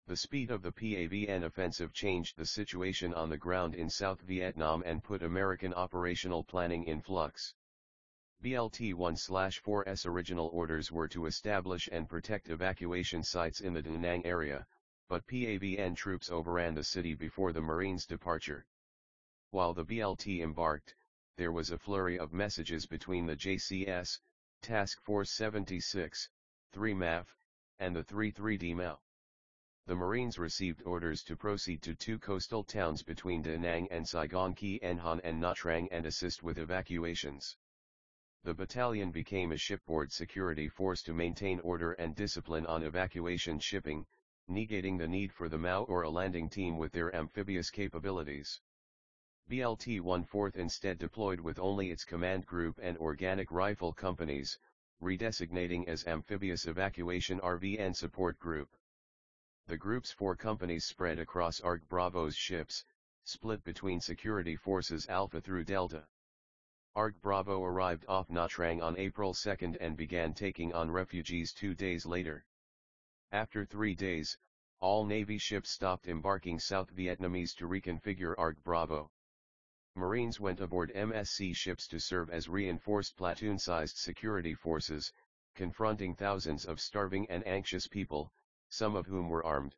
The speed of the P A V N offensive changed the situation on the ground in South Vietnam and put American operational planning in flux. B L T one four's original orders were to establish and protect evacuation sites in the Da Nang area, but P A V N troops overran the city before the Marines' departure. While the B L T embarked, there was a flurry of messages between the J C S, Task Force seventy-six, three M A F, and the three three D M A O. The Marines received orders to proceed to two coastal towns between Da Nang and Saigon Key Nha and Nha Trang and assist with evacuations. The battalion became a shipboard security force to maintain order and discipline on evacuation shipping, negating the need for the M A O or a landing team with their amphibious capabilities. B L T one fourth instead deployed with only its command group and organic rifle companies, redesignating as Amphibious Evacuation R V and Support Group. The group's four companies spread across A R G Bravo's ships, split between security forces Alpha through Delta. A R G Bravo arrived off Nha Trang on April second and began taking on refugees two days later. After three days, all Navy ships stopped embarking South Vietnamese to reconfigure A R G Bravo. Marines went aboard M S C ships to serve as reinforced platoon-sized security forces, confronting thousands of starving and anxious people, some of whom were armed.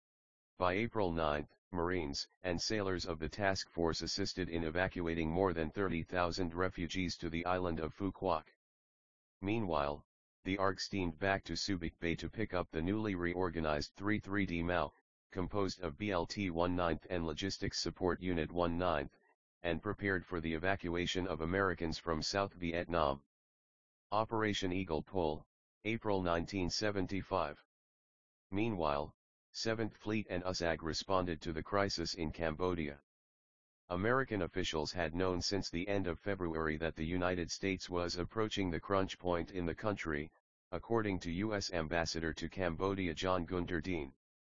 By April ninth, Marines and sailors of the task force assisted in evacuating more than thirty thousand refugees to the island of Phu Quoc. Meanwhile, the A R G steamed back to Subic Bay to pick up the newly reorganized three three D M A O, composed of B L T one ninth and Logistics Support Unit one ninth, and prepared for the evacuation of Americans from South Vietnam. Operation Eagle Pull, April nineteen seventy-five. Meanwhile, seventh Fleet and U S A G responded to the crisis in Cambodia. American officials had known since the end of February that the United States was approaching the crunch point in the country, according to U S Ambassador to Cambodia John Gunter Dean.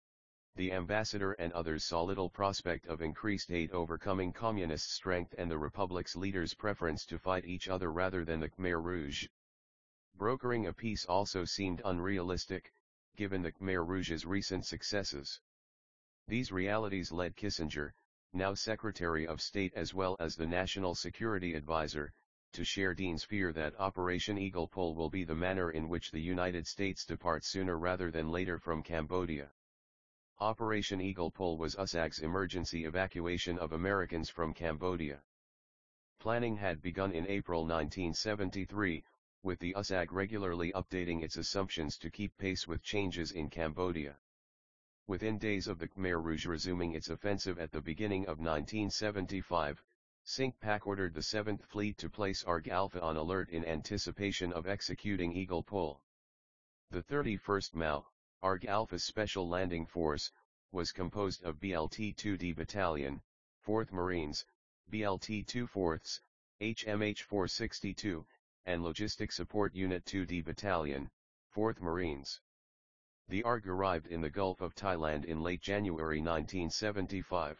The ambassador and others saw little prospect of increased aid overcoming communist strength and the republic's leaders' preference to fight each other rather than the Khmer Rouge. Brokering a peace also seemed unrealistic, given the Khmer Rouge's recent successes. These realities led Kissinger, now Secretary of State as well as the National Security Advisor, to share Dean's fear that Operation Eagle Pull will be the manner in which the United States departs sooner rather than later from Cambodia. Operation Eagle Pull was U S A G's emergency evacuation of Americans from Cambodia. Planning had begun in April nineteen seventy-three, with the U S A G regularly updating its assumptions to keep pace with changes in Cambodia. Within days of the Khmer Rouge resuming its offensive at the beginning of nineteen seventy-five, Cinque Pac ordered the seventh Fleet to place A R G Alpha on alert in anticipation of executing Eagle Pull. The thirty-first M A O, A R G Alpha's Special Landing Force, was composed of B L T two D Battalion, fourth Marines, B L T two fourths, H M H four sixty-two, and Logistics Support Unit two D Battalion, fourth Marines. The A R G arrived in the Gulf of Thailand in late January nineteen seventy-five.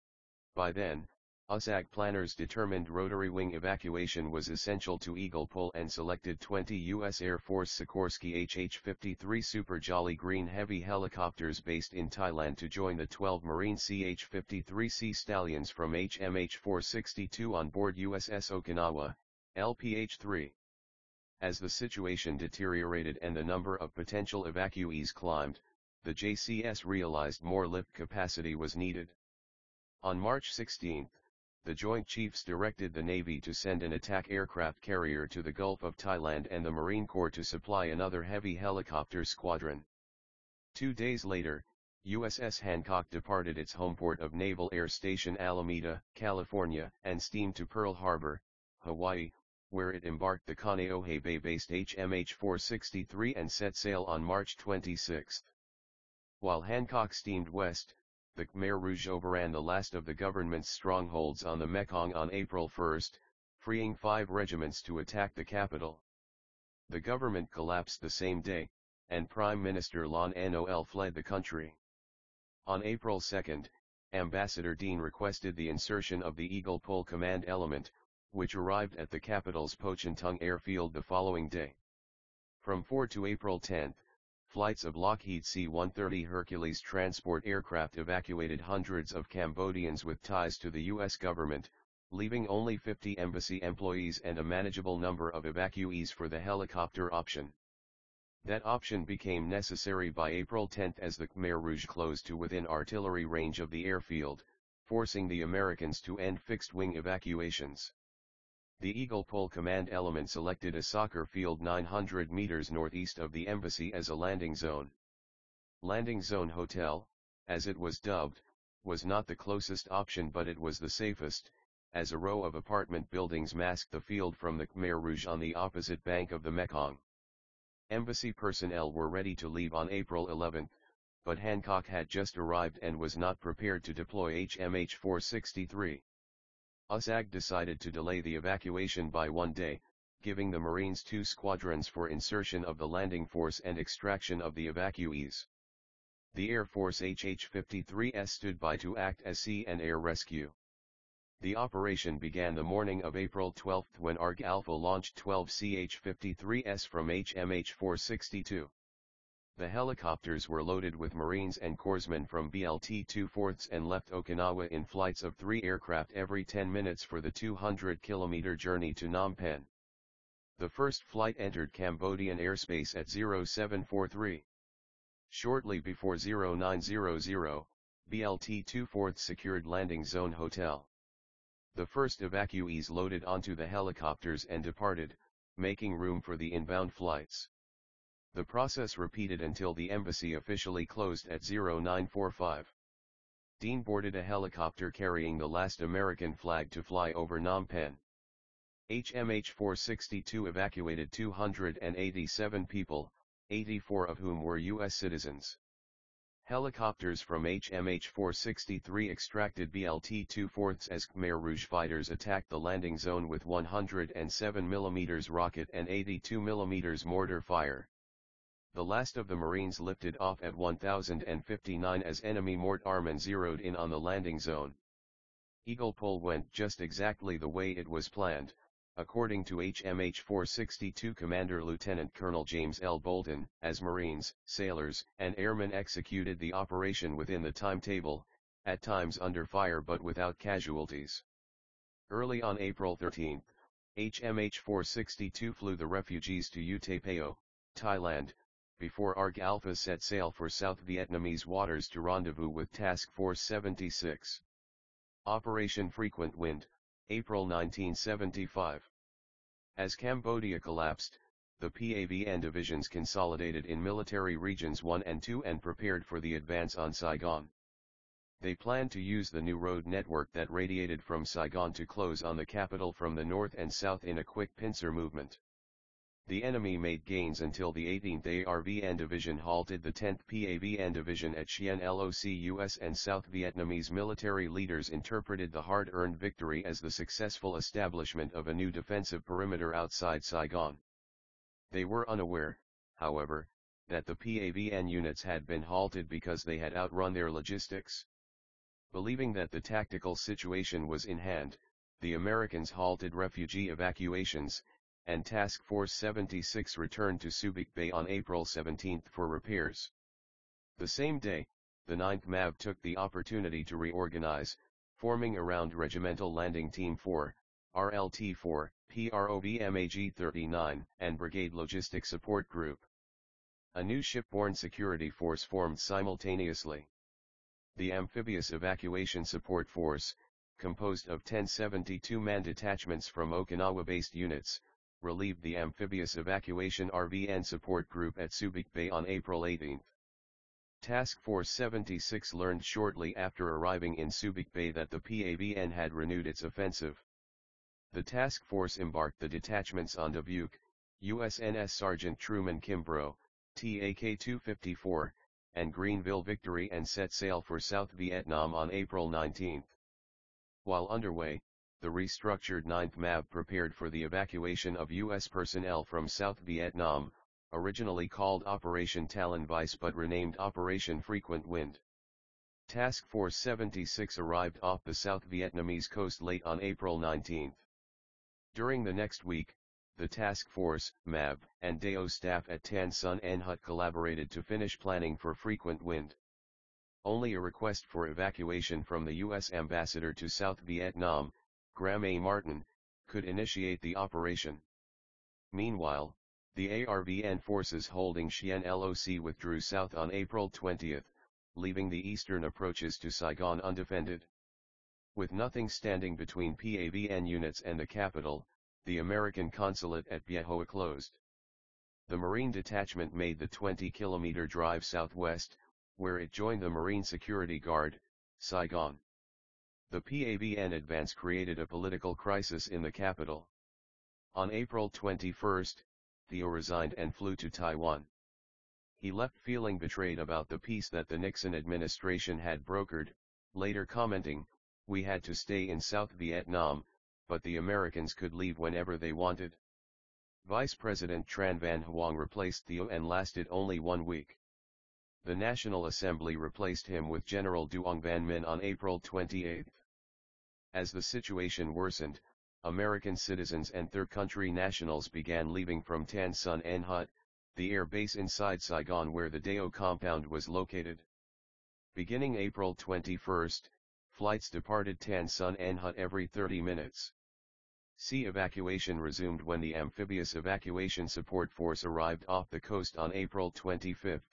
By then, U S A G planners determined rotary wing evacuation was essential to Eagle Pull and selected twenty U S Air Force Sikorsky H H fifty-three Super Jolly Green heavy helicopters based in Thailand to join the twelve Marine C H fifty-three Sea Stallions from H M H four sixty-two on board U S S Okinawa, L P H three. As the situation deteriorated and the number of potential evacuees climbed, the J C S realized more lift capacity was needed. On March sixteenth, the Joint Chiefs directed the Navy to send an attack aircraft carrier to the Gulf of Thailand and the Marine Corps to supply another heavy helicopter squadron. Two days later, U S S Hancock departed its homeport of Naval Air Station Alameda, California, and steamed to Pearl Harbor, Hawaii, where it embarked the Kaneohe Bay-based H M H four sixty-three and set sail on March twenty-sixth. While Hancock steamed west, the Khmer Rouge overran the last of the government's strongholds on the Mekong on April first, freeing five regiments to attack the capital. The government collapsed the same day, and Prime Minister Lon Nol fled the country. On April second, Ambassador Dean requested the insertion of the Eagle Pull Command Element, which arrived at the capital's Pochen Tung airfield the following day. From four to April tenth, flights of Lockheed C one thirty Hercules transport aircraft evacuated hundreds of Cambodians with ties to the U S government, leaving only fifty embassy employees and a manageable number of evacuees for the helicopter option. That option became necessary by April tenth as the Khmer Rouge closed to within artillery range of the airfield, forcing the Americans to end fixed-wing evacuations. The Eagle Pole Command Element selected a soccer field nine hundred meters northeast of the embassy as a landing zone. Landing Zone Hotel, as it was dubbed, was not the closest option but it was the safest, as a row of apartment buildings masked the field from the Khmer Rouge on the opposite bank of the Mekong. Embassy personnel were ready to leave on April eleventh, but Hancock had just arrived and was not prepared to deploy H M H four sixty-three. U S A G decided to delay the evacuation by one day, giving the Marines two squadrons for insertion of the landing force and extraction of the evacuees. The Air Force H H fifty-three S stood by to act as sea and air rescue. The operation began the morning of April twelfth when ARG Alpha launched twelve C H fifty-three S from H M H four sixty-two. The helicopters were loaded with Marines and corpsmen from B L T two-fourths and left Okinawa in flights of three aircraft every ten minutes for the two hundred kilometer journey to Phnom Penh. The first flight entered Cambodian airspace at zero seven forty-three. Shortly before zero nine hundred, B L T two-fourths secured Landing Zone Hotel. The first evacuees loaded onto the helicopters and departed, making room for the inbound flights. The process repeated until the embassy officially closed at zero nine forty-five. Dean boarded a helicopter carrying the last American flag to fly over Phnom Penh. H M H four sixty-two evacuated two hundred eighty-seven people, eighty-four of whom were U S citizens. Helicopters from H M H four sixty-three extracted B L T two-fourths as Khmer Rouge fighters attacked the landing zone with one hundred seven millimeter rocket and eighty-two millimeter mortar fire. The last of the Marines lifted off at one thousand fifty-nine as enemy mortarmen zeroed in on the landing zone. Eagle Pole went just exactly the way it was planned, according to H M H four sixty-two Commander Lieutenant Colonel James L. Bolton, as Marines, sailors, and airmen executed the operation within the timetable, at times under fire but without casualties. Early on April thirteenth, H M H four sixty-two flew the refugees to Utapao, Thailand, before ARG Alpha set sail for South Vietnamese waters to rendezvous with Task Force seventy-six. Operation Frequent Wind, April nineteen seventy-five. As Cambodia collapsed, the P A V N divisions consolidated in military regions one and two and prepared for the advance on Saigon. They planned to use the new road network that radiated from Saigon to close on the capital from the north and south in a quick pincer movement. The enemy made gains until the eighteenth A R V N Division halted the tenth P A V N Division at Chien Loc. U S and South Vietnamese military leaders interpreted the hard-earned victory as the successful establishment of a new defensive perimeter outside Saigon. They were unaware, however, that the P A V N units had been halted because they had outrun their logistics. Believing that the tactical situation was in hand, the Americans halted refugee evacuations, and Task Force seventy-six returned to Subic Bay on April seventeenth for repairs. The same day, the ninth M A V took the opportunity to reorganize, forming around Regimental Landing Team four, R L T four, P R O V M A G thirty-nine, and Brigade Logistic Support Group. A new shipborne security force formed simultaneously. The Amphibious Evacuation Support Force, composed of ten seventy-two man detachments from Okinawa-based units, relieved the Amphibious Evacuation R V N Support Group at Subic Bay on April eighteenth. Task Force seventy-six learned shortly after arriving in Subic Bay that the P A V N had renewed its offensive. The task force embarked the detachments on Dubuque, U S N S Sergeant Truman Kimbrough, T A K two fifty-four, and Greenville Victory and set sail for South Vietnam on April nineteenth. While underway, the restructured ninth M A V prepared for the evacuation of U S personnel from South Vietnam, originally called Operation Talon Vice but renamed Operation Frequent Wind. Task Force seventy-six arrived off the South Vietnamese coast late on April nineteenth. During the next week, the task force, M A B, and D A O staff at Tan Son Nhut collaborated to finish planning for frequent wind. Only a request for evacuation from the U S ambassador to South Vietnam, Graham A. Martin, could initiate the operation. Meanwhile, the A R V N forces holding Chien Loc withdrew south on April twentieth, leaving the eastern approaches to Saigon undefended. With nothing standing between P A V N units and the capital, the American consulate at Bien Hoa closed. The Marine detachment made the twenty kilometer drive southwest, where it joined the Marine Security Guard, Saigon. The P A V N advance created a political crisis in the capital. On April twenty-first, Thieu resigned and flew to Taiwan. He left feeling betrayed about the peace that the Nixon administration had brokered, later commenting, "We had to stay in South Vietnam, but the Americans could leave whenever they wanted." Vice President Tran Van Hoang replaced Thieu and lasted only one week. The National Assembly replaced him with General Duong Van Minh on April twenty-eighth. As the situation worsened, American citizens and third country nationals began leaving from Tan Son Nhut, the air base inside Saigon where the D A O compound was located. Beginning April twenty-first, flights departed Tan Son Nhut every thirty minutes. Sea evacuation resumed when the Amphibious Evacuation Support Force arrived off the coast on April twenty-fifth.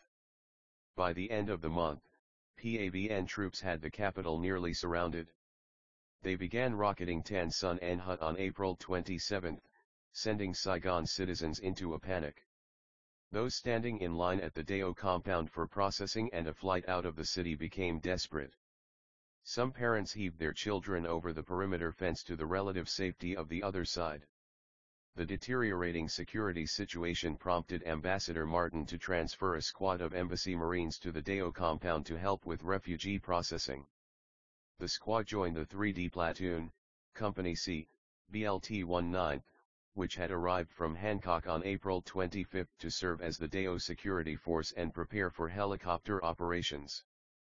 By the end of the month, P A V N troops had the capital nearly surrounded. They began rocketing Tan Son Nhut on April twenty-seventh, sending Saigon citizens into a panic. Those standing in line at the D A O compound for processing and a flight out of the city became desperate. Some parents heaved their children over the perimeter fence to the relative safety of the other side. The deteriorating security situation prompted Ambassador Martin to transfer a squad of embassy Marines to the D A O compound to help with refugee processing. The squad joined the three D Platoon, Company C, B L T nineteen, which had arrived from Hancock on April twenty-fifth to serve as the D A O security force and prepare for helicopter operations.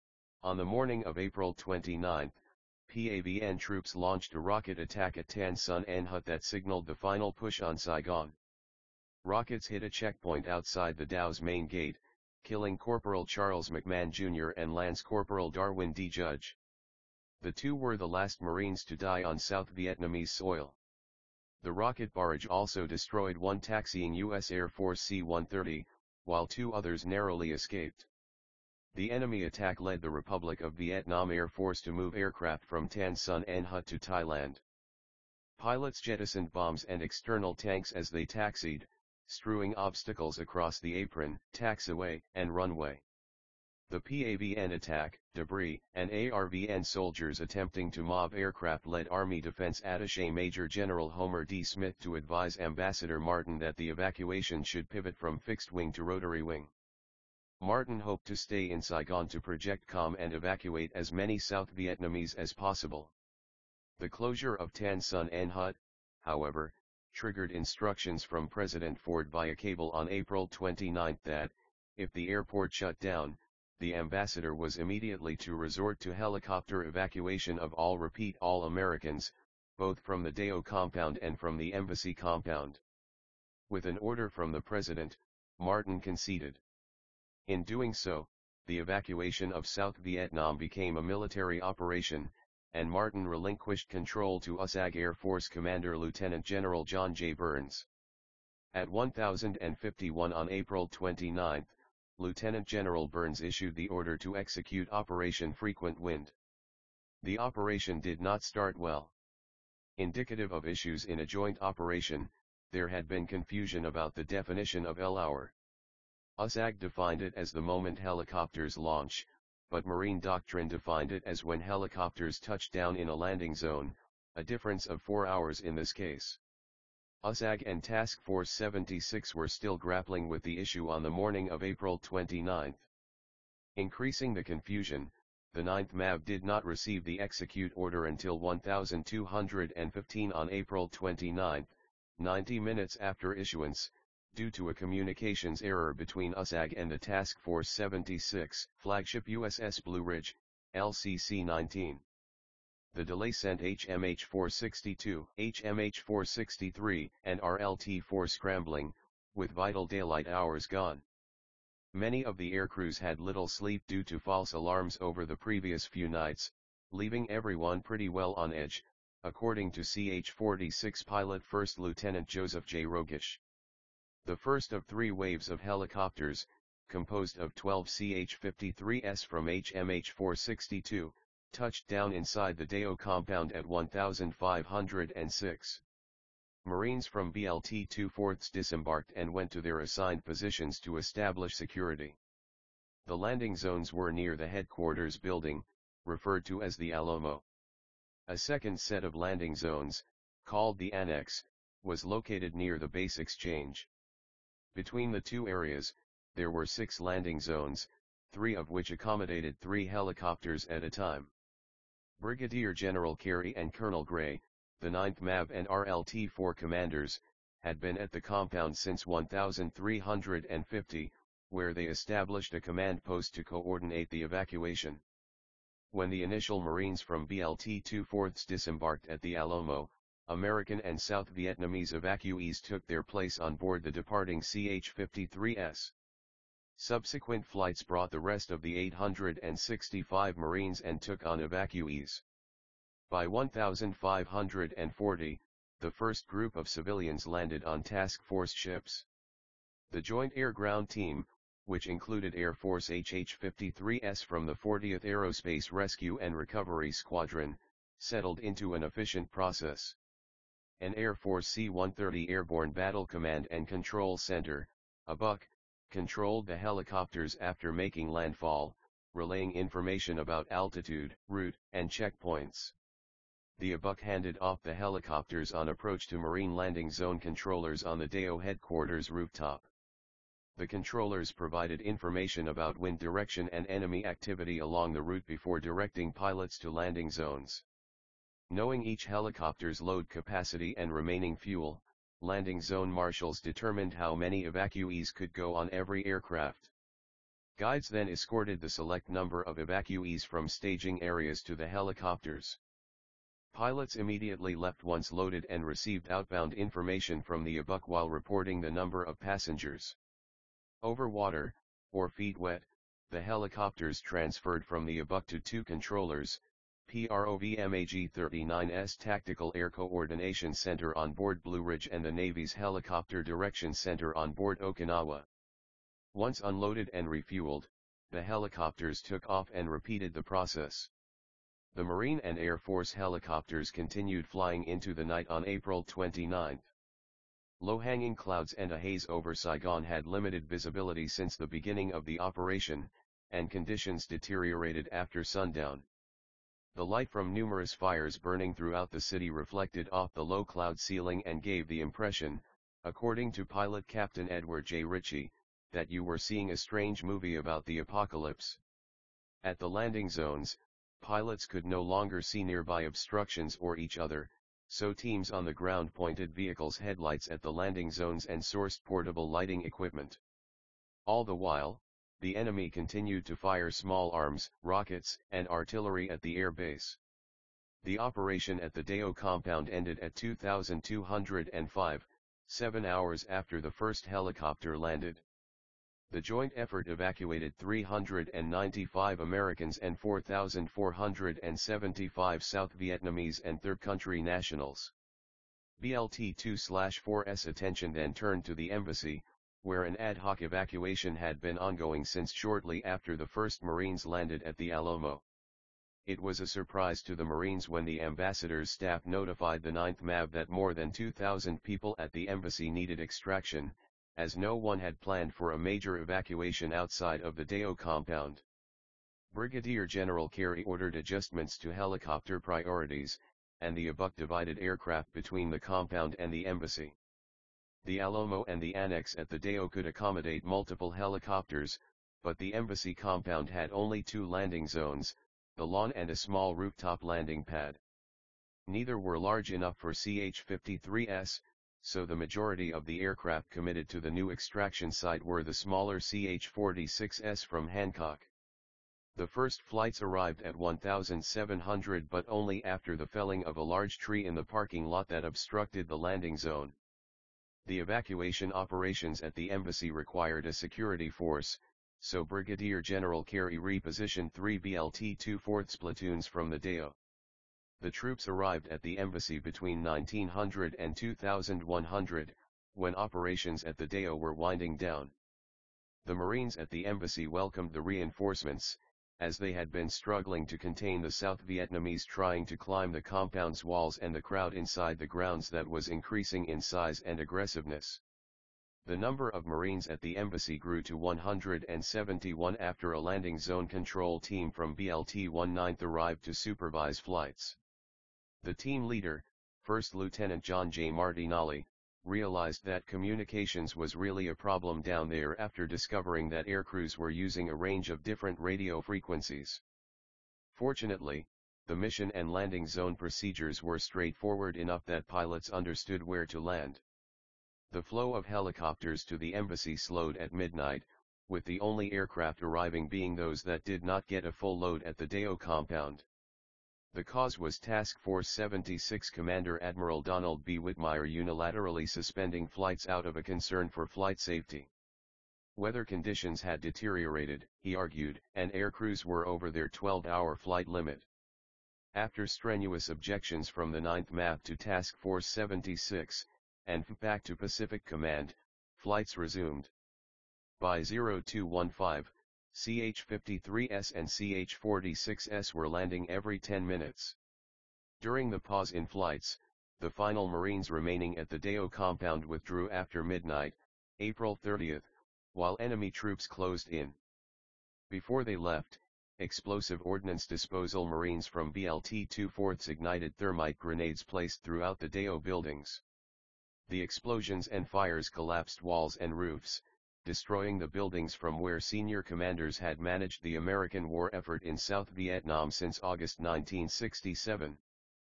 On the morning of April twenty-ninth, P A V N troops launched a rocket attack at Tan Son Nhut that signaled the final push on Saigon. Rockets hit a checkpoint outside the D A O's main gate, killing Corporal Charles McMahon Junior and Lance Corporal Darwin D. Judge. The two were the last Marines to die on South Vietnamese soil. The rocket barrage also destroyed one taxiing U S Air Force C one thirty, while two others narrowly escaped. The enemy attack led the Republic of Vietnam Air Force to move aircraft from Tan Son Nhut to Thailand. Pilots jettisoned bombs and external tanks as they taxied, strewing obstacles across the apron, taxiway, and runway. The P A V N attack, debris, and A R V N soldiers attempting to mob aircraft led Army Defense Attaché Major General Homer D. Smith to advise Ambassador Martin that the evacuation should pivot from fixed wing to rotary wing. Martin hoped to stay in Saigon to project calm and evacuate as many South Vietnamese as possible. The closure of Tan Son Nhut, however, triggered instructions from President Ford via cable on April twenty-ninth that, if the airport shut down, the ambassador was immediately to resort to helicopter evacuation of all repeat all Americans, both from the D A O compound and from the embassy compound. With an order from the president, Martin conceded. In doing so, the evacuation of South Vietnam became a military operation, and Martin relinquished control to U S A G Air Force Commander Lieutenant General John J. Burns. At one thousand fifty-one on April twenty-ninth, Lieutenant General Burns issued the order to execute Operation Frequent Wind. The operation did not start well. Indicative of issues in a joint operation, there had been confusion about the definition of L-hour. U S A G defined it as the moment helicopters launch, but Marine doctrine defined it as when helicopters touch down in a landing zone, a difference of four hours in this case. U S A G and Task Force seventy-six were still grappling with the issue on the morning of April twenty-ninth. Increasing the confusion, the ninth M A B did not receive the execute order until one thousand two hundred fifteen on April twenty-ninth, ninety minutes after issuance, due to a communications error between U S A G and the Task Force seventy-six, flagship U S S Blue Ridge, L C C nineteen. The delay sent H M H four sixty-two, H M H four sixty-three, and R L T four scrambling, with vital daylight hours gone. Many of the aircrews had little sleep due to false alarms over the previous few nights, leaving everyone pretty well on edge, according to C H forty-six pilot First Lieutenant Joseph J. Rogish. The first of three waves of helicopters, composed of twelve C H fifty-threes from H M H four sixty-two, touched down inside the D A O compound at one thousand five hundred six. Marines from B L T twenty-fourths disembarked and went to their assigned positions to establish security. The landing zones were near the headquarters building, referred to as the Alamo. A second set of landing zones, called the Annex, was located near the base exchange. Between the two areas, there were six landing zones, three of which accommodated three helicopters at a time. Brigadier General Carey and Colonel Gray, the ninth M A V and R L T four commanders, had been at the compound since thirteen fifty, where they established a command post to coordinate the evacuation. When the initial Marines from B L T twenty-fourths disembarked at the Alamo, American and South Vietnamese evacuees took their place on board the departing C H fifty-threes. Subsequent flights brought the rest of the eight hundred sixty-five Marines and took on evacuees. By fifteen forty, the first group of civilians landed on task force ships. The Joint Air-Ground Team, which included Air Force H H fifty-threes from the fortieth Aerospace Rescue and Recovery Squadron, settled into an efficient process. An Air Force C one thirty Airborne Battle Command and Control Center, A B U C, controlled the helicopters after making landfall, relaying information about altitude, route, and checkpoints. The A B U C handed off the helicopters on approach to Marine Landing Zone controllers on the D A O headquarters rooftop. The controllers provided information about wind direction and enemy activity along the route before directing pilots to landing zones. Knowing each helicopter's load capacity and remaining fuel, landing zone marshals determined how many evacuees could go on every aircraft. Guides then escorted the select number of evacuees from staging areas to the helicopters. Pilots immediately left once loaded and received outbound information from the A B U C while reporting the number of passengers. Over water, or feet wet, the helicopters transferred from the A B U C to two controllers, PROVMAG thirty-nine's Tactical Air Coordination Center on board Blue Ridge and the Navy's Helicopter Direction Center on board Okinawa. Once unloaded and refueled, the helicopters took off and repeated the process. The Marine and Air Force helicopters continued flying into the night on April twenty-ninth. Low-hanging clouds and a haze over Saigon had limited visibility since the beginning of the operation, and conditions deteriorated after sundown. The light from numerous fires burning throughout the city reflected off the low cloud ceiling and gave the impression, according to pilot Captain Edward J. Ritchie, that you were seeing a strange movie about the apocalypse. At the landing zones, pilots could no longer see nearby obstructions or each other, so teams on the ground pointed vehicles' headlights at the landing zones and sourced portable lighting equipment. All the while, the enemy continued to fire small arms, rockets, and artillery at the air base. The operation at the D A O compound ended at two thousand two hundred five, seven hours after the first helicopter landed. The joint effort evacuated three hundred ninety-five Americans and four thousand four hundred seventy-five South Vietnamese and third country nationals. B L T two four's attention then turned to the embassy, where an ad hoc evacuation had been ongoing since shortly after the first Marines landed at the Alamo. It was a surprise to the Marines when the ambassador's staff notified the ninth M A V that more than two thousand people at the embassy needed extraction, as no one had planned for a major evacuation outside of the D A O compound. Brigadier General Carey ordered adjustments to helicopter priorities, and the A B U C divided aircraft between the compound and the embassy. The Alamo and the Annex at the D A O could accommodate multiple helicopters, but the embassy compound had only two landing zones, the lawn and a small rooftop landing pad. Neither were large enough for C H fifty-threes, so the majority of the aircraft committed to the new extraction site were the smaller C H forty-sixes from Hancock. The first flights arrived at one thousand seven hundred but only after the felling of a large tree in the parking lot that obstructed the landing zone. The evacuation operations at the embassy required a security force, so Brigadier General Carey repositioned three B L T two-fourths platoons from the D E O. The troops arrived at the embassy between nineteen hundred and two thousand one hundred, when operations at the D E O were winding down. The Marines at the embassy welcomed the reinforcements, as they had been struggling to contain the South Vietnamese trying to climb the compound's walls and the crowd inside the grounds that was increasing in size and aggressiveness. The number of Marines at the embassy grew to one hundred seventy-one after a landing zone control team from B L T nineteenth arrived to supervise flights. The team leader, First Lieutenant John J. Martinelli, realized that communications was really a problem down there after discovering that aircrews were using a range of different radio frequencies. Fortunately, the mission and landing zone procedures were straightforward enough that pilots understood where to land. The flow of helicopters to the embassy slowed at midnight, with the only aircraft arriving being those that did not get a full load at the D E O compound. The cause was Task Force seventy-six Commander Admiral Donald B. Whitmire unilaterally suspending flights out of a concern for flight safety. Weather conditions had deteriorated, he argued, and aircrews were over their twelve-hour flight limit. After strenuous objections from the ninth M A P to Task Force seventy-six, and back to Pacific Command, flights resumed. By oh two fifteen, C H fifty-three S and C H forty-six S were landing every ten minutes. During the pause in flights, the final Marines remaining at the D E O compound withdrew after midnight, April thirtieth, while enemy troops closed in. Before they left, explosive ordnance disposal Marines from B L T two-fourths ignited thermite grenades placed throughout the D E O buildings. The explosions and fires collapsed walls and roofs, destroying the buildings from where senior commanders had managed the American war effort in South Vietnam since August nineteen sixty-seven.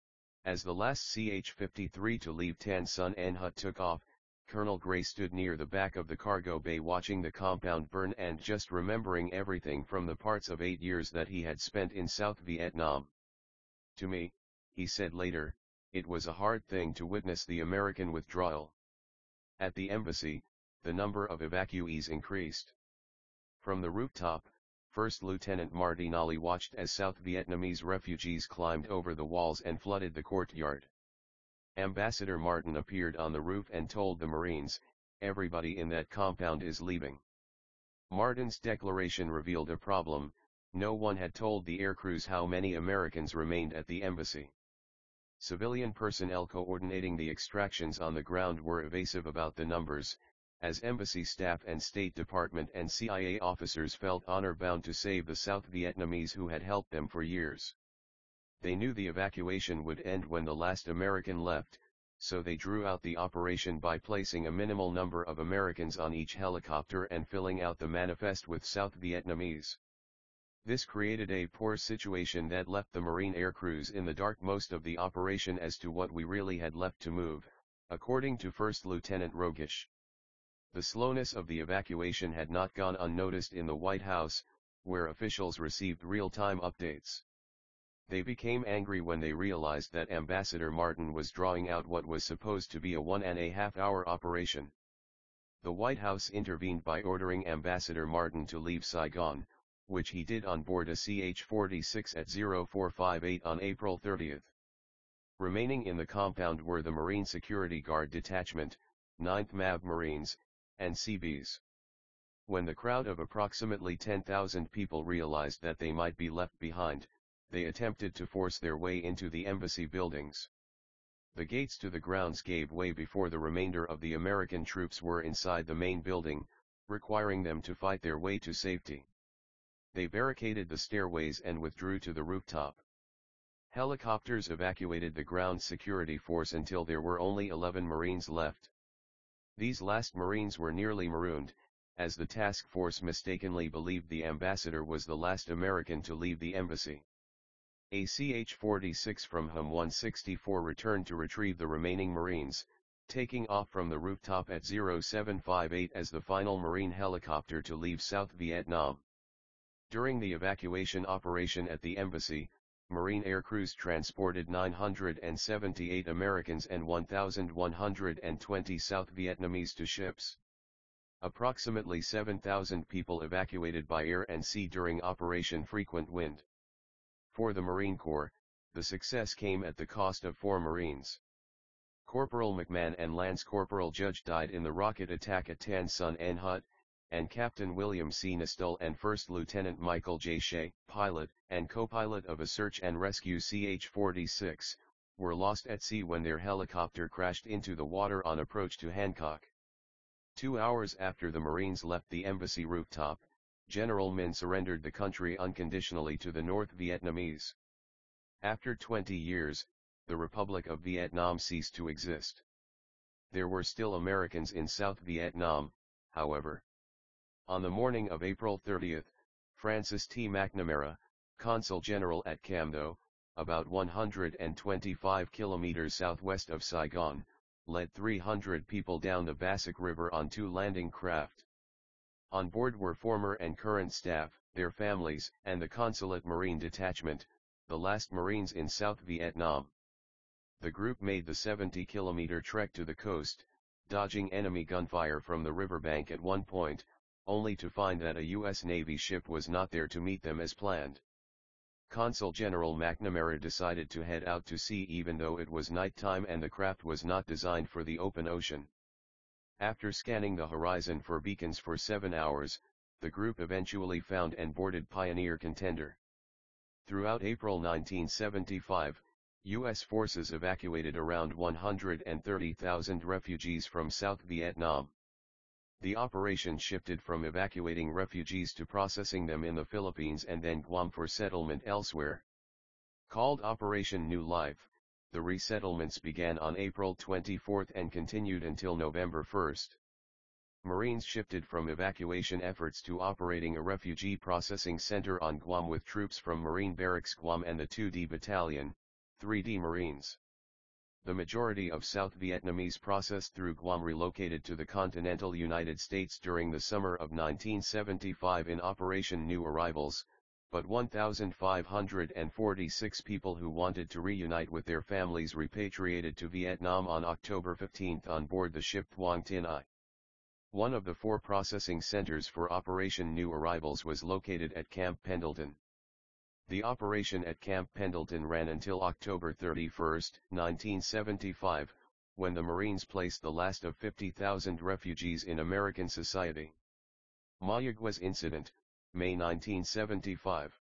As the last C H fifty-three to leave Tan Son Nha took off, Colonel Gray stood near the back of the cargo bay watching the compound burn and just remembering everything from the parts of eight years that he had spent in South Vietnam. To me, he said later, it was a hard thing to witness the American withdrawal. At the embassy, the number of evacuees increased. From the rooftop, First Lieutenant Martinelli watched as South Vietnamese refugees climbed over the walls and flooded the courtyard. Ambassador Martin appeared on the roof and told the Marines, "Everybody in that compound is leaving." Martin's declaration revealed a problem: no one had told the aircrews how many Americans remained at the embassy. Civilian personnel coordinating the extractions on the ground were evasive about the numbers, as embassy staff and State Department and C I A officers felt honor-bound to save the South Vietnamese who had helped them for years. They knew the evacuation would end when the last American left, so they drew out the operation by placing a minimal number of Americans on each helicopter and filling out the manifest with South Vietnamese. This created a poor situation that left the Marine aircrews in the dark most of the operation as to what we really had left to move, according to First Lieutenant Rogish. The slowness of the evacuation had not gone unnoticed in the White House, where officials received real-time updates. They became angry when they realized that Ambassador Martin was drawing out what was supposed to be a one and a half hour operation. The White House intervened by ordering Ambassador Martin to leave Saigon, which he did on board a C H forty-six at oh four fifty-eight on April thirtieth. Remaining in the compound were the Marine Security Guard Detachment, ninth M A V Marines, and C Bs. When the crowd of approximately ten thousand people realized that they might be left behind, they attempted to force their way into the embassy buildings. The gates to the grounds gave way before the remainder of the American troops were inside the main building, requiring them to fight their way to safety. They barricaded the stairways and withdrew to the rooftop. Helicopters evacuated the ground security force until there were only eleven Marines left. These last Marines were nearly marooned, as the task force mistakenly believed the ambassador was the last American to leave the embassy. A C H forty-six from H U M one sixty-four returned to retrieve the remaining Marines, taking off from the rooftop at oh seven fifty-eight as the final Marine helicopter to leave South Vietnam. During the evacuation operation at the embassy, Marine air crews transported nine hundred seventy-eight Americans and one thousand one hundred twenty South Vietnamese to ships. Approximately seven thousand people evacuated by air and sea during Operation Frequent Wind. For the Marine Corps, the success came at the cost of four Marines. Corporal McMahon and Lance Corporal Judge died in the rocket attack at Tan Son N Hut, and Captain William C. Nestell and First Lieutenant Michael J. Shea, pilot and co-pilot of a search and rescue C H forty-six, were lost at sea when their helicopter crashed into the water on approach to Hancock. Two hours after the Marines left the embassy rooftop, General Minh surrendered the country unconditionally to the North Vietnamese. After twenty years, the Republic of Vietnam ceased to exist. There were still Americans in South Vietnam, however. On the morning of April thirtieth, Francis T. McNamara, Consul General at Cam Do, about one hundred twenty-five kilometers southwest of Saigon, led three hundred people down the Bassac River on two landing craft. On board were former and current staff, their families, and the Consulate Marine Detachment, the last Marines in South Vietnam. The group made the seventy kilometer trek to the coast, dodging enemy gunfire from the riverbank at one point, only to find that a U S Navy ship was not there to meet them as planned. Consul General McNamara decided to head out to sea even though it was nighttime and the craft was not designed for the open ocean. After scanning the horizon for beacons for seven hours, the group eventually found and boarded Pioneer Contender. Throughout April nineteen seventy-five, U S forces evacuated around one hundred thirty thousand refugees from South Vietnam. The operation shifted from evacuating refugees to processing them in the Philippines and then Guam for settlement elsewhere. Called Operation New Life, the resettlements began on April twenty-fourth and continued until November first. Marines shifted from evacuation efforts to operating a refugee processing center on Guam with troops from Marine Barracks Guam and the two D Battalion, three D Marines. The majority of South Vietnamese processed through Guam relocated to the continental United States during the summer of nineteen seventy-five in Operation New Arrivals, but one thousand five hundred forty-six people who wanted to reunite with their families repatriated to Vietnam on October fifteenth on board the ship Thuong Tin I. One of the four processing centers for Operation New Arrivals was located at Camp Pendleton. The operation at Camp Pendleton ran until October thirty-first, nineteen seventy-five, when the Marines placed the last of fifty thousand refugees in American society. Mayaguez Incident, May nineteen seventy-five.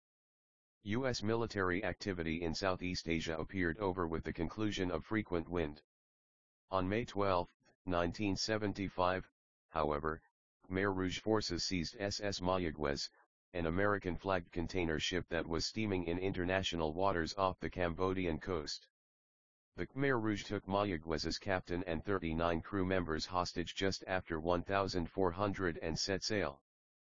U S military activity in Southeast Asia appeared over with the conclusion of Frequent Wind. On May twelfth, nineteen seventy-five, however, Khmer Rouge forces seized S S Mayaguez, an American-flagged container ship that was steaming in international waters off the Cambodian coast. The Khmer Rouge took Mayaguez's captain and thirty-nine crew members hostage just after one thousand four hundred and set sail.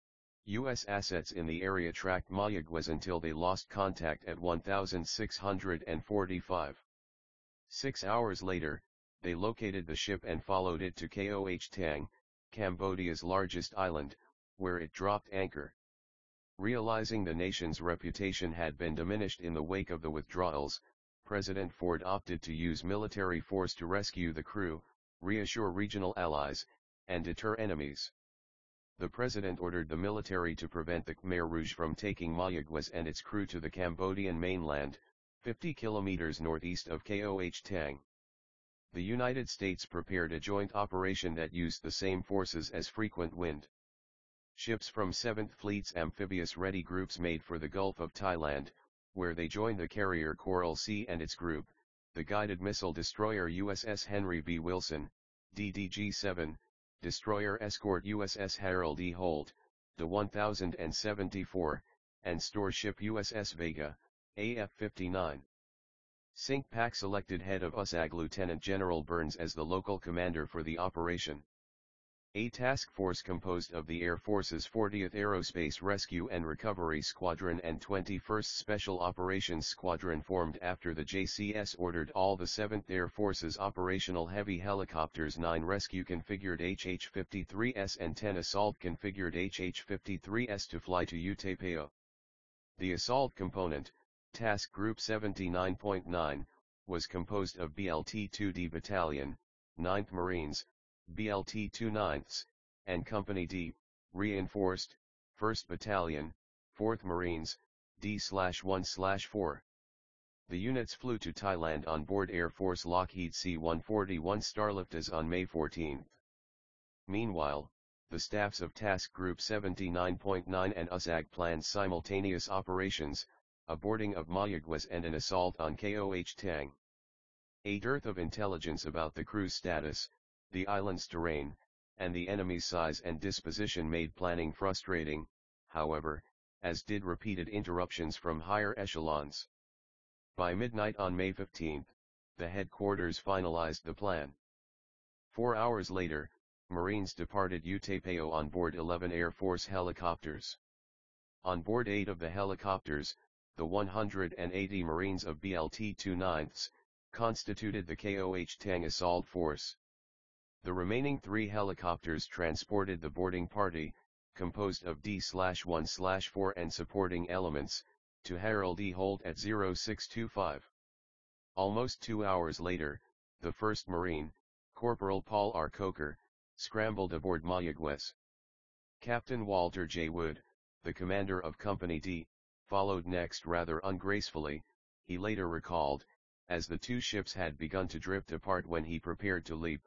U S assets in the area tracked Mayaguez until they lost contact at one thousand six hundred forty-five. Six hours later, they located the ship and followed it to Koh Tang, Cambodia's largest island, where it dropped anchor. Realizing the nation's reputation had been diminished in the wake of the withdrawals, President Ford opted to use military force to rescue the crew, reassure regional allies, and deter enemies. The president ordered the military to prevent the Khmer Rouge from taking Mayaguez and its crew to the Cambodian mainland, fifty kilometers northeast of Koh Tang. The United States prepared a joint operation that used the same forces as Frequent Wind. Ships from seventh Fleet's amphibious ready groups made for the Gulf of Thailand, where they joined the carrier Coral Sea and its group, the guided missile destroyer U S S Henry B. Wilson, D D G seven, destroyer escort U S S Harold E. Holt, D one thousand seventy-four, and store ship U S S Vega, A F fifty-nine. CINCPAC selected head of U S A G Lieutenant General Burns as the local commander for the operation. A task force composed of the Air Force's fortieth Aerospace Rescue and Recovery Squadron and twenty-first Special Operations Squadron formed after the J C S ordered all the seventh Air Force's operational heavy helicopters, nine rescue-configured H H fifty-three S and ten assault-configured H H fifty-three S to fly to Utapao. The assault component, Task Group seventy-nine point nine, was composed of B L T two D Battalion, ninth Marines, B L T two ninths, and Company D, reinforced, first Battalion, fourth Marines, D one four. The units flew to Thailand on board Air Force Lockheed C one forty-one Starliftas on May fourteenth. Meanwhile, the staffs of Task Group seventy-nine point nine and U S A G planned simultaneous operations, a boarding of Mayaguez and an assault on Koh Tang. A dearth of intelligence about the crew's status, the island's terrain, and the enemy's size and disposition made planning frustrating, however, as did repeated interruptions from higher echelons. By midnight on May fifteenth, the headquarters finalized the plan. Four hours later, Marines departed Utapao on board eleven Air Force helicopters. On board eight of the helicopters, the one hundred eighty Marines of B L T two ninths, constituted the Koh Tang assault force. The remaining three helicopters transported the boarding party, composed of D one four and supporting elements, to Harold E. Holt at zero six two five. Almost two hours later, the first Marine, Corporal Paul R. Coker, scrambled aboard Mayaguez. Captain Walter J. Wood, the commander of Company D, followed next rather ungracefully, he later recalled, as the two ships had begun to drift apart when he prepared to leap.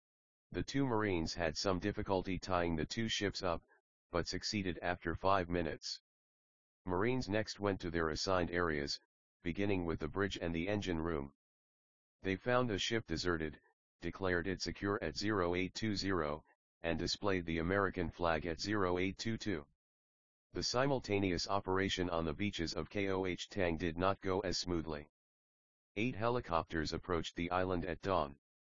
The two Marines had some difficulty tying the two ships up, but succeeded after five minutes. Marines next went to their assigned areas, beginning with the bridge and the engine room. They found the ship deserted, declared it secure at zero eight two zero, and displayed the American flag at zero eight two two. The simultaneous operation on the beaches of Koh Tang did not go as smoothly. Eight helicopters approached the island at dawn.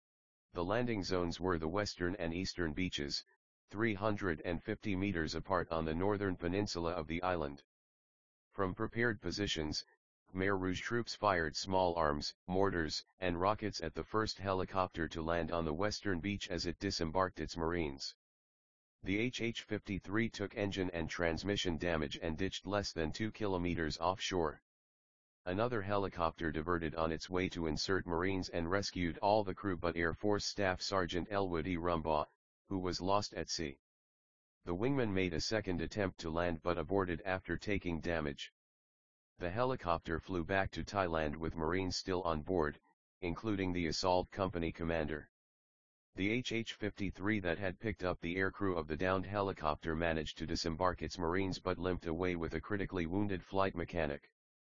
The landing zones were the western and eastern beaches, three hundred fifty meters apart on the northern peninsula of the island. From prepared positions, Khmer Rouge troops fired small arms, mortars, and rockets at the first helicopter to land on the western beach as it disembarked its Marines. The H H fifty-three took engine and transmission damage and ditched less than two kilometers offshore. Another helicopter diverted on its way to insert Marines and rescued all the crew but Air Force Staff Sergeant Elwood E. Rumbaugh, who was lost at sea. The wingman made a second attempt to land but aborted after taking damage. The helicopter flew back to Thailand with Marines still on board, including the assault company commander. The H H fifty-three that had picked up the aircrew of the downed helicopter managed to disembark its Marines but limped away with a critically wounded flight mechanic.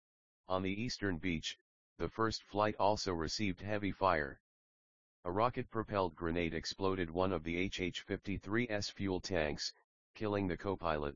On the eastern beach, the first flight also received heavy fire. A rocket-propelled grenade exploded one of the H H fifty-three's fuel tanks, killing the co-pilot.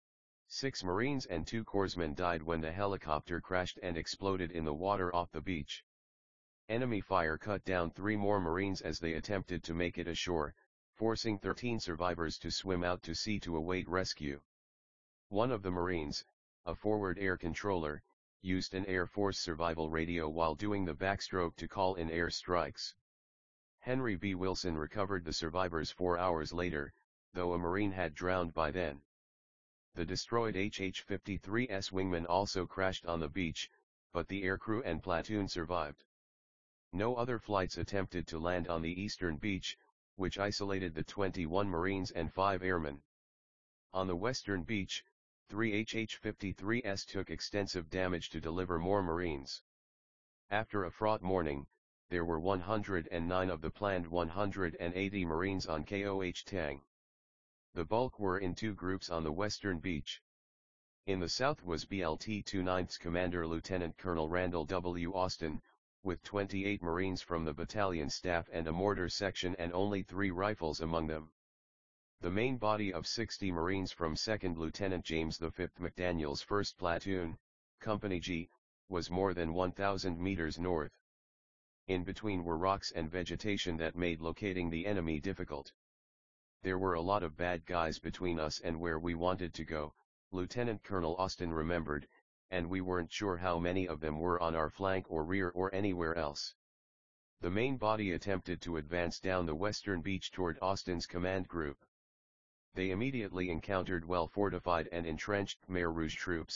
Six Marines and two corpsmen died when the helicopter crashed and exploded in the water off the beach. Enemy fire cut down three more Marines as they attempted to make it ashore, forcing thirteen survivors to swim out to sea to await rescue. One of the Marines, a forward air controller, used an Air Force survival radio while doing the backstroke to call in air strikes. Henry B. Wilson recovered the survivors four hours later, though a Marine had drowned by then. The destroyed H H fifty-three's wingman also crashed on the beach, but the aircrew and platoon survived. No other flights attempted to land on the eastern beach, which isolated the twenty-one Marines and five airmen. On the western beach, three H H fifty-three's took extensive damage to deliver more Marines. After a fraught morning, there were one hundred nine of the planned one hundred eighty Marines on Koh Tang. The bulk were in two groups on the western beach. In the south was B L T two ninths Commander Lieutenant Colonel Randall W. Austin, with twenty-eight Marines from the battalion staff and a mortar section and only three rifles among them. The main body of sixty Marines from second Lieutenant James the fifth McDaniel's first Platoon, Company G, was more than one thousand meters north. In between were rocks and vegetation that made locating the enemy difficult. There were a lot of bad guys between us and where we wanted to go, Lieutenant Colonel Austin remembered, and we weren't sure how many of them were on our flank or rear or anywhere else. The main body attempted to advance down the western beach toward Austin's command group. They immediately encountered well-fortified and entrenched Khmer Rouge troops,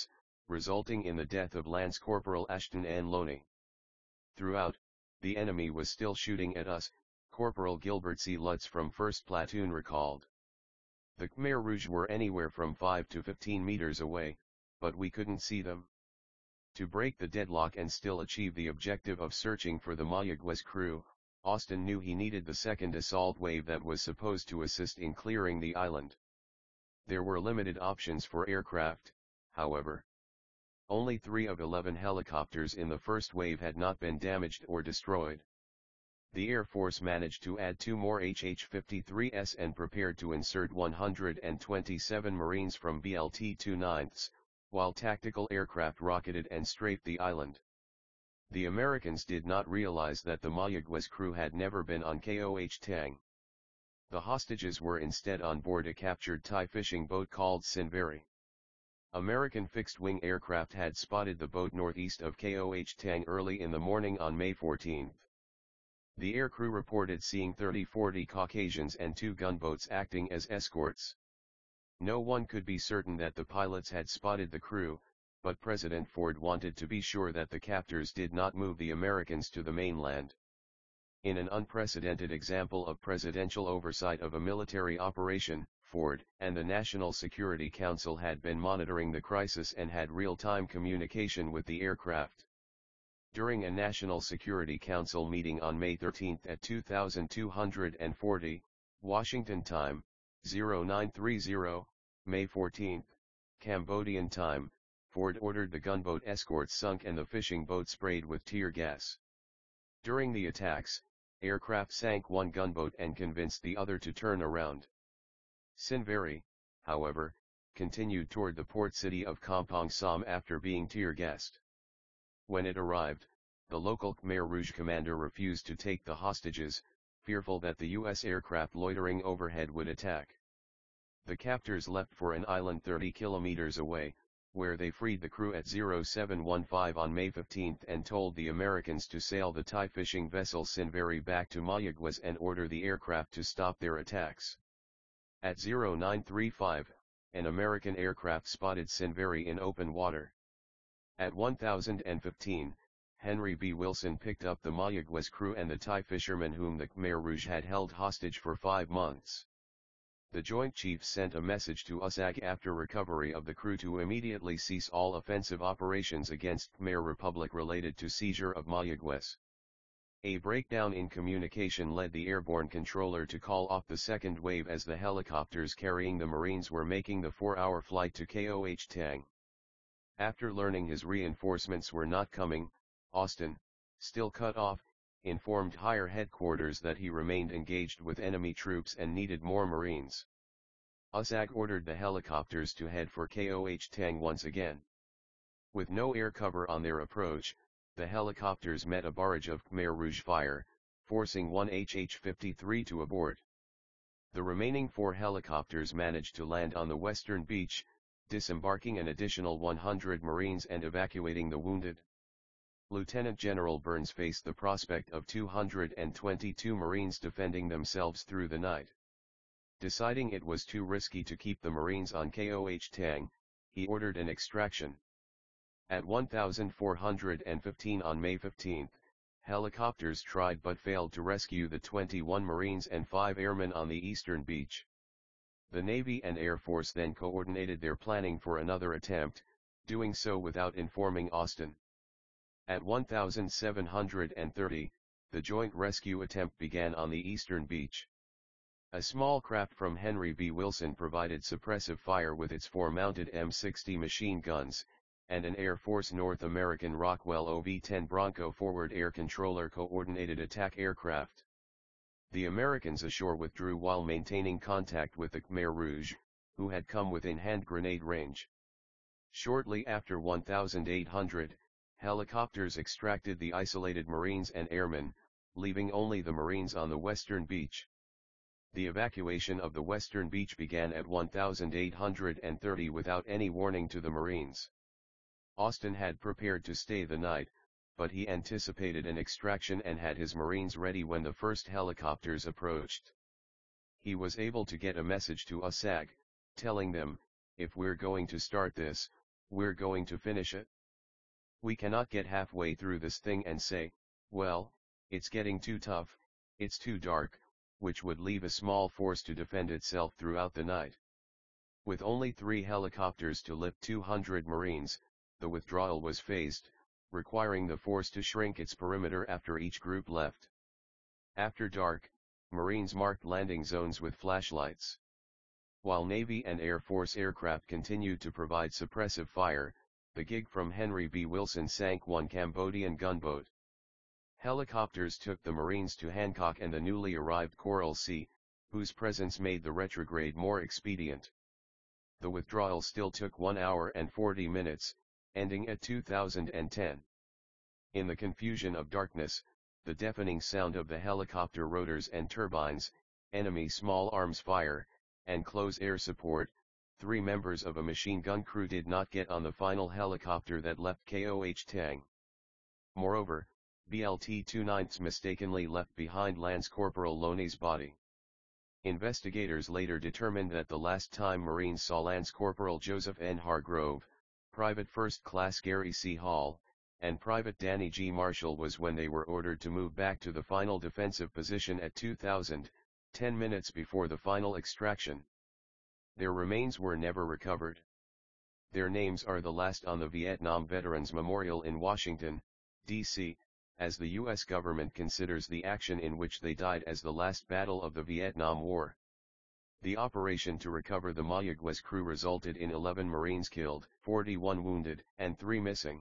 resulting in the death of Lance Corporal Ashton N. Loney. Throughout, the enemy was still shooting at us, Corporal Gilbert C. Lutz from first Platoon recalled. The Khmer Rouge were anywhere from five to fifteen meters away, but we couldn't see them. To break the deadlock and still achieve the objective of searching for the Mayaguez crew, Austin knew he needed the second assault wave that was supposed to assist in clearing the island. There were limited options for aircraft, however. Only three of eleven helicopters in the first wave had not been damaged or destroyed. The Air Force managed to add two more H H fifty-threes and prepared to insert one hundred twenty-seven Marines from B L T twenty-ninths, while tactical aircraft rocketed and strafed the island. The Americans did not realize that the Mayaguez crew had never been on Koh Tang. The hostages were instead on board a captured Thai fishing boat called Sinvari. American fixed-wing aircraft had spotted the boat northeast of Koh Tang early in the morning on May fourteenth. The aircrew reported seeing thirty to forty Caucasians and two gunboats acting as escorts. No one could be certain that the pilots had spotted the crew, but President Ford wanted to be sure that the captors did not move the Americans to the mainland. In an unprecedented example of presidential oversight of a military operation, Ford and the National Security Council had been monitoring the crisis and had real-time communication with the aircraft. During a National Security Council meeting on May thirteenth at two thousand two hundred forty, Washington time, oh nine thirty, May fourteenth, Cambodian time, Ford ordered the gunboat escorts sunk and the fishing boat sprayed with tear gas. During the attacks, aircraft sank one gunboat and convinced the other to turn around. Sinvari, however, continued toward the port city of Kampong Som after being tear-gassed. When it arrived, the local Khmer Rouge commander refused to take the hostages, fearful that the U S aircraft loitering overhead would attack. The captors left for an island thirty kilometers away, where they freed the crew at oh seven fifteen on May fifteenth and told the Americans to sail the Thai fishing vessel Sinvari back to Mayaguez and order the aircraft to stop their attacks. At oh nine thirty-five, an American aircraft spotted Sinvari in open water. At one thousand fifteen, Henry B. Wilson picked up the Mayaguez crew and the Thai fishermen whom the Khmer Rouge had held hostage for five months. The Joint Chiefs sent a message to U S A G after recovery of the crew to immediately cease all offensive operations against Khmer Republic related to seizure of Mayaguez. A breakdown in communication led the airborne controller to call off the second wave as the helicopters carrying the Marines were making the four-hour flight to Koh Tang. After learning his reinforcements were not coming, Austin, still cut off, informed higher headquarters that he remained engaged with enemy troops and needed more Marines. U S A G ordered the helicopters to head for Koh Tang once again. With no air cover on their approach, the helicopters met a barrage of Khmer Rouge fire, forcing one H H fifty-three to abort. The remaining four helicopters managed to land on the western beach, disembarking an additional one hundred Marines and evacuating the wounded. Lieutenant General Burns faced the prospect of two hundred twenty-two Marines defending themselves through the night. Deciding it was too risky to keep the Marines on Koh Tang, he ordered an extraction. At one thousand four hundred fifteen on May fifteenth, helicopters tried but failed to rescue the twenty-one Marines and five airmen on the eastern beach. The Navy and Air Force then coordinated their planning for another attempt, doing so without informing Austin. At one thousand seven hundred thirty, the joint rescue attempt began on the eastern beach. A small craft from Henry B. Wilson provided suppressive fire with its four mounted M sixty machine guns, and an Air Force North American Rockwell O V ten Bronco forward air controller coordinated attack aircraft. The Americans ashore withdrew while maintaining contact with the Khmer Rouge, who had come within hand grenade range. Shortly after one thousand eight hundred, helicopters extracted the isolated Marines and airmen, leaving only the Marines on the western beach. The evacuation of the western beach began at one thousand eight hundred thirty without any warning to the Marines. Austin had prepared to stay the night, but he anticipated an extraction and had his Marines ready when the first helicopters approached. He was able to get a message to U S A G, telling them, "If we're going to start this, we're going to finish it. We cannot get halfway through this thing and say, well, it's getting too tough, it's too dark, which would leave a small force to defend itself throughout the night. With only three helicopters to lift two hundred Marines, the withdrawal was phased, requiring the force to shrink its perimeter after each group left. After dark, Marines marked landing zones with flashlights. While Navy and Air Force aircraft continued to provide suppressive fire, the gig from Henry B. Wilson sank one Cambodian gunboat. Helicopters took the Marines to Hancock and the newly arrived Coral Sea, whose presence made the retrograde more expedient. The withdrawal still took one hour and forty minutes, ending at two thousand ten. In the confusion of darkness, the deafening sound of the helicopter rotors and turbines, enemy small arms fire, and close air support, three members of a machine gun crew did not get on the final helicopter that left Koh Tang. Moreover, B L T twenty-ninths mistakenly left behind Lance Corporal Loney's body. Investigators later determined that the last time Marines saw Lance Corporal Joseph N. Hargrove, Private First Class Gary C. Hall, and Private Danny G. Marshall was when they were ordered to move back to the final defensive position at two thousand, ten minutes before the final extraction. Their remains were never recovered. Their names are the last on the Vietnam Veterans Memorial in Washington, D C, as the U S government considers the action in which they died as the last battle of the Vietnam War. The operation to recover the Mayaguez crew resulted in eleven Marines killed, forty-one wounded, and three missing.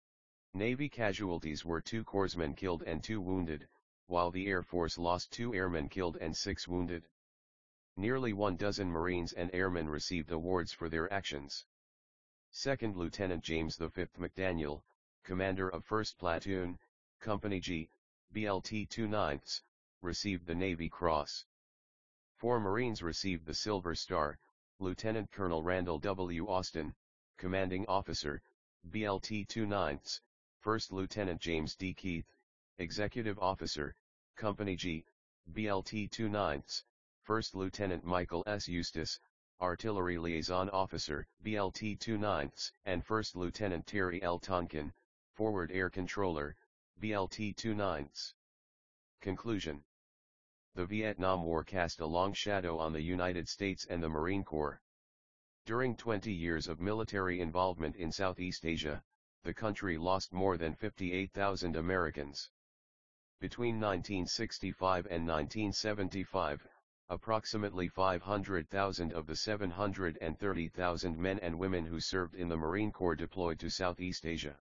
Navy casualties were two corpsmen killed and two wounded, while the Air Force lost two airmen killed and six wounded. Nearly one dozen Marines and airmen received awards for their actions. Second Lieutenant James the fifth McDaniel, commander of first Platoon, Company G, B L T twenty-ninths, received the Navy Cross. Four Marines received the Silver Star, Lieutenant Colonel Randall W. Austin, commanding officer, B L T twenty-ninths, First Lieutenant James D. Keith, executive officer, Company G, B L T twenty-ninths, First Lieutenant Michael S. Eustace, artillery liaison officer, B L T twenty-ninths, and First Lieutenant Terry L. Tonkin, forward air controller, B L T twenty-ninths. Conclusion. The Vietnam War cast a long shadow on the United States and the Marine Corps. During twenty years of military involvement in Southeast Asia, the country lost more than fifty-eight thousand Americans. Between nineteen sixty-five and nineteen seventy-five, approximately five hundred thousand of the seven hundred thirty thousand men and women who served in the Marine Corps deployed to Southeast Asia.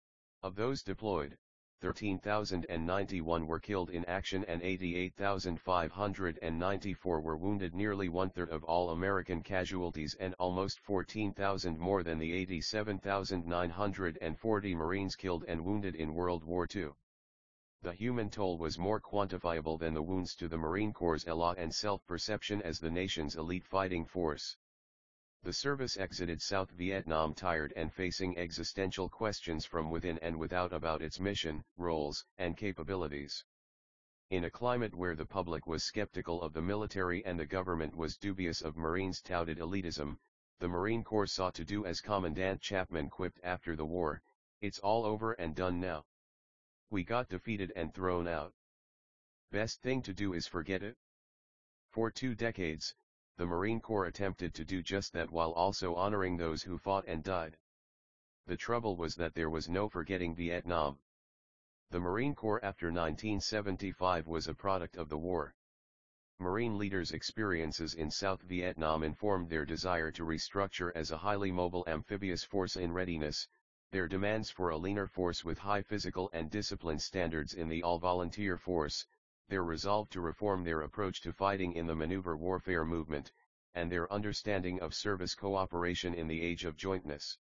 Of those deployed, thirteen thousand ninety-one were killed in action and eighty-eight thousand five hundred ninety-four were wounded, nearly one-third of all American casualties and almost fourteen thousand more than the eighty-seven thousand nine hundred forty Marines killed and wounded in World War Two. The human toll was more quantifiable than the wounds to the Marine Corps' elan and self-perception as the nation's elite fighting force. The service exited South Vietnam tired and facing existential questions from within and without about its mission, roles, and capabilities. In a climate where the public was skeptical of the military and the government was dubious of Marines' touted elitism, the Marine Corps sought to do as Commandant Chapman quipped after the war, "It's all over and done now. We got defeated and thrown out. Best thing to do is forget it." For two decades, the Marine Corps attempted to do just that while also honoring those who fought and died. The trouble was that there was no forgetting Vietnam. The Marine Corps after nineteen seventy-five was a product of the war. Marine leaders' experiences in South Vietnam informed their desire to restructure as a highly mobile amphibious force in readiness, their demands for a leaner force with high physical and discipline standards in the all-volunteer force, their resolve to reform their approach to fighting in the maneuver warfare movement, and their understanding of service cooperation in the age of jointness.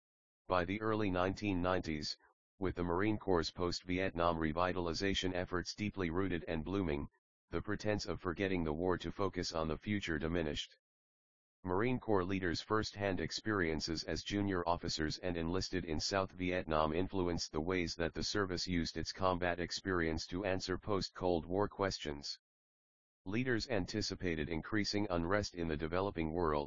By the early nineteen nineties, with the Marine Corps' post-Vietnam revitalization efforts deeply rooted and blooming, the pretense of forgetting the war to focus on the future diminished. Marine Corps leaders' first-hand experiences as junior officers and enlisted in South Vietnam influenced the ways that the service used its combat experience to answer post-Cold War questions. Leaders anticipated increasing unrest in the developing world,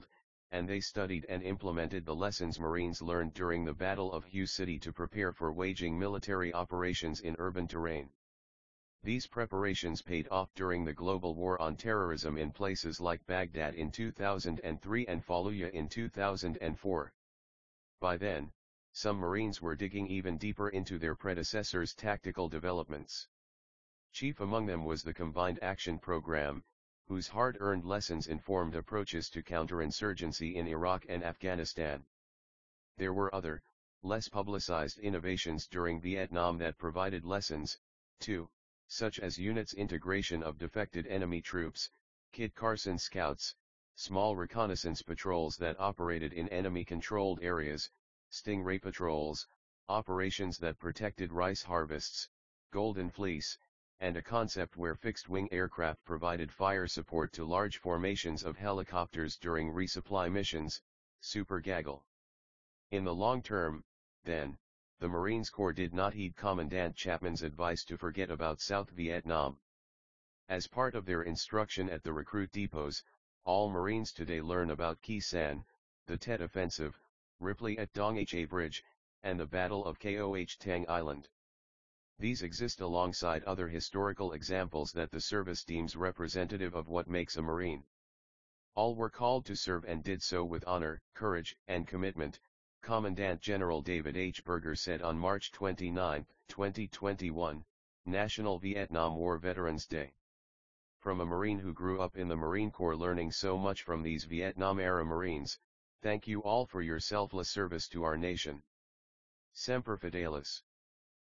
and they studied and implemented the lessons Marines learned during the Battle of Hue City to prepare for waging military operations in urban terrain. These preparations paid off during the global war on terrorism in places like Baghdad in two thousand three and Fallujah in two thousand four. By then, some Marines were digging even deeper into their predecessors' tactical developments. Chief among them was the Combined Action Program, whose hard-earned lessons informed approaches to counterinsurgency in Iraq and Afghanistan. There were other, less publicized innovations during Vietnam that provided lessons, too, such as units integration of defected enemy troops, Kit Carson scouts, small reconnaissance patrols that operated in enemy-controlled areas, Stingray patrols, operations that protected rice harvests, Golden Fleece, and a concept where fixed-wing aircraft provided fire support to large formations of helicopters during resupply missions, Super Gaggle. In the long term, then, the Marines Corps did not heed Commandant Chapman's advice to forget about South Vietnam. As part of their instruction at the recruit depots, all Marines today learn about Khe Sanh, the Tet Offensive, Ripley at Dong Ha Bridge, and the Battle of Koh Tang Island. These exist alongside other historical examples that the service deems representative of what makes a Marine. All were called to serve and did so with honor, courage, and commitment, Commandant General David H. Berger said on March twenty-ninth, twenty twenty-one, National Vietnam War Veterans Day. From a Marine who grew up in the Marine Corps learning so much from these Vietnam-era Marines, thank you all for your selfless service to our nation. Semper Fidelis.